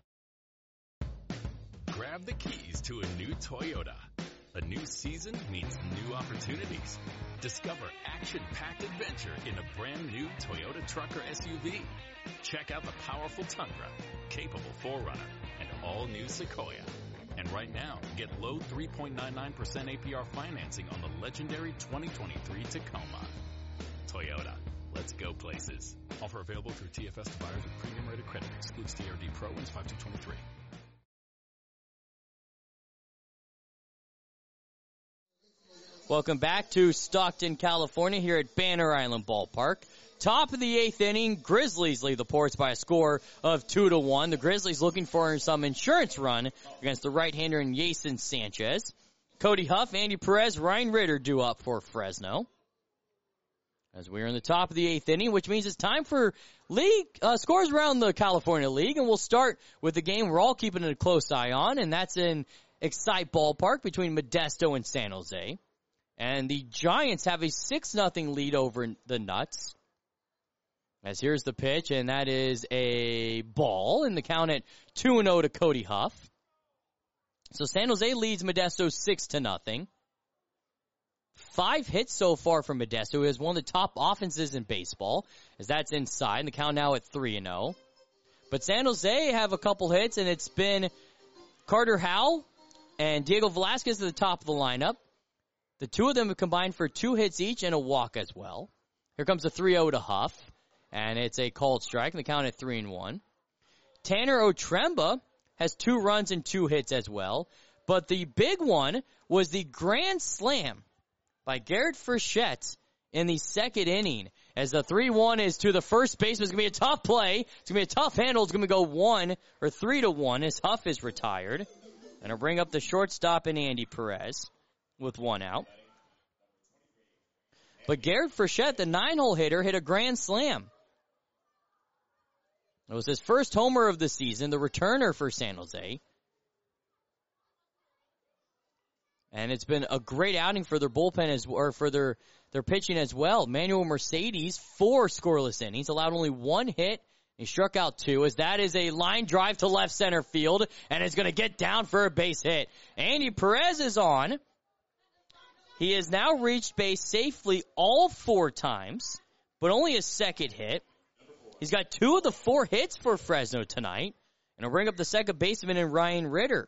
Grab the keys to a new Toyota. A new season means new opportunities. Discover action-packed adventure in a brand new Toyota Trucker SUV. Check out the powerful Tundra, capable 4Runner, and all-new Sequoia. And right now, get low 3.99% APR financing on the legendary 2023 Tacoma. Toyota, let's go places. Offer available through TFS to buyers with premium rated credit. Excludes TRD Pro. Wins 5223. Welcome back to Stockton, California, here at Banner Island Ballpark. Top of the 8th inning, Grizzlies lead the Ports by a score of 2-1. The Grizzlies looking for some insurance run against the right-hander in Jason Sanchez. Cody Huff, Andy Perez, Ryan Ritter due up for Fresno. As we're in the top of the 8th inning, which means it's time for league scores around the California League, and we'll start with the game we're all keeping a close eye on, and that's in Excite Ballpark between Modesto and San Jose. And the Giants have a 6-0 lead over the Nuts. As here's the pitch, and that is a ball, and the count at 2-0 to Cody Huff. So San Jose leads Modesto 6-0. 5 hits so far from Modesto, who has one of the top offenses in baseball, as that's inside, and the count now at 3-0. But San Jose have a couple hits, and it's been Carter Howell and Diego Velasquez at the top of the lineup. The two of them have combined for 2 hits each and a walk as well. Here comes the 3-0 to Huff, and it's a called strike, and the count at 3-1. Tanner Otremba has 2 runs and 2 hits as well, but the big one was the grand slam by Garrett Frechette in the 2nd inning. As the 3-1 is to the first baseman, it's going to be a tough play. It's going to be a tough handle. It's going to go 3-1 as Huff is retired. And I'll bring up the shortstop in Andy Perez with 1 out. But Garrett Frechette, the 9-hole hitter, hit a grand slam. It was his first homer of the season, the returner for San Jose. And it's been a great outing for their bullpen or for their pitching as well. Manuel Mercedes, 4 scoreless innings, allowed only 1 hit. He struck out 2, as that is a line drive to left center field, and is going to get down for a base hit. Andy Perez is on. He has now reached base safely all 4 times, but only a 2nd hit. He's got 2 of the 4 hits for Fresno tonight, and I'll bring up the second baseman in Ryan Ritter.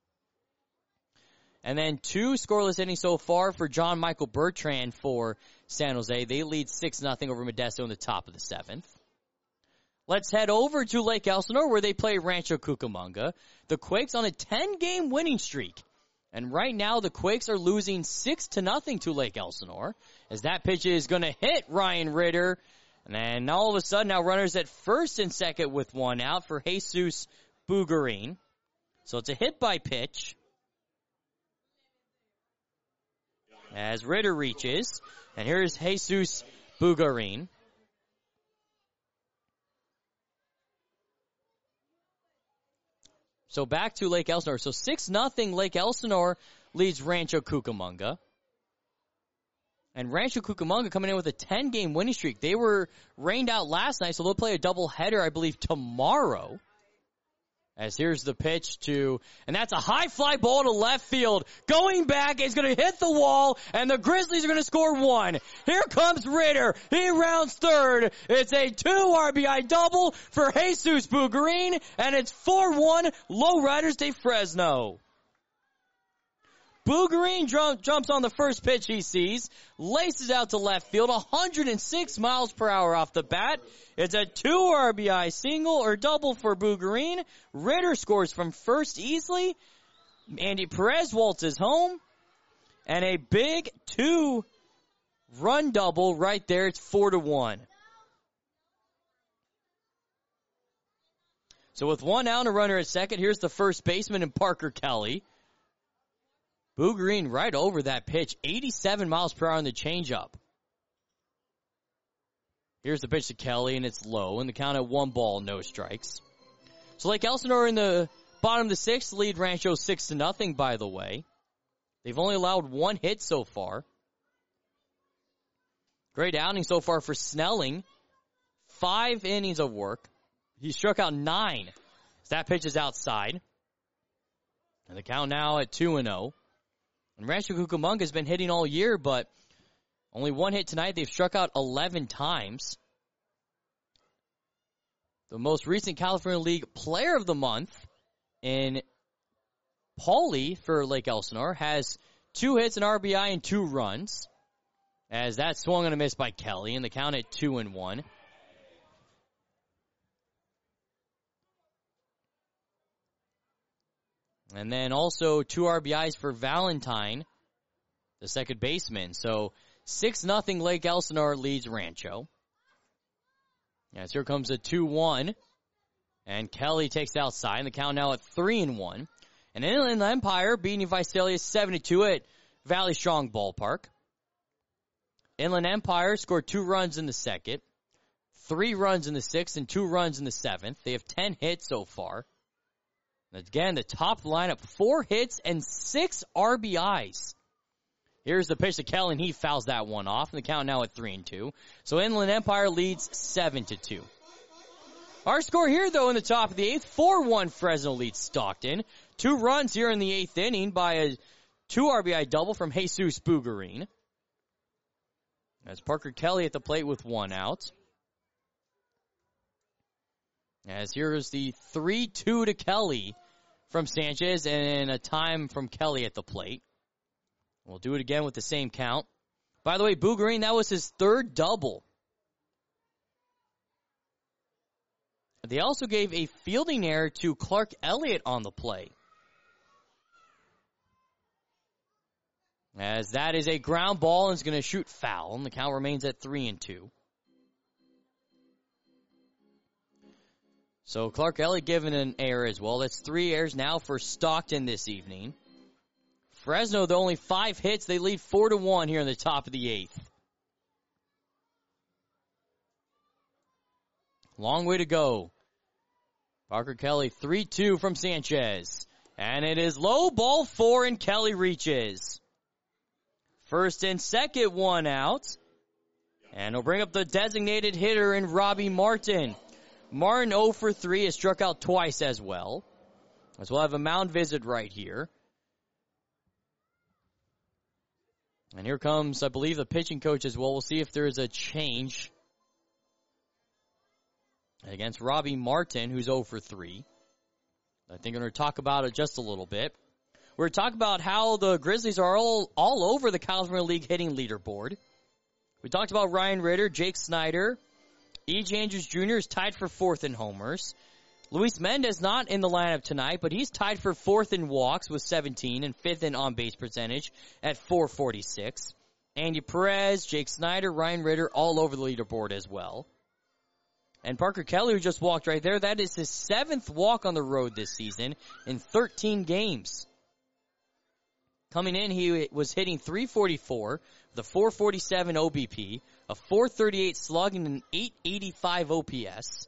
And then 2 scoreless innings so far for John Michael Bertrand for San Jose. They lead 6-0 over Modesto in the top of the 7th. Let's head over to Lake Elsinore where they play Rancho Cucamonga. The Quakes on a 10-game winning streak And right now, the Quakes are losing 6-0 to Lake Elsinore, as that pitch is going to hit Ryan Ritter. And then all of a sudden, now runners at first and second with one out for Jesus Bugarin. So it's a hit by pitch. As Ritter reaches, and here's Jesus Bugarin. So back to Lake Elsinore. So 6-0 Lake Elsinore leads Rancho Cucamonga. And Rancho Cucamonga coming in with a 10-game winning streak. They were rained out last night, so they'll play a doubleheader, I believe, tomorrow. As here's the pitch to, and that's a high fly ball to left field. Going back, it's going to hit the wall, and the Grizzlies are going to score one. Here comes Ritter. He rounds third. It's a 2 RBI double for Jesus Bugarin, and it's 4-1 Low Riders de Fresno. Bugarin jumps on the first pitch he sees, laces out to left field, 106 miles per hour off the bat. It's a 2 RBI single or double for Bugarin. Ritter scores from first easily. Andy Perez waltzes home. And a big 2-run double right there. It's 4-1. So with one out and a runner at second, here's the first baseman in Parker Kelly. Bugarin right over that pitch, 87 miles per hour on the changeup. Here's the pitch to Kelly, and it's low, and the count at 1 ball, no strikes. So Lake Elsinore in the bottom of the 6th, lead Rancho 6-0, by the way. They've only allowed 1 hit so far. Great outing so far for Snelling. 5 innings of work. He struck out 9. That pitch is outside. And the count now at 2-0. And Rancho Cucamonga has been hitting all year, but only 1 hit tonight. They've struck out 11 times. The most recent California League Player of the Month in Paulie for Lake Elsinore has 2 hits, an RBI, and 2 runs. As that swung and a miss by Kelly, and the count at 2-1. And then also 2 RBIs for Valentine, the second baseman. So 6-0 Lake Elsinore leads Rancho. As here comes a 2-1. And Kelly takes it outside. And the count now at 3-1. And Inland Empire beating Visalia 7-2 at Valley Strong Ballpark. Inland Empire scored 2 runs in the second, 3 runs in the 6th, and 2 runs in the 7th. They have 10 hits so far. Again, the top lineup, 4 hits and 6 RBIs. Here's the pitch to Kelly, and he fouls that one off, and the count now at 3-2. So Inland Empire leads 7-2. Our score here, though, in the top of the 8th, 4-1 Fresno leads Stockton. 2 runs here in the 8th inning by a 2 RBI double from Jesus Bugarin. That's Parker Kelly at the plate with 1 out. As here's the 3-2 to Kelly from Sanchez and a time from Kelly at the plate. We'll do it again with the same count. By the way, Bugarin, that was his 3rd double. They also gave a fielding error to Clark Elliott on the play. As that is a ground ball and is going to shoot foul, and the count remains at 3-2. So Clark Elliott given an error as well. That's 3 errors now for Stockton this evening. Fresno, though, only 5 hits. They lead 4-1 here in the top of the 8th. Long way to go. Parker Kelly, 3-2 from Sanchez. And it is low, ball 4, and Kelly reaches. First and second, 1 out. And he'll bring up the designated hitter in Robbie Martin. Martin 0 for 3 has struck out twice as well. As we'll have a mound visit right here. And here comes, I believe, the pitching coach as well. We'll see if there is a change against Robbie Martin, who's 0 for 3. I think I'm going to talk about it just a little bit. We're going to talk about how the Grizzlies are all over the California League hitting leaderboard. We talked about Ryan Ritter, Jake Snyder. E.J. Andrews Jr. is tied for 4th in homers. Luis Mendez not in the lineup tonight, but he's tied for 4th in walks with 17 and 5th in on-base percentage at 446. Andy Perez, Jake Snyder, Ryan Ritter all over the leaderboard as well. And Parker Kelly, who just walked right there, that is his 7th walk on the road this season in 13 games. Coming in, he was hitting .344 with a .447 OBP, a .438 slug, and an .885 OPS.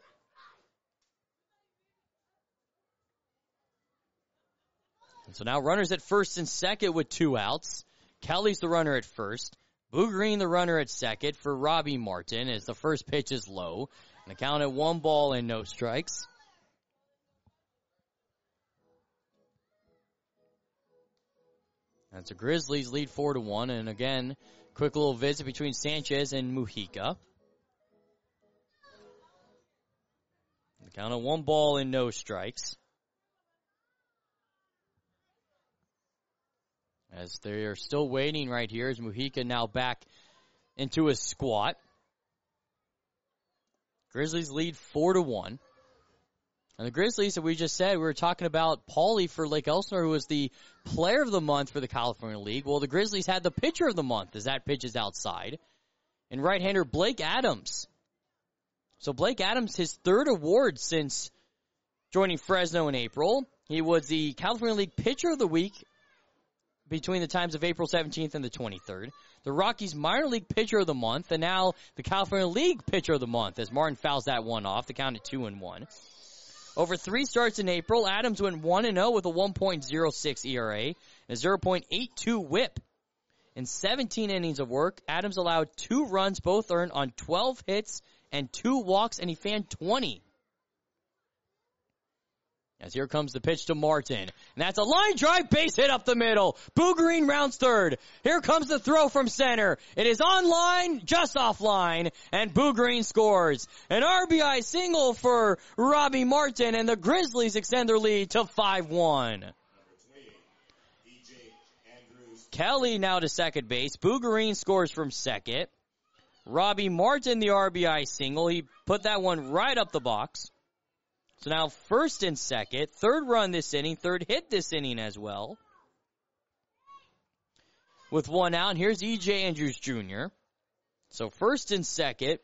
And so now runners at first and second with 2 outs. Kelly's the runner at first. Boo Green the runner at second for Robbie Martin as the first pitch is low. And the count at 1 ball and no strikes. That's the Grizzlies lead 4-1. And again, quick little visit between Sanchez and Mujica. The count at 1 ball and no strikes. As they are still waiting right here, as Mujica now back into a squat. Grizzlies lead 4-1. And the Grizzlies, that we just said, we were talking about Paulie for Lake Elsinore, who was the player of the month for the California League. Well, the Grizzlies had the pitcher of the month as that pitch is outside. And right-hander Blake Adams. So Blake Adams, his 3rd award since joining Fresno in April. He was the California League pitcher of the week between the times of April 17th and the 23rd. The Rockies minor league pitcher of the month, and now the California League pitcher of the month as Martin fouls that one off. The count at 2-1. Over 3 starts in April, Adams went 1-0 with a 1.06 ERA and a 0.82 whip. In 17 innings of work, Adams allowed 2 runs, both earned on 12 hits and 2 walks, and he fanned 20. As here comes the pitch to Martin. And that's a line drive base hit up the middle. Boo Green rounds third. Here comes the throw from center. It is on line, just off line, and Boo Green scores. An RBI single for Robbie Martin, and the Grizzlies extend their lead to 5-1. Kelly now to second base. Boo Green scores from second. Robbie Martin the RBI single. He put that one right up the box. So now first and second, 3rd run this inning, 3rd hit this inning as well. With 1 out, here's E.J. Andrews Jr. So first and second.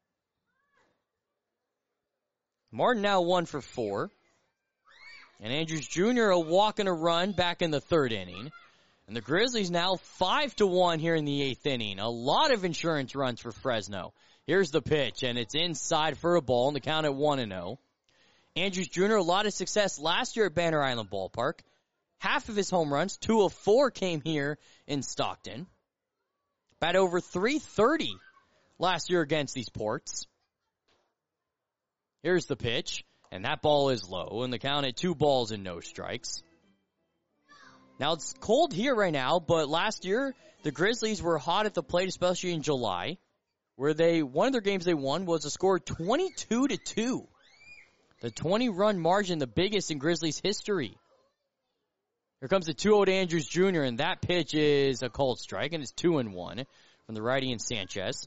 Martin now 1 for 4. And Andrews Jr. a walk and a run back in the 3rd inning. And the Grizzlies now 5-1 here in the 8th inning. A lot of insurance runs for Fresno. Here's the pitch, and it's inside for a ball, and the count at 1-0. Andrews Jr., a lot of success last year at Banner Island Ballpark. Half of his home runs, 2 of 4 came here in Stockton. Bat over .330 last year against these Ports. Here's the pitch, and that ball is low, and the count at 2 balls and no strikes. Now, it's cold here right now, but last year, the Grizzlies were hot at the plate, especially in July, where one of their games they won was a score 22-2. The 20-run margin, the biggest in Grizzlies history. Here comes the 2-0 to Andrews Jr., and that pitch is a cold strike, and it's 2-1 from the righty and Sanchez.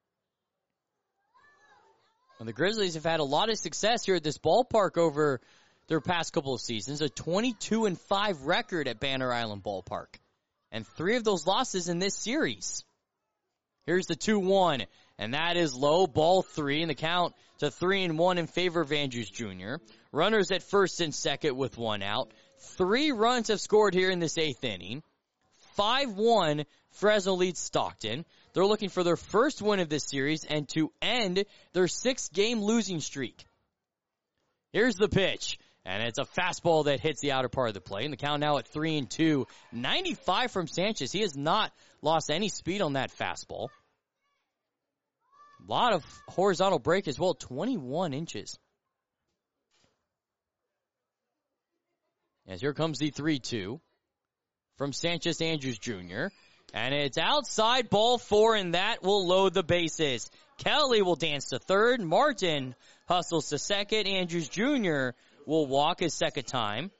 And the Grizzlies have had a lot of success here at this ballpark over their past couple of seasons. A 22-5 record at Banner Island Ballpark. And 3 of those losses in this series. Here's the 2-1. And that is low, ball 3, and the count to 3-1 in favor of Andrews Jr. Runners at first and second with 1 out. 3 runs have scored here in this 8th inning. 5-1, Fresno leads Stockton. They're looking for their first win of this series and to end their 6-game losing streak. Here's the pitch, and it's a fastball that hits the outer part of the plate. And the count now at 3-2. 95 from Sanchez. He has not lost any speed on that fastball. A lot of horizontal break as well, 21 inches. As here comes the 3-2 from Sanchez Andrews Jr. And it's outside, ball 4, and that will load the bases. Kelly will dance to third. Martin hustles to second. Andrews Jr. will walk his second time.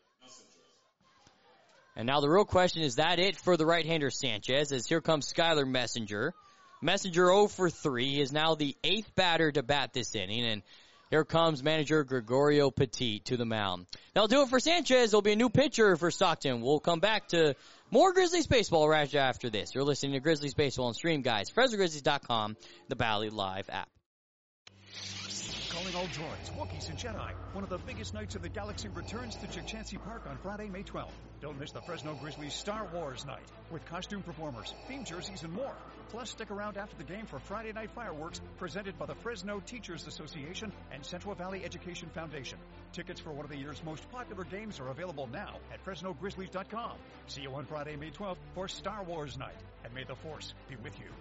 And now the real question, is that it for the right-hander Sanchez? As here comes Skylar Messenger. Messenger 0 for 3. He is now the 8th batter to bat this inning. And Here comes manager Gregorio Petit to the mound. That'll do it for Sanchez. There'll be a new pitcher for Stockton. We'll come back to more Grizzlies baseball right after this. You're listening to Grizzlies Baseball on Stream, guys. FresnoGrizzlies.com, the Bally Live app. Calling all droids, Wookiees, and Jedi. One of the biggest nights of the galaxy returns to Chukchansi Park on Friday, May 12th. Don't miss the Fresno Grizzlies Star Wars night with costume performers, theme jerseys, and more. Plus, stick around after the game for Friday night fireworks presented by the Fresno Teachers Association and Central Valley Education Foundation. Tickets for one of the year's most popular games are available now at FresnoGrizzlies.com. See you on Friday, May 12th for Star Wars night. And may the Force be with you.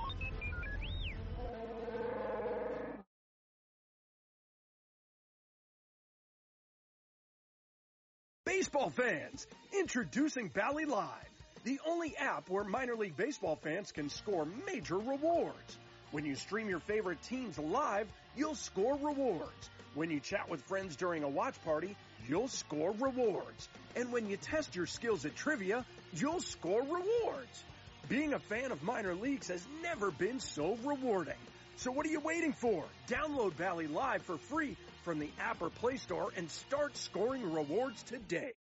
Baseball fans, introducing Bally Live, the only app where minor league baseball fans can score major rewards. When you stream your favorite teams live, you'll score rewards. When you chat with friends during a watch party, you'll score rewards. And when you test your skills at trivia, you'll score rewards. Being a fan of minor leagues has never been so rewarding. So what are you waiting for? Download Bally Live for free from the app or Play Store and start scoring rewards today.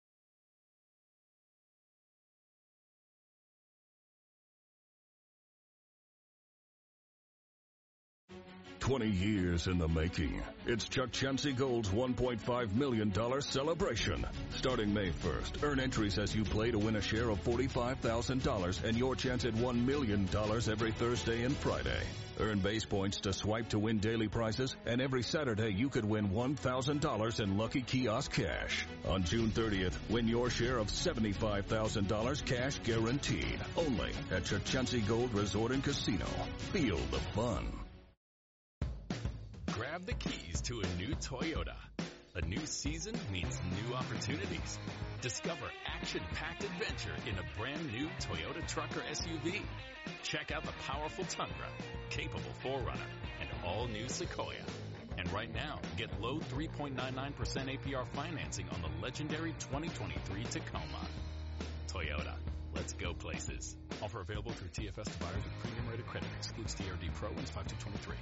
"20 years in the making. It's Chukchansi Gold's $1.5 million celebration. Starting May 1st, earn entries as you play to win a share of $45,000 and your chance at $1 million every Thursday and Friday. Earn base points to swipe to win daily prizes, and every Saturday you could win $1,000 in Lucky Kiosk cash. On June 30th, win your share of $75,000 cash guaranteed. Only at Chukchansi Gold Resort and Casino. Feel the fun. Grab the keys to a new Toyota. A new season means new opportunities. Discover action-packed adventure in a brand new Toyota Trucker SUV. Check out the powerful Tundra, capable 4Runner, and all-new Sequoia. And right now, get low 3.99% APR financing on the legendary 2023 Tacoma. Toyota, let's go places. Offer available through TFS to buyers with premium rated credit. Excludes TRD Pro. Wins 5/2/23.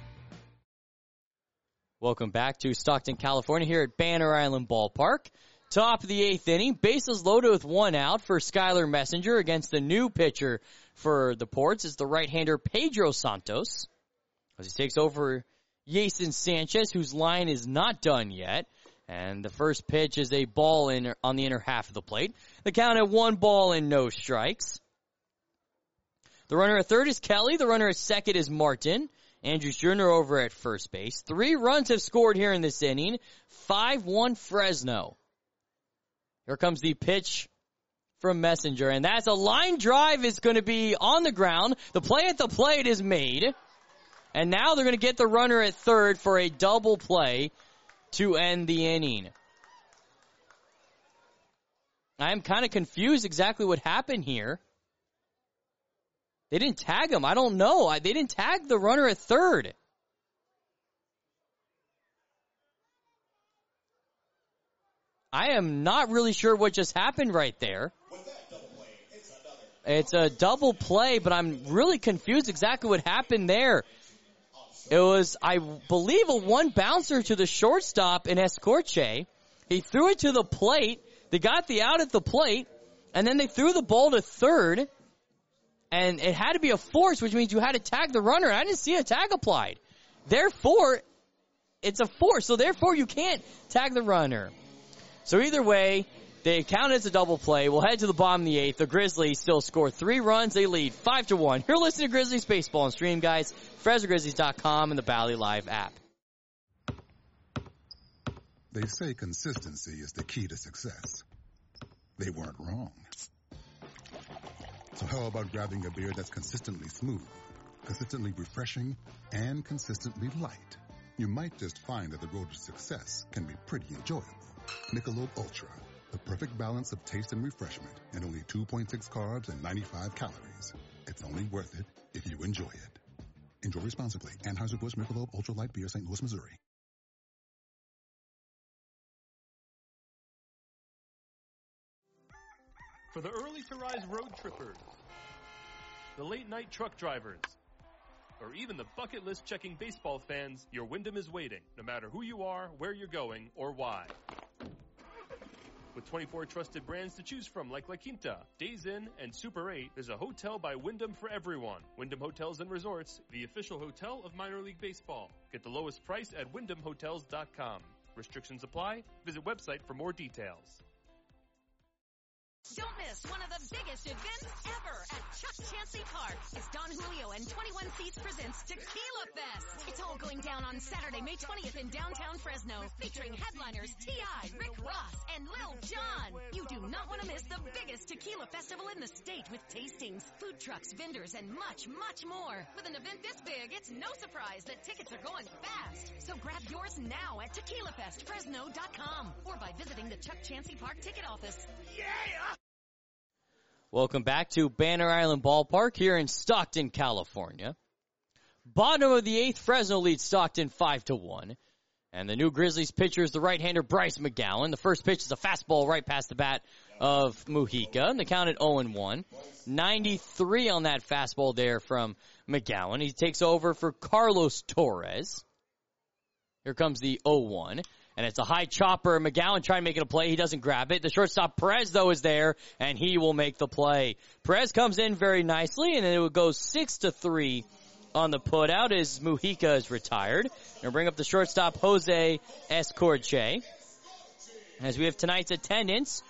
Welcome back to Stockton, California, here at Banner Island Ballpark. Top of the 8th inning, bases loaded with one out for Skylar Messenger against the new pitcher for the Ports. It's the right-hander Pedro Santos, as he takes over Jason Sanchez, whose line is not done yet. And the first pitch is a ball on the inner half of the plate. The count at 1 ball and no strikes. The runner at third is Kelly. The runner at second is Martin. Andrews Jr. over at first base. 3 runs have scored here in this inning. 5-1 Fresno. Here comes the pitch from Messenger, and that's a line drive. Is going to be on the ground. The play at the plate is made, and now they're going to get the runner at third for a double play to end the inning. I'm kind of confused exactly what happened here. They didn't tag him. I don't know. They didn't tag the runner at third. I am not really sure what just happened right there. It's a double play, but I'm really confused exactly what happened there. It was, I believe, a one bouncer to the shortstop in Escorche. He threw it to the plate. They got the out at the plate, and then they threw the ball to third. And it had to be a force, which means you had to tag the runner. I didn't see a tag applied. Therefore, it's a force. So therefore, you can't tag the runner. So either way, they count as a double play. We'll head to the bottom of the 8th. The Grizzlies still score 3 runs. They lead 5-1. You're listening to Grizzlies Baseball on Stream, guys. FresnoGrizzlies.com and the Bally Live app. They say consistency is the key to success. They weren't wrong. So how about grabbing a beer that's consistently smooth, consistently refreshing, and consistently light? You might just find that the road to success can be pretty enjoyable. Michelob Ultra, the perfect balance of taste and refreshment, and only 2.6 carbs and 95 calories. It's only worth it if you enjoy it. Enjoy responsibly. Anheuser-Busch Michelob Ultra Light Beer, St. Louis, Missouri. For the early to rise road trippers, the late night truck drivers, or even the bucket list checking baseball fans, your Wyndham is waiting, no matter who you are, where you're going, or why. With 24 trusted brands to choose from like La Quinta, Days Inn, and Super 8, there's a hotel by Wyndham for everyone. Wyndham Hotels and Resorts, the official hotel of minor league baseball. Get the lowest price at WyndhamHotels.com. Restrictions apply. Visit website for more details. Don't miss one of the biggest events ever at Chuck Chansey Park as Don Julio and 21 Seats presents Tequila Fest. It's all going down on Saturday, May 20th in downtown Fresno, featuring headliners T.I., Rick Ross, and Lil Jon. You do not want to miss the biggest tequila festival in the state with tastings, food trucks, vendors, and much, much more. With an event this big, it's no surprise that tickets are going fast. So grab yours now at TequilaFestFresno.com or by visiting the Chuck Chansey Park ticket office. Yeah! Welcome back to Banner Island Ballpark here in Stockton, California. Bottom of the 8th, Fresno leads Stockton 5-1. And the new Grizzlies pitcher is the right-hander Bryce McGowan. The first pitch is a fastball right past the bat of Mujica. And the count at 0-1. 93 on that fastball there from McGowan. He takes over for Carlos Torres. Here comes the 0-1. And it's a high chopper. McGowan trying to make it a play. He doesn't grab it. The shortstop Perez, though, is there, and he will make the play. Perez comes in very nicely, and it will go 6-3 on the putout as Mujica is retired. We'll bring up the shortstop, Jose Escorche. As we have tonight's attendance,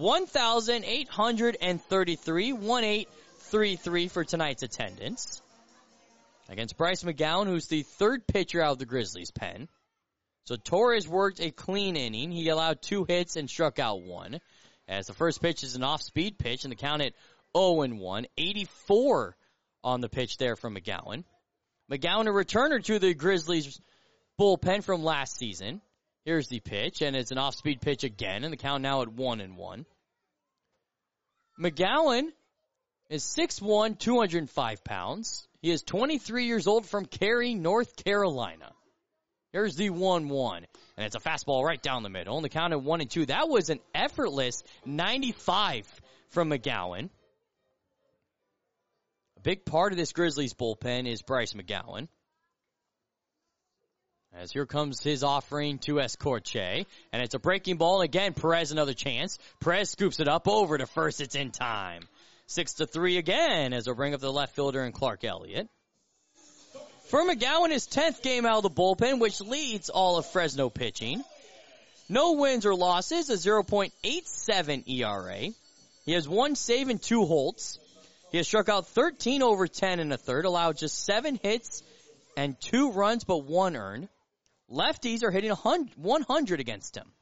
1,833, 1,833 for tonight's attendance. Against Bryce McGowan, who's the third pitcher out of the Grizzlies' pen. So Torres worked a clean inning. He allowed 2 hits and struck out 1. As the first pitch is an off-speed pitch, and the count at 0-1. 84 on the pitch there from McGowan. McGowan, a returner to the Grizzlies bullpen from last season. Here's the pitch, and it's an off-speed pitch again, and the count now at 1-1. McGowan is 6'1", 205 pounds. He is 23 years old from Cary, North Carolina. Here's the 1-1, and it's a fastball right down the middle, and the count at 1-2. That was an effortless 95 from McGowan. A big part of this Grizzlies bullpen is Bryce McGowan. As here comes his offering to Escorche, and it's a breaking ball. Again, Perez another chance. Perez scoops it up over to first. It's in time. 6-3 again as they'll bring up the left fielder and Clark Elliott. For McGowan, his 10th game out of the bullpen, which leads all of Fresno pitching. No wins or losses, a 0.87 ERA. He has 1 save and 2 holds. He has struck out 13 over 10 in a third, allowed just 7 hits and 2 runs, but 1 earned. Lefties are hitting 100 against him.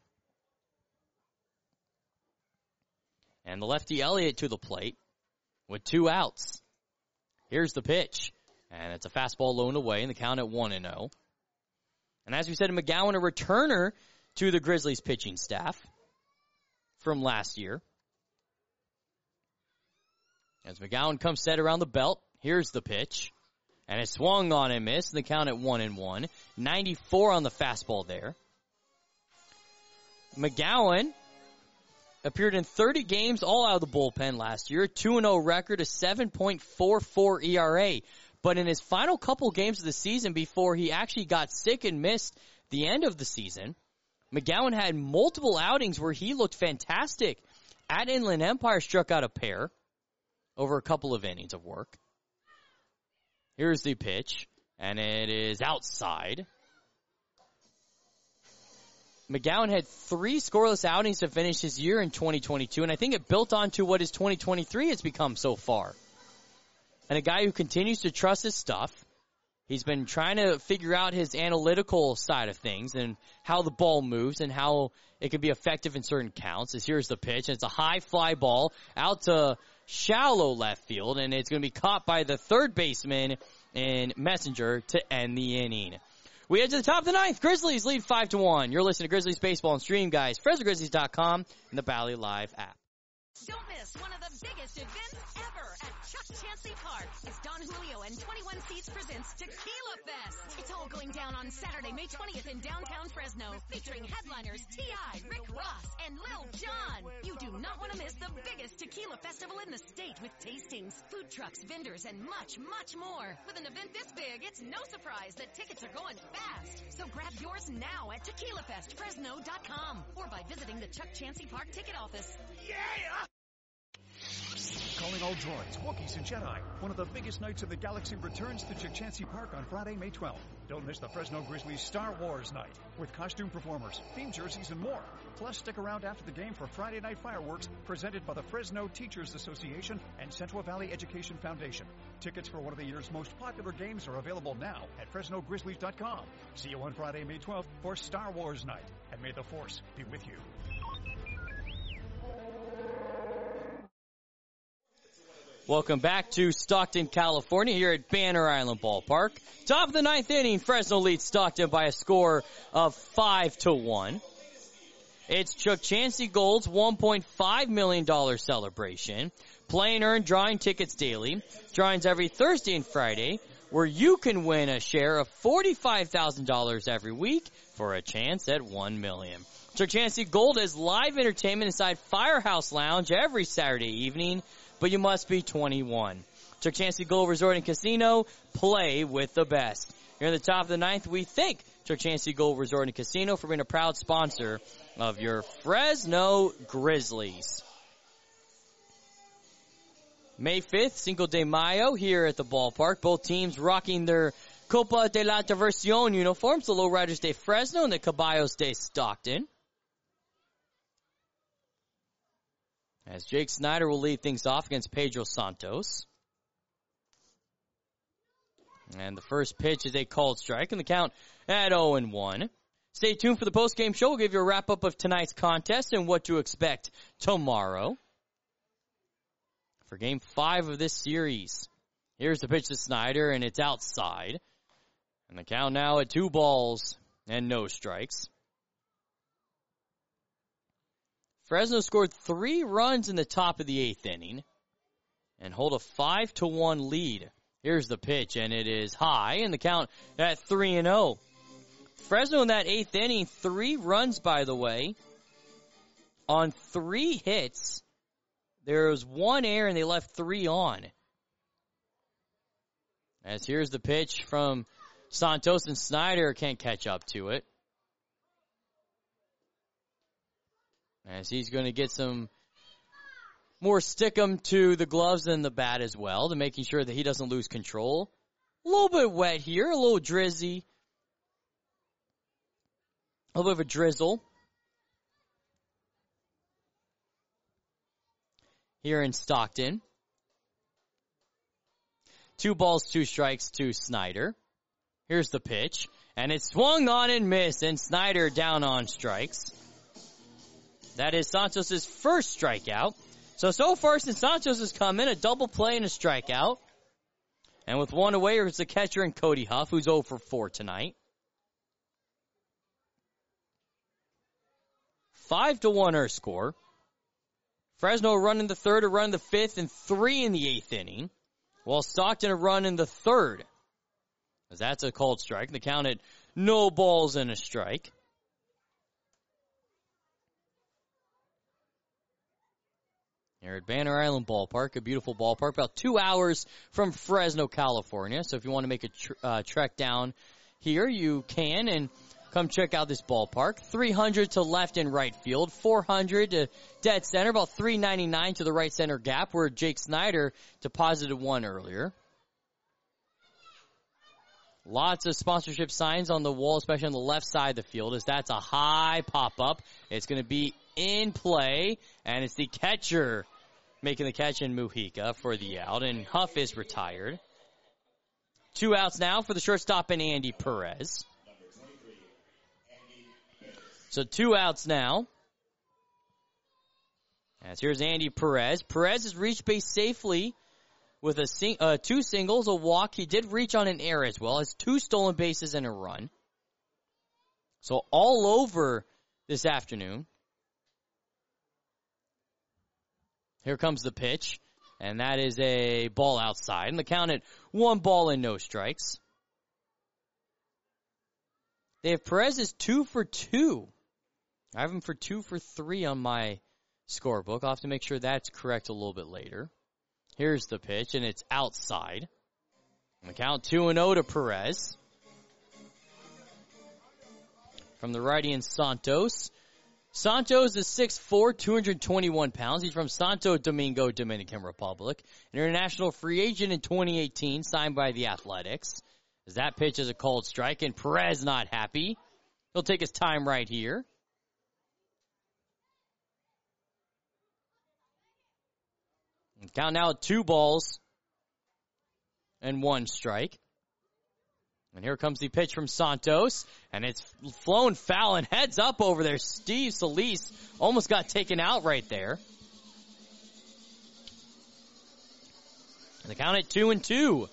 And the lefty Elliott to the plate with 2 outs. Here's the pitch. And it's a fastball low and away, and the count at 1-0. And as we said, McGowan, a returner to the Grizzlies pitching staff from last year. As McGowan comes set around the belt, here's the pitch. And it swung on and missed, and the count at 1-1. 94 on the fastball there. McGowan appeared in 30 games, all out of the bullpen last year. 2-0 record, a 7.44 ERA. But in his final couple games of the season before he actually got sick and missed the end of the season, McGowan had multiple outings where he looked fantastic. At Inland Empire, struck out a pair over a couple of innings of work. Here's the pitch, and it is outside. McGowan had 3 scoreless outings to finish his year in 2022, and I think it built onto what his 2023 has become so far. And a guy who continues to trust his stuff. He's been trying to figure out his analytical side of things and how the ball moves and how it can be effective in certain counts. As here's the pitch, and it's a high fly ball out to shallow left field, and it's going to be caught by the third baseman in Messenger to end the inning. We head to the top of the 9th. Grizzlies lead 5-1. You're listening to Grizzlies Baseball and Stream, guys. FresnoGrizzlies.com and the Bally Live app. Don't miss one of the biggest events ever at Chuck Chansey Park as Don Julio and 21 Seats presents Tequila Fest. It's all going down on Saturday, May 20th in downtown Fresno, featuring headliners T.I., Rick Ross, and Lil Jon. You do not want to miss the biggest tequila festival in the state with tastings, food trucks, vendors, and much, much more. With an event this big, it's no surprise that tickets are going fast. So grab yours now at TequilaFestFresno.com or by visiting the Chuck Chansey Park ticket office. Yeah! Calling all droids, Wookiees, and Jedi. One of the biggest nights of the galaxy returns to Chukchansi Park on Friday, May 12th. Don't miss the Fresno Grizzlies Star Wars night with costume performers, theme jerseys, and more. Plus, stick around after the game for Friday night fireworks presented by the Fresno Teachers Association and Central Valley Education Foundation. Tickets for one of the year's most popular games are available now at FresnoGrizzlies.com. See you on Friday, May 12th for Star Wars night. And may the Force be with you. Welcome back to Stockton, California, here at Banner Island Ballpark. Top of the ninth inning, Fresno leads Stockton by a score of 5-1. It's Chuck Chansey Gold's $1.5 million celebration. Play and earn drawing tickets daily. Drawings every Thursday and Friday, where you can win a share of $45,000 every week for a chance at $1 million. Chuck Chansey Gold is live entertainment inside Firehouse Lounge every Saturday evening, but you must be 21. Chuck Chansey Gold Resort and Casino, play with the best. Here in the top of the ninth, we thank Chuck Chansey Gold Resort and Casino for being a proud sponsor of your Fresno Grizzlies. May 5th, Cinco de Mayo, here at the ballpark. Both teams rocking their Copa de la Diversión uniforms, the Lowriders de Fresno and the Caballos de Stockton. As Jake Snyder will lead things off against Pedro Santos. And the first pitch is a called strike, and the count at 0-1. Stay tuned for the post-game show. We'll give you a wrap-up of tonight's contest and what to expect tomorrow for Game 5 of this series. Here's the pitch to Snyder, and it's outside. And the count now at 2 balls and no strikes. Fresno scored 3 runs in the top of the 8th inning and hold a 5-1 lead. Here's the pitch, and it is high, and the count at 3-0. Fresno in that 8th inning, 3 runs, by the way, on 3 hits. There was 1 error, and they left 3 on. As here's the pitch from Santos, and Snyder can't catch up to it. As he's going to get some more stickum to the gloves and the bat as well, to making sure that he doesn't lose control. A little bit wet here, a little drizzy. A little bit of a drizzle here in Stockton. 2 balls, 2 strikes to Snyder. Here's the pitch, and it's swung on and missed, and Snyder down on strikes. That is Santos' first strikeout. So far since Santos has come in, a double play and a strikeout. And with 1 away, it's the catcher and Cody Huff, who's 0 for 4 tonight. 5-1 our score. Fresno a run in the 3rd, a run in the 5th, and 3 in the 8th inning. While Stockton a run in the 3rd. As that's a called strike. The count at no balls and a strike. Here at Banner Island Ballpark, a beautiful ballpark, about 2 hours from Fresno, California. So if you want to make a trek down here, you can, and come check out this ballpark. 300 to left and right field, 400 to dead center, about 399 to the right center gap, where Jake Snyder deposited 1 earlier. Lots of sponsorship signs on the wall, especially on the left side of the field, as that's a high pop-up. It's going to be in play, and it's the catcher making the catch in Mujica for the out, and Huff is retired. 2 outs now for the shortstop and Andy Perez. So 2 outs now. As here's Andy Perez. Perez has reached base safely with 2 singles, a walk. He did reach on an error as well. Has 2 stolen bases and a run. So all over this afternoon. Here comes the pitch, and that is a ball outside. And the count at 1 ball and no strikes. They have Perez as 2 for 2. I have him for 2 for 3 on my scorebook. I'll have to make sure that's correct a little bit later. Here's the pitch, and it's outside. And the count 2-0 to Perez. From the righty in Santos. Santos is 6'4", 221 pounds. He's from Santo Domingo, Dominican Republic. An international free agent in 2018, signed by the Athletics. As that pitch is a called strike, and Perez not happy. He'll take his time right here. And count now at 2 balls and 1 strike. And here comes the pitch from Santos, and it's flown foul and heads up over there. Steve Solis almost got taken out right there. And the count at 2-2.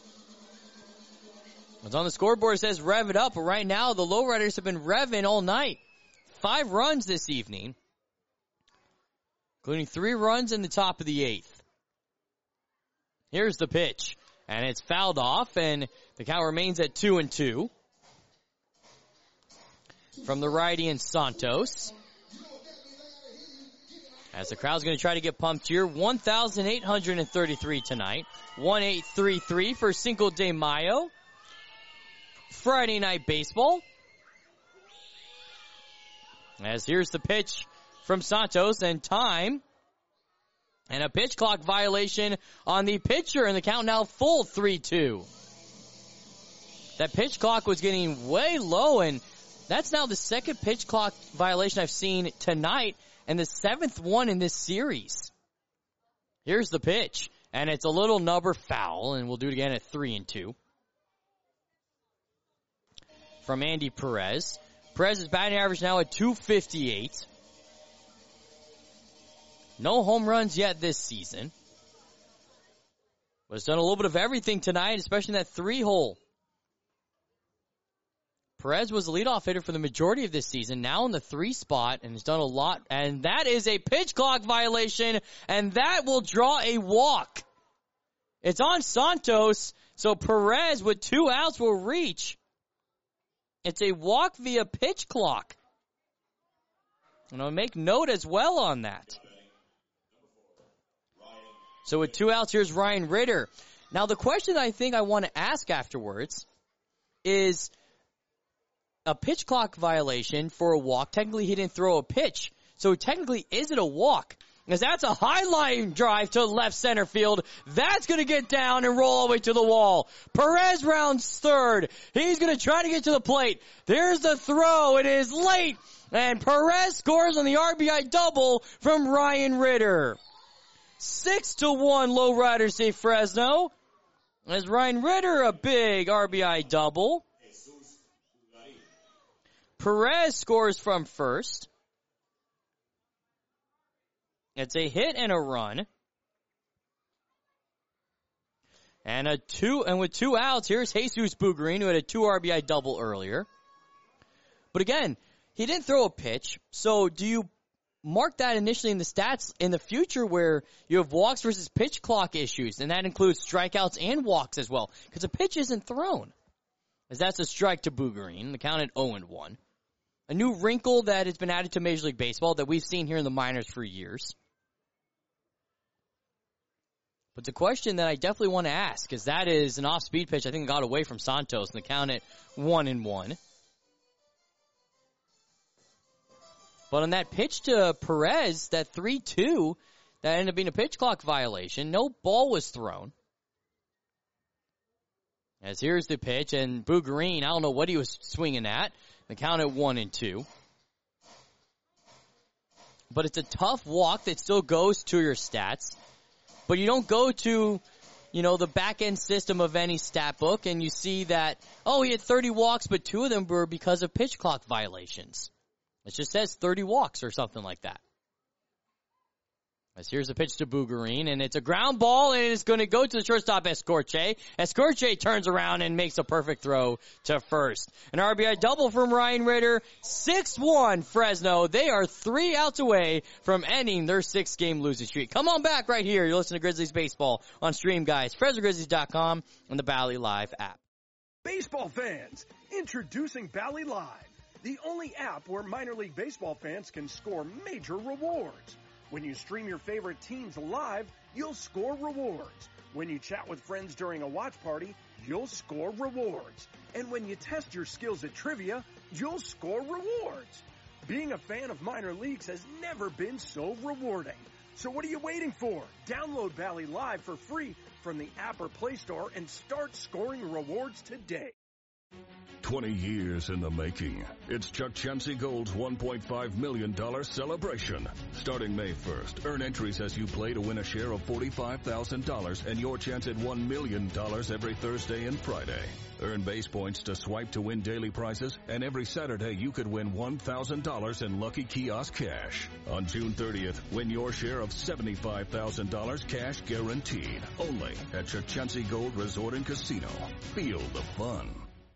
What's on the scoreboard, it says rev it up, but right now the Lowriders have been revving all night. 5 runs this evening, including 3 runs in the top of the 8th. Here's the pitch, and it's fouled off, and the count remains at 2-2. From the righty in Santos. As the crowd's going to try to get pumped here, 1,833 tonight. 1,833 for Cinco de Mayo. Friday Night Baseball. As here's the pitch from Santos, and time. And a pitch clock violation on the pitcher, and the count now full 3-2. That pitch clock was getting way low, and that's now the second pitch clock violation I've seen tonight, and the 7th one in this series. Here's the pitch, and it's a little nubber foul, and we'll do it again at 3-2. From Andy Perez. Perez's batting average now at .258. No home runs yet this season. But has done a little bit of everything tonight, especially in that 3-hole. Perez was the leadoff hitter for the majority of this season, now in the 3 spot, and has done a lot. And that is a pitch clock violation, and that will draw a walk. It's on Santos, so Perez with 2 outs will reach. It's a walk via pitch clock. And I'll make note as well on that. So with 2 outs, here's Ryan Ritter. Now the question I think I want to ask afterwards is a pitch clock violation for a walk. Technically, he didn't throw a pitch. So technically, is it a walk? Because that's a high line drive to left center field. That's going to get down and roll all the way to the wall. Perez rounds third. He's going to try to get to the plate. There's the throw. It is late. And Perez scores on the RBI double from Ryan Ritter. 6-1 Lowriders say Fresno. As Ryan Ritter, a big RBI double. Perez scores from first. It's a hit and a run. And with 2 outs, here's Jesus Bugarin, who had a 2 RBI double earlier. But again, he didn't throw a pitch, so do you mark that initially in the stats in the future where you have walks versus pitch clock issues, and that includes strikeouts and walks as well, because a pitch isn't thrown. As that's a strike to Bugarin, the count at 0-1. A new wrinkle that has been added to Major League Baseball that we've seen here in the minors for years. But the question that I definitely want to ask, because that is an off-speed pitch I think got away from Santos, and the count at 1-1. But on that pitch to Perez, that 3-2, that ended up being a pitch clock violation. No ball was thrown. As here's the pitch, and Bugarin, I don't know what he was swinging at. The count at 1-2. But it's a tough walk that still goes to your stats. But you don't go to, the back-end system of any stat book, and you see that, he had 30 walks, but 2 of them were because of pitch clock violations. It just says 30 walks or something like that. As here's the pitch to Bougarine, and it's a ground ball, and it's going to go to the shortstop, Escorche. Escorche turns around and makes a perfect throw to first. An RBI double from Ryan Ritter. 6-1 Fresno. They are 3 outs away from ending their 6-game losing streak. Come on back right here. You're listening to Grizzlies Baseball on Stream, guys. FresnoGrizzlies.com and the Bally Live app. Baseball fans, introducing Bally Live, the only app where minor league baseball fans can score major rewards. When you stream your favorite teams live, you'll score rewards. When you chat with friends during a watch party, you'll score rewards. And when you test your skills at trivia, you'll score rewards. Being a fan of minor leagues has never been so rewarding. So what are you waiting for? Download Bally Live for free from the app or Play Store and start scoring rewards today. 20 years in the making. It's Chuck Chansey Gold's $1.5 million celebration. Starting May 1st, earn entries as you play to win a share of $45,000 and your chance at $1 million every Thursday and Friday. Earn base points to swipe to win daily prizes, and every Saturday you could win $1,000 in Lucky Kiosk cash. On June 30th, win your share of $75,000 cash guaranteed. Only at Chansey Gold Resort and Casino. Feel the fun.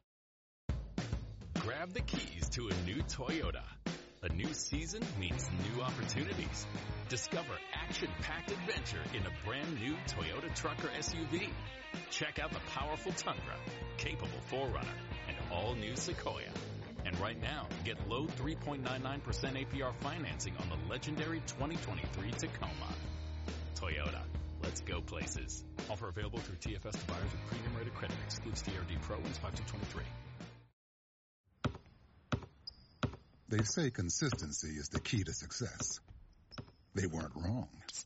Grab the keys to a new Toyota. A new season means new opportunities. Discover action-packed adventure in a brand new Toyota truck or SUV. Check out the powerful Tundra, capable 4Runner, and all-new Sequoia. And right now, get low 3.99% APR financing on the legendary 2023 Tacoma. Toyota, let's go places. Offer available through TFS to buyers with premium rated credit. Excludes TRD Pro and 5223. They say consistency is the key to success. They weren't wrong.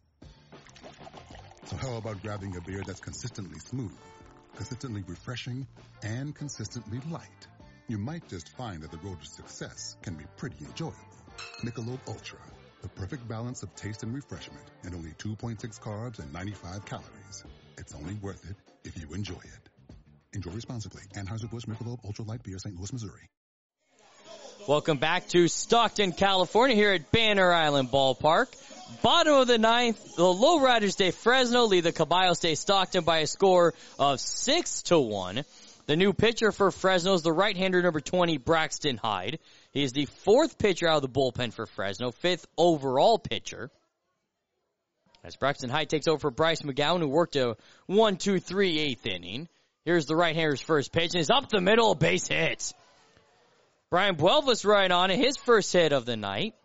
So how about grabbing a beer that's consistently smooth, consistently refreshing, and consistently light? You might just find that the road to success can be pretty enjoyable. Michelob Ultra, the perfect balance of taste and refreshment, and only 2.6 carbs and 95 calories. It's only worth it if you enjoy it. Enjoy responsibly. Anheuser-Busch Michelob Ultra Light Beer, St. Louis, Missouri. Welcome back to Stockton, California, here at Banner Island Ballpark. Bottom of the ninth, the Lowriders State Fresno lead the Caballo State Stockton by a score of 6-1. The new pitcher for Fresno is the right-hander number 20, Braxton Hyde. He is the 4th pitcher out of the bullpen for Fresno, 5th overall pitcher. As Braxton Hyde takes over for Bryce McGowan, who worked a 1-2-3 8th inning. Here's the right-hander's first pitch, and it's up the middle, base hit. Brian Buelva's right on it, his first hit of the night.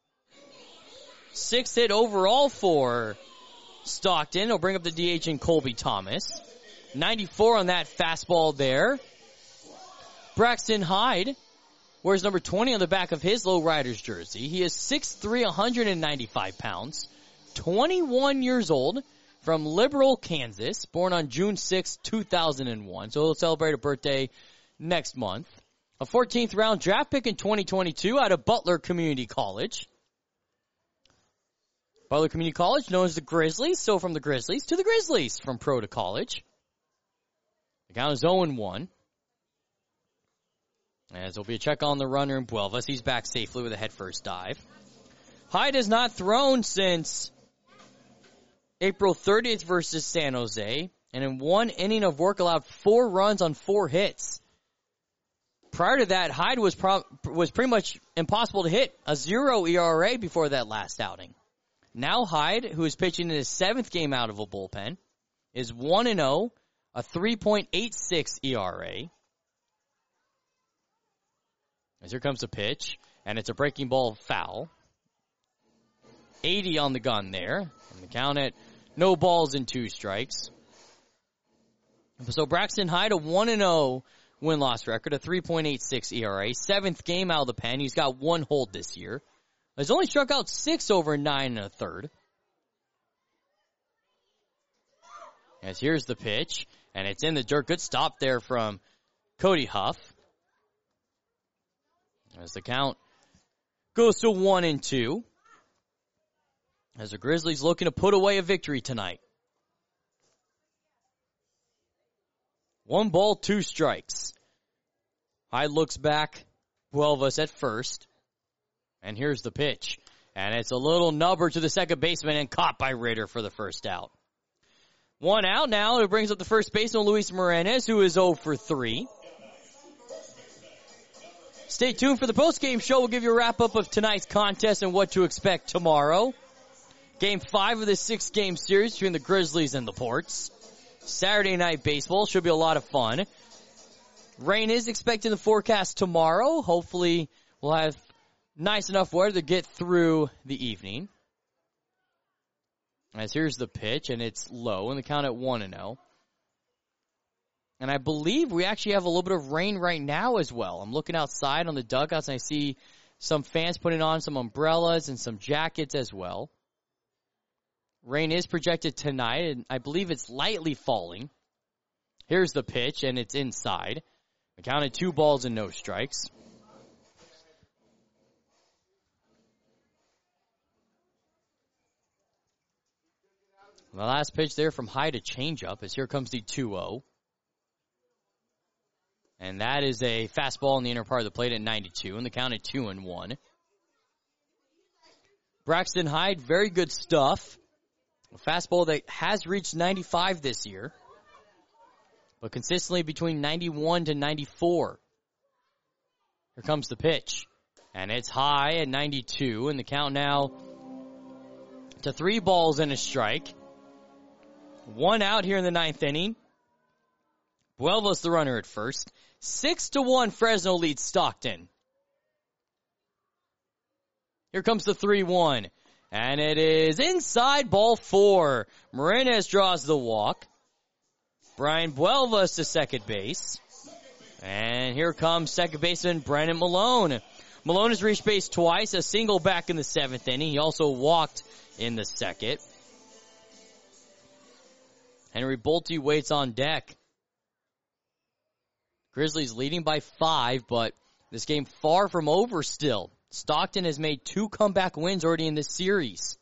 6th hit overall for Stockton. He'll bring up the DH in Colby Thomas. 94 on that fastball there. Braxton Hyde wears number 20 on the back of his Lowriders jersey. He is 6'3", 195 pounds, 21 years old, from Liberal, Kansas, born on June 6, 2001. So he'll celebrate a birthday next month. A 14th round draft pick in 2022 out of Butler Community College. Butler Community College, known as the Grizzlies. So from the Grizzlies to the Grizzlies, from pro to college. The count is 0-1. As there'll be a check on the runner in Buelvas. He's back safely with a head-first dive. Hyde has not thrown since April 30th versus San Jose. And in one inning of work allowed 4 runs on 4 hits. Prior to that, Hyde was pretty much impossible to hit, a 0 ERA before that last outing. Now Hyde, who is pitching in his 7th game out of a bullpen, is 1-0, a 3.86 ERA. As here comes the pitch, and it's a breaking ball foul. 80 on the gun there, and the count at no balls and 2 strikes. So Braxton Hyde, a 1-0 win-loss record, a 3.86 ERA, 7th game out of the pen. He's got 1 hold this year. He's only struck out 6 over 9 1/3. As here's the pitch, and it's in the dirt. Good stop there from Cody Huff. As the count goes to 1-2. As the Grizzlies looking to put away a victory tonight. 1 ball, 2 strikes. Hyde looks back. Buelvas at first. And here's the pitch. And it's a little nubber to the second baseman and caught by Ritter for the first out. One out now. It brings up the first baseman, Luis Morenes, who is 0 for 3. Stay tuned for the postgame show. We'll give you a wrap-up of tonight's contest and what to expect tomorrow. Game 5 of the 6-game series between the Grizzlies and the Ports. Saturday night baseball should be a lot of fun. Rain is expected in the forecast tomorrow. Hopefully we'll have nice enough weather to get through the evening. As here's the pitch, and it's low, and the count at 1-0. And I believe we actually have a little bit of rain right now as well. I'm looking outside on the dugouts, and I see some fans putting on some umbrellas and some jackets as well. Rain is projected tonight, and I believe it's lightly falling. Here's the pitch, and it's inside. The count at 2 balls and no strikes. The last pitch there from Hyde, a changeup, as here comes the 2-0. And that is a fastball in the inner part of the plate at 92, and the count at 2-1. Braxton Hyde, very good stuff. A fastball that has reached 95 this year, but consistently between 91 to 94. Here comes the pitch, and it's high at 92, and the count now to 3 balls and a strike. 1 out here in the 9th inning. Buelva's the runner at first. 6-1 Fresno leads Stockton. Here comes the 3-1. And it is inside, ball 4. Morenes draws the walk. Brian Buelva's to second base. And here comes second baseman Brennan Malone. Malone has reached base twice, a single back in the 7th inning. He also walked in the 2nd. Henry Bolte waits on deck. Grizzlies leading by 5, but this game far from over still. Stockton has made 2 comeback wins already in this series.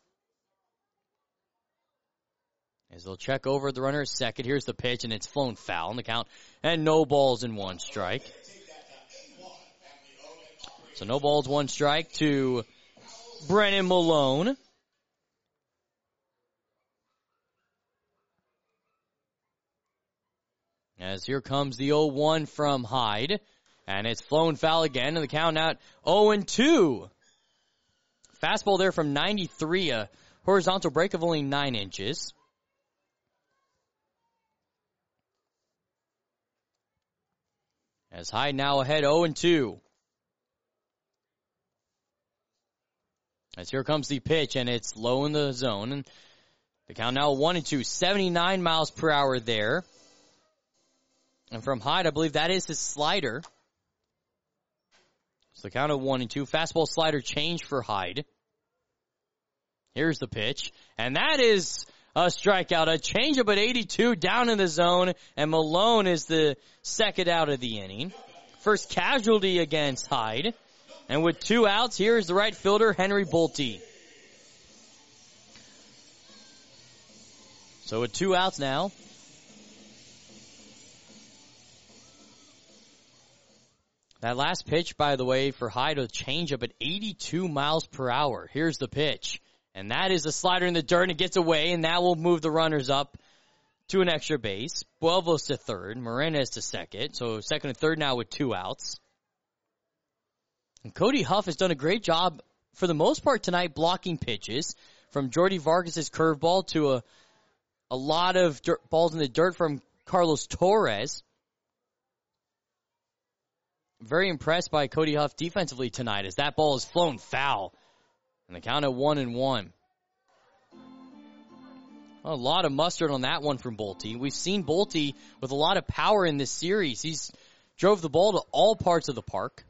As they'll check over the runner at second. Here's the pitch, and it's flown foul on the count. And no balls and 1 strike. So no balls, 1 strike to Brennan Malone. As here comes the 0-1 from Hyde. And it's flown foul again, and the count out 0-2. Fastball there from 93, a horizontal break of only 9 inches. As Hyde now ahead 0-2. As here comes the pitch, and it's low in the zone. And the count now 1-2, 79 miles per hour there. And from Hyde, I believe that is his slider. So the count of 1-2. Fastball slider change for Hyde. Here's the pitch. And that is a strikeout. A changeup at 82 down in the zone. And Malone is the second out of the inning. First casualty against Hyde. And with 2 outs, here is the right fielder, Henry Bolte. So with 2 outs now. That last pitch, by the way, for Hyde, a changeup at 82 miles per hour. Here's the pitch. And that is a slider in the dirt, and it gets away, and that will move the runners up to an extra base. Buelva's to third, Morenes to second. So second and third now with 2 outs. And Cody Huff has done a great job, for the most part tonight, blocking pitches. From Jordy Vargas' curveball to a lot of balls in the dirt from Carlos Torres. Very impressed by Cody Huff defensively tonight as that ball is flown foul. And the count at 1-1. A lot of mustard on that one from Bolte. We've seen Bolte with a lot of power in this series. He's drove the ball to all parts of the park.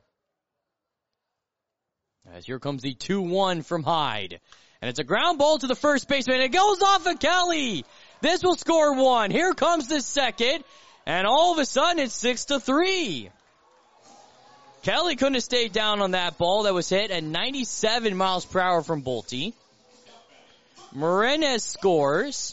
As here comes the 2-1 from Hyde. And it's a ground ball to the first baseman. It goes off of Kelly. This will score 1. Here comes the second. And all of a sudden it's 6-3. Kelly couldn't have stayed down on that ball that was hit at 97 miles per hour from Bolte. Morenes scores.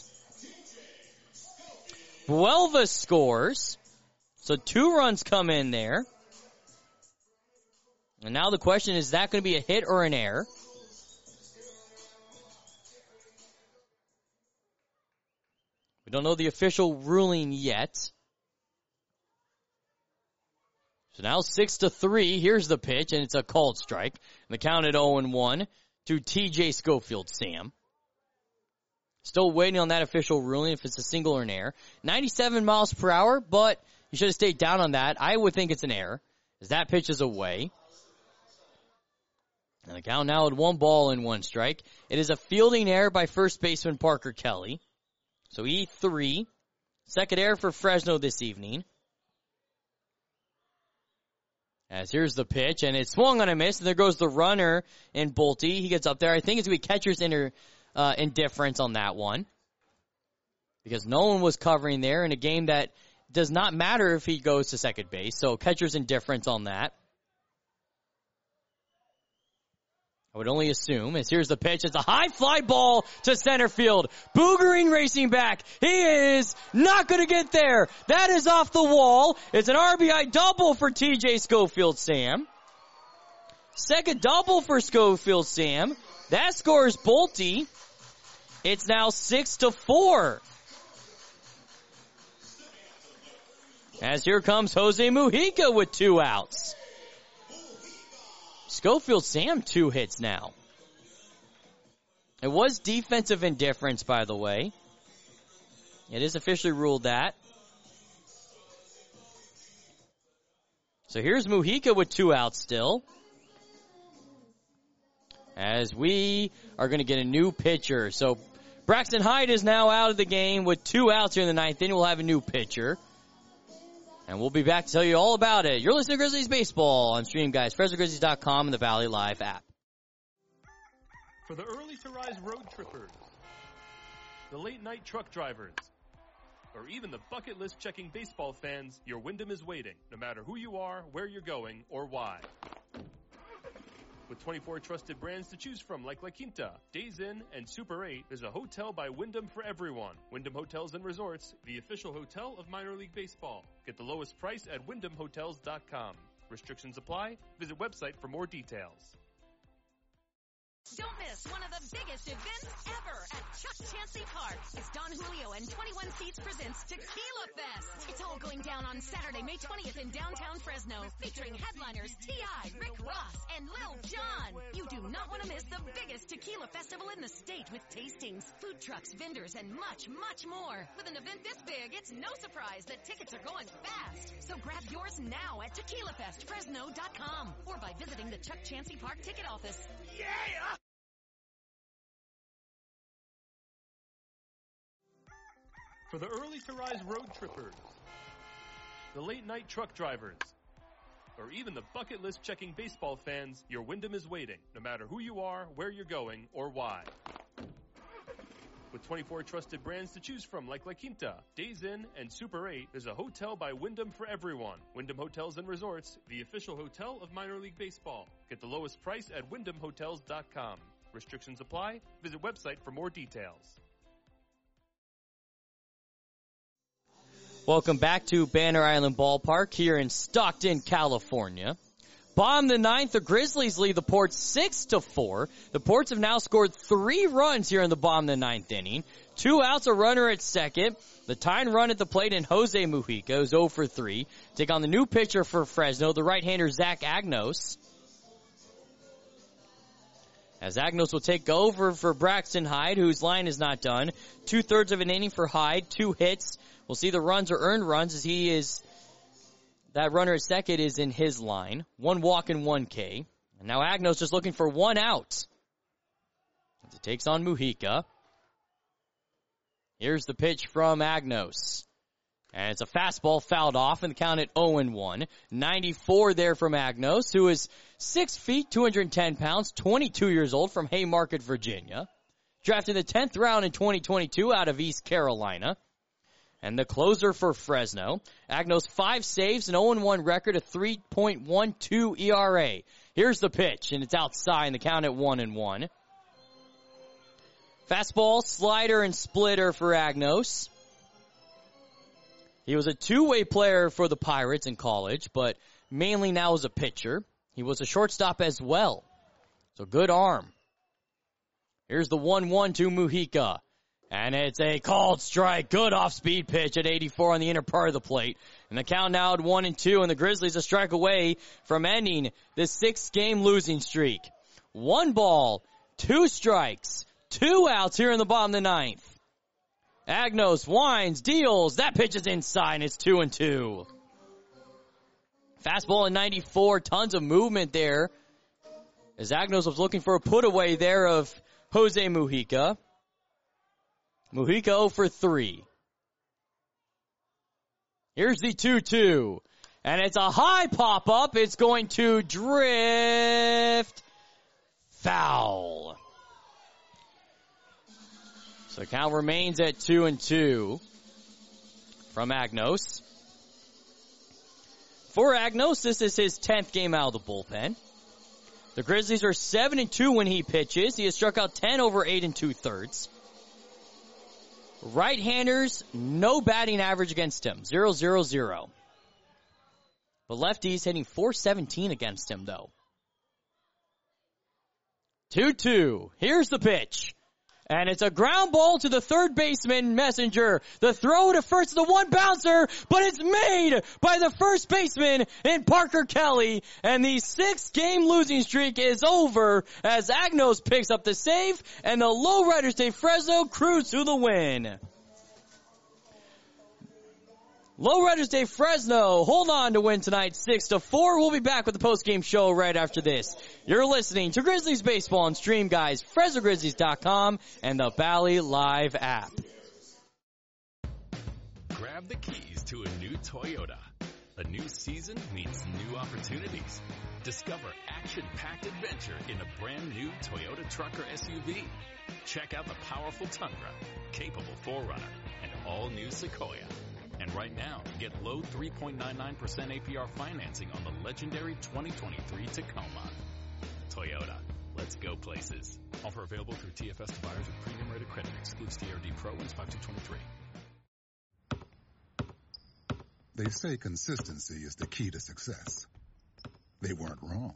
Buelva scores. So 2 runs come in there. And now the question is that going to be a hit or an error? We don't know the official ruling yet. So now 6-3. Here's the pitch, and it's a called strike. And the count at 0-1 to TJ Schofield Sam. Still waiting on that official ruling if it's a single or an error. 97 miles per hour, but you should have stayed down on that. I would think it's an error, as that pitch is away. And the count now at 1-1 strike. It is a fielding error by first baseman Parker Kelly. So E3. Second error for Fresno this evening. As here's the pitch, and it's swung on a miss, and there goes the runner in Bolte. He gets up there. I think it's going to be catcher's indifference on that one, because no one was covering there in a game that does not matter if he goes to second base. So catcher's indifference on that. I would only assume, as here's the pitch. It's a high fly ball to center field. Boogering racing back. He is not going to get there. That is off the wall. It's an RBI double for TJ Schofield Sam. Second double for Schofield Sam. That scores Bolte. It's now 6-4. As here comes Jose Mujica with 2 outs. Schofield Sam 2 hits now. It was defensive indifference, by the way. It is officially ruled that. So here's Mujica with 2 outs still. As we are going to get a new pitcher. So Braxton Hyde is now out of the game with 2 outs here in the 9th inning. We'll have a new pitcher. And we'll be back to tell you all about it. You're listening to Grizzlies Baseball on Stream, guys. FresnoGrizzlies.com and the Valley Live app. For the early-to-rise road trippers, the late-night truck drivers, or even the bucket list checking baseball fans, your Wyndham is waiting, no matter who you are, where you're going, or why. With 24 trusted brands to choose from like La Quinta, Days Inn, and Super 8, there's a hotel by Wyndham for everyone. Wyndham Hotels and Resorts, the official hotel of minor league baseball. Get the lowest price at WyndhamHotels.com. Restrictions apply. Visit website for more details. Don't miss one of the biggest events ever at Chuck Chansey Park. It's Don Julio and 21 Seats presents Tequila Fest. It's all going down on Saturday, May 20th in downtown Fresno, featuring headliners T.I., Rick Ross, and Lil Jon. You do not want to miss the biggest tequila festival in the state with tastings, food trucks, vendors, and much, much more. With an event this big, it's no surprise that tickets are going fast. So grab yours now at TequilaFestFresno.com or by visiting the Chuck Chansey Park ticket office. Yeah! For the early-to-rise road trippers, the late-night truck drivers, or even the bucket list checking baseball fans, your Wyndham is waiting, no matter who you are, where you're going, or why. With 24 trusted brands to choose from like La Quinta, Days Inn, and Super 8, there's a hotel by Wyndham for everyone. Wyndham Hotels and Resorts, the official hotel of minor league baseball. Get the lowest price at WyndhamHotels.com. Restrictions apply. Visit website for more details. Welcome back to Banner Island Ballpark here in Stockton, California. Bottom of the 9th, the Grizzlies lead the Ports 6-4. The Ports have now scored 3 runs here in the bottom of the 9th inning. 2 outs, a runner at second. The tying run at the plate in Jose Mujica is 0 for 3. Take on the new pitcher for Fresno, the right-hander Zach Agnos. As Agnos will take over for Braxton Hyde, whose line is not done. 2/3 of an inning for Hyde, 2 hits. We'll see the runs or earned runs as that runner at second is in his line. 1 walk and 1 K. And now Agnos just looking for 1 out. As he takes on Mujica. Here's the pitch from Agnos. And it's a fastball fouled off and the count at 0-1. 94 there from Agnos, who is 6 feet, 210 pounds, 22 years old from Haymarket, Virginia. Drafted in the 10th round in 2022 out of East Carolina. And the closer for Fresno, Agnos 5 saves, an 0-1 record, a 3.12 ERA. Here's the pitch, and it's outside, and the count at 1-1. Fastball, slider, and splitter for Agnos. He was a two-way player for the Pirates in college, but mainly now as a pitcher. He was a shortstop as well, so good arm. Here's the 1-1 to Mujica. And it's a called strike. Good off-speed pitch at 84 on the inner part of the plate. And the count now at 1-2, and the Grizzlies a strike away from ending this 6-game losing streak. 1 ball, 2 strikes, 2 outs here in the bottom of the 9th. Agnos winds, deals. That pitch is inside, and it's 2-2. Fastball at 94, tons of movement there. As Agnos was looking for a put away there of Jose Mujica. Mujica 0 for 3. Here's the 2-2. And it's a high pop-up. It's going to drift foul. So the count remains at 2-2 from Agnos. For Agnos, this is his 10th game out of the bullpen. The Grizzlies are 7-2 when he pitches. He has struck out 10 over 8 2/3. Right-handers, no batting average against him, 0-0-0. But lefties hitting .417 against him, though. 2-2. Here's the pitch. And it's a ground ball to the third baseman, Messenger. The throw to first, the one bouncer, but it's made by the first baseman in Parker Kelly. And the 6-game losing streak is over as Agnos picks up the save and the Lowriders de Fresno cruise to the win. Lowriders de Fresno hold on to win tonight 6-4. We'll be back with the post-game show right after this. You're listening to Grizzlies Baseball on Stream Guys, FresnoGrizzlies.com, and the Bally Live app. Grab the keys to a new Toyota. A new season means new opportunities. Discover action-packed adventure in a brand new Toyota truck or SUV. Check out the powerful Tundra, capable 4Runner, and all-new Sequoia. And right now, get low 3.99% APR financing on the legendary 2023 Tacoma. Toyota, let's go places. Offer available through TFS to buyers with premium rated credit. Excludes TRD Pro and 5223. They say consistency is the key to success. They weren't wrong.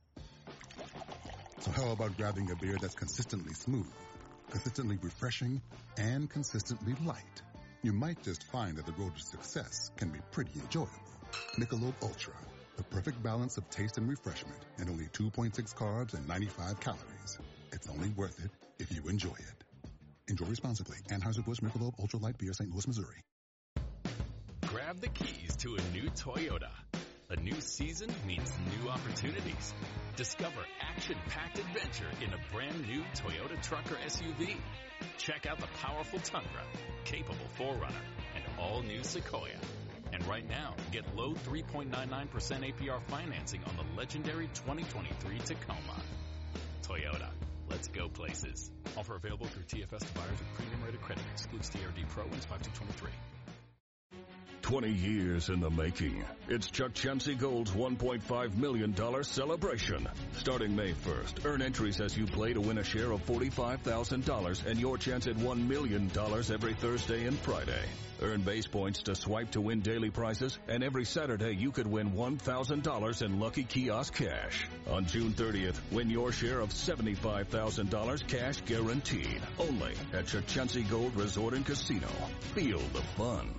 So how about grabbing a beer that's consistently smooth, consistently refreshing, and consistently light? You might just find that the road to success can be pretty enjoyable. Michelob Ultra, the perfect balance of taste and refreshment, and only 2.6 carbs and 95 calories. It's only worth it if you enjoy it. Enjoy responsibly. Anheuser-Busch Michelob Ultra Light Beer, St. Louis, Missouri. Grab the keys to a new Toyota. A new season means new opportunities. Discover action-packed adventure in a brand new Toyota truck or SUV. Check out the powerful Tundra, capable 4Runner, and all-new Sequoia. And right now, get low 3.99% APR financing on the legendary 2023 Tacoma. Toyota, let's go places. Offer available through TFS to buyers with premium rated credit. Excludes TRD Pro and 5223. 20 years in the making. It's Chuck Chansey Gold's $1.5 million celebration. Starting May 1st, earn entries as you play to win a share of $45,000 and your chance at $1 million every Thursday and Friday. Earn base points to swipe to win daily prizes, and every Saturday you could win $1,000 in Lucky Kiosk cash. On June 30th, win your share of $75,000 cash guaranteed. Only at Chansey Gold Resort and Casino. Feel the fun.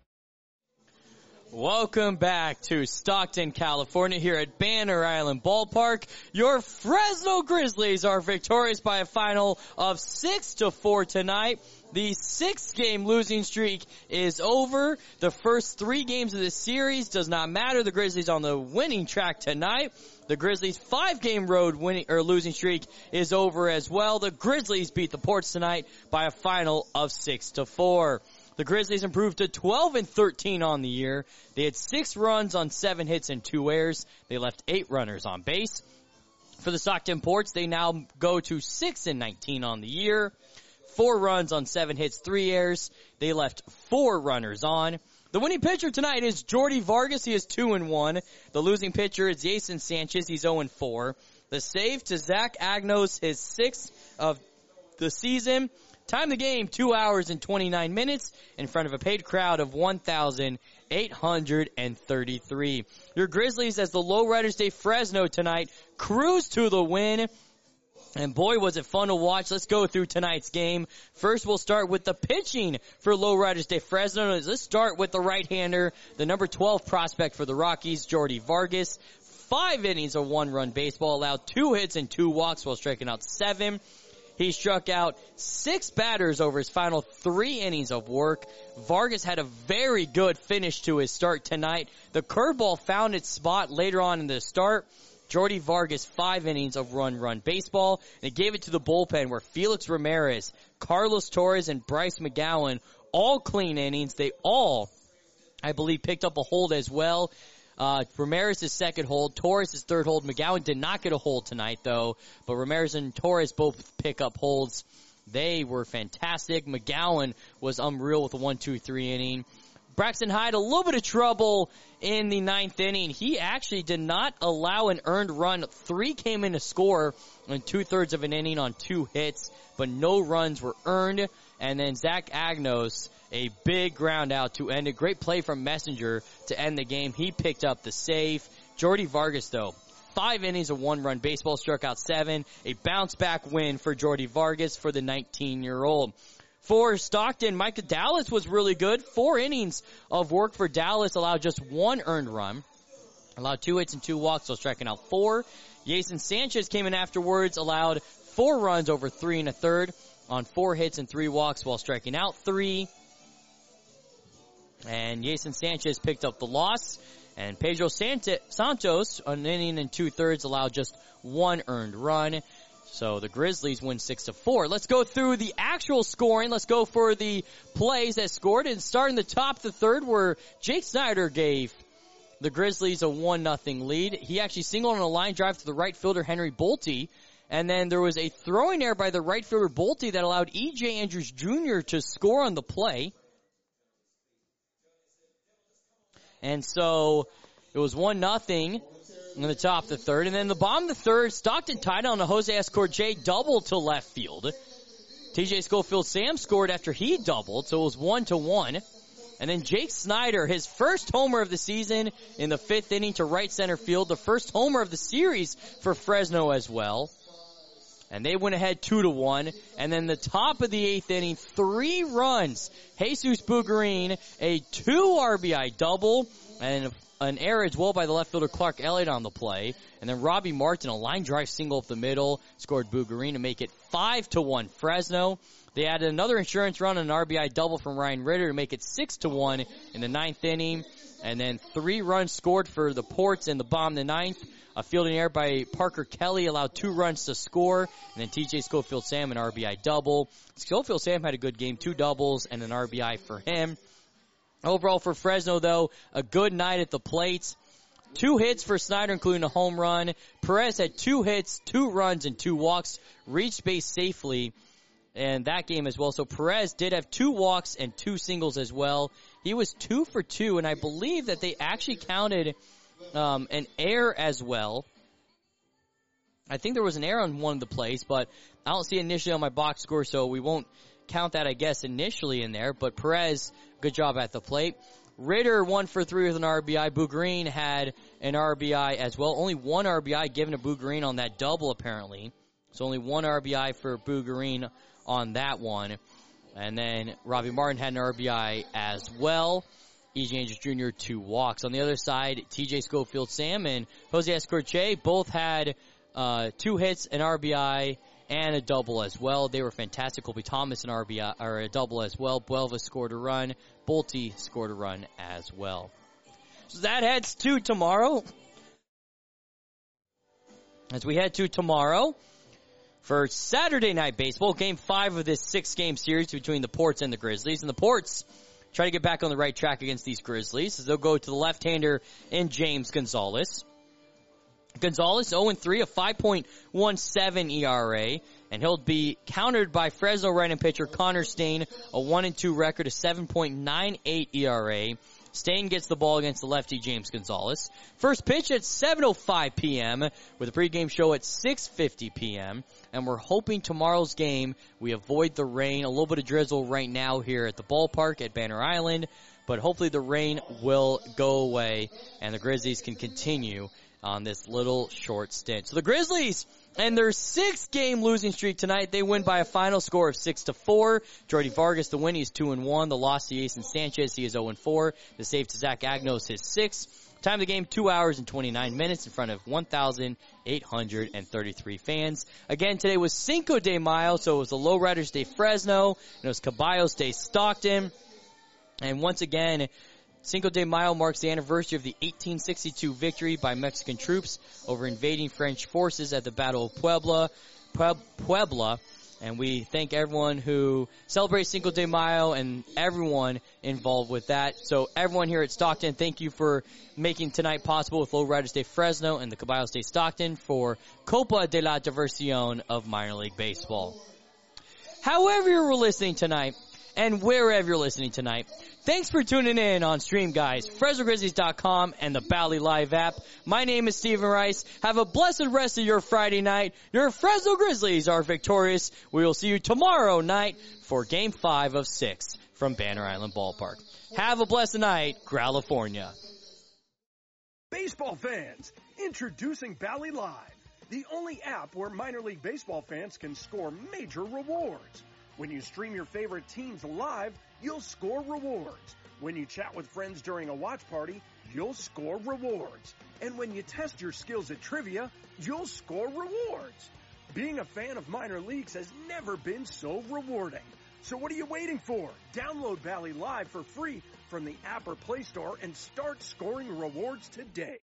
Welcome back to Stockton, California, here at Banner Island Ballpark. Your Fresno Grizzlies are victorious by a final of 6-4 tonight. The 6-game losing streak is over. The first 3 games of this series does not matter. The Grizzlies on the winning track tonight. The Grizzlies' 5-game road losing streak is over as well. The Grizzlies beat the Ports tonight by a final of 6-4. The Grizzlies improved to 12-13 on the year. They had 6 runs on 7 hits and 2 errors. They left 8 runners on base. For the Stockton Ports, they now go to 6-19 on the year. 4 runs on 7 hits, 3 errors. They left 4 runners on. The winning pitcher tonight is Jordy Vargas. He is 2-1. The losing pitcher is Jason Sanchez. He's 0-4. The save to Zach Agnos, his 6th of the season. Time the game, 2 hours and 29 minutes in front of a paid crowd of 1,833. Your Grizzlies, as the Lowriders de Fresno tonight, cruise to the win And boy, was it fun to watch. Let's go through tonight's game. First, we'll start with the pitching for Lowriders de Fresno. Let's start with the right-hander, the number 12 prospect for the Rockies, Jordy Vargas. 5 innings of 1-run baseball, allowed 2 hits and 2 walks while striking out 7. He struck out 6 batters over his final 3 innings of work. Vargas had a very good finish to his start tonight. The curveball found its spot later on in the start. Jordy Vargas, 5 innings of run baseball. And he gave it to the bullpen where Felix Ramirez, Carlos Torres, and Bryce McGowan, all clean innings. They all, I believe, picked up a hold as well. Ramirez's second hold, Torres' third hold. McGowan did not get a hold tonight, though. But Ramirez and Torres both pick up holds. They were fantastic. McGowan was unreal with a 1-2-3 inning. Braxton Hyde, a little bit of trouble in the 9th inning. He actually did not allow an earned run. 3 came in to score in 2/3 of an inning on 2 hits, but no runs were earned. And then Zach Agnos, a big ground out to end it. Great play from Messenger to end the game. He picked up the save. Jordy Vargas, though, 5 innings of 1-run baseball, struck out 7. A bounce-back win for Jordy Vargas for the 19-year-old. For Stockton, Micah Dallas was really good. 4 innings of work for Dallas, allowed just 1 earned run. Allowed 2 hits and 2 walks, so striking out 4. Jason Sanchez came in afterwards, allowed 4 runs over 3 1/3 on 4 hits and 3 walks while striking out 3. And Jason Sanchez picked up the loss. And Pedro Santos, an inning and 2/3, allowed just 1 earned run. So the Grizzlies win 6-4. Let's go through the actual scoring. Let's go for the plays that scored. And starting the top of the 3rd, where Jake Snyder gave the Grizzlies a 1-0 lead. He actually singled on a line drive to the right fielder, Henry Bolte. And then there was a throwing error by the right fielder, Bolte, that allowed E.J. Andrews Jr. to score on the play. And so it was 1-0 in the top of the 3rd. And then the bottom of the 3rd, Stockton tied on a Jose Escorje double to left field. TJ Schofield Sam scored after he doubled, so it was 1-1. And then Jake Snyder, his first homer of the season in the 5th inning to right center field, the first homer of the series for Fresno as well. And they went ahead 2-1. And then the top of the 8th inning, 3 runs. Jesus Bugarine, a 2 RBI double, and an error as well by the left fielder Clark Elliott on the play. And then Robbie Martin, a line drive single up the middle, scored Bugarine to make it 5-1 Fresno. They added another insurance run and an RBI double from Ryan Ritter to make it 6-1 in the 9th inning. And then 3 runs scored for the Ports in the bottom of the 9th. A fielding error by Parker Kelly allowed 2 runs to score. And then TJ Schofield Sam, an RBI double. Schofield Sam had a good game, 2 doubles and an RBI for him. Overall for Fresno, though, a good night at the plate. 2 hits for Snyder, including a home run. Perez had 2 hits, 2 runs, and 2 walks. Reached base safely in that game as well. So Perez did have 2 walks and 2 singles as well. He was 2 for 2, and I believe that they actually counted an error as well. I think there was an error on one of the plays, but I don't see it initially on my box score, so we won't count that, I guess, initially in there. But Perez, good job at the plate. Ritter 1 for 3 with an RBI. Bugarine had an RBI as well. Only 1 RBI given to Bugarine on that double, apparently. So only 1 RBI for Bugarine on that one. And then Robbie Martin had an RBI as well. E.J. Andrews Jr., 2 walks. On the other side, TJ Schofield Sam and Jose Escorche both had 2 hits, an RBI, and a double as well. They were fantastic. Colby Thomas an RBI or a double as well. Buelva scored a run. Bolte scored a run as well. So that heads to tomorrow. As we head to tomorrow for Saturday Night Baseball, Game 5 of this 6-game series between the Ports and the Grizzlies. And the Ports try to get back on the right track against these Grizzlies as they'll go to the left-hander in James Gonzalez. Gonzalez 0-3, a 5.17 ERA, and he'll be countered by Fresno right-hand pitcher Connor Stain, a 1-2 record, a 7.98 ERA. Stain gets the ball against the lefty James Gonzalez. First pitch at 7:05 p.m. with a pregame show at 6:50 p.m. And we're hoping tomorrow's game we avoid the rain. A little bit of drizzle right now here at the ballpark at Banner Island, but hopefully the rain will go away and the Grizzlies can continue on this little short stint. So the Grizzlies And their 6-game losing streak tonight, they win by a final score of 6-4. Jordy Vargas, the win, he's 2-1. The loss to Jason Sanchez, he is 0-4. The save to Zach Agnos, his 6. Time of the game, 2 hours and 29 minutes in front of 1,833 fans. Again, today was Cinco de Mayo, so it was the Lowriders de Fresno, and it was Caballos de Stockton. And once again, Cinco de Mayo marks the anniversary of the 1862 victory by Mexican troops over invading French forces at the Battle of Puebla. And we thank everyone who celebrates Cinco de Mayo and everyone involved with that. So everyone here at Stockton, thank you for making tonight possible with Lowriders de Fresno and the Caballos de Stockton for Copa de la Diversión of minor league baseball. However you're listening tonight, and wherever you're listening tonight, thanks for tuning in on Stream Guys, FresnoGrizzlies.com, and the Bally Live app. My name is Stephen Rice. Have a blessed rest of your Friday night. Your Fresno Grizzlies are victorious. We will see you tomorrow night for Game 5 of 6 from Banner Island Ballpark. Have a blessed night, California. Baseball fans, introducing Bally Live, the only app where minor league baseball fans can score major rewards. When you stream your favorite teams live, you'll score rewards. When you chat with friends during a watch party, you'll score rewards. And when you test your skills at trivia, you'll score rewards. Being a fan of minor leagues has never been so rewarding. So what are you waiting for? Download Bally Live for free from the app or Play Store and start scoring rewards today.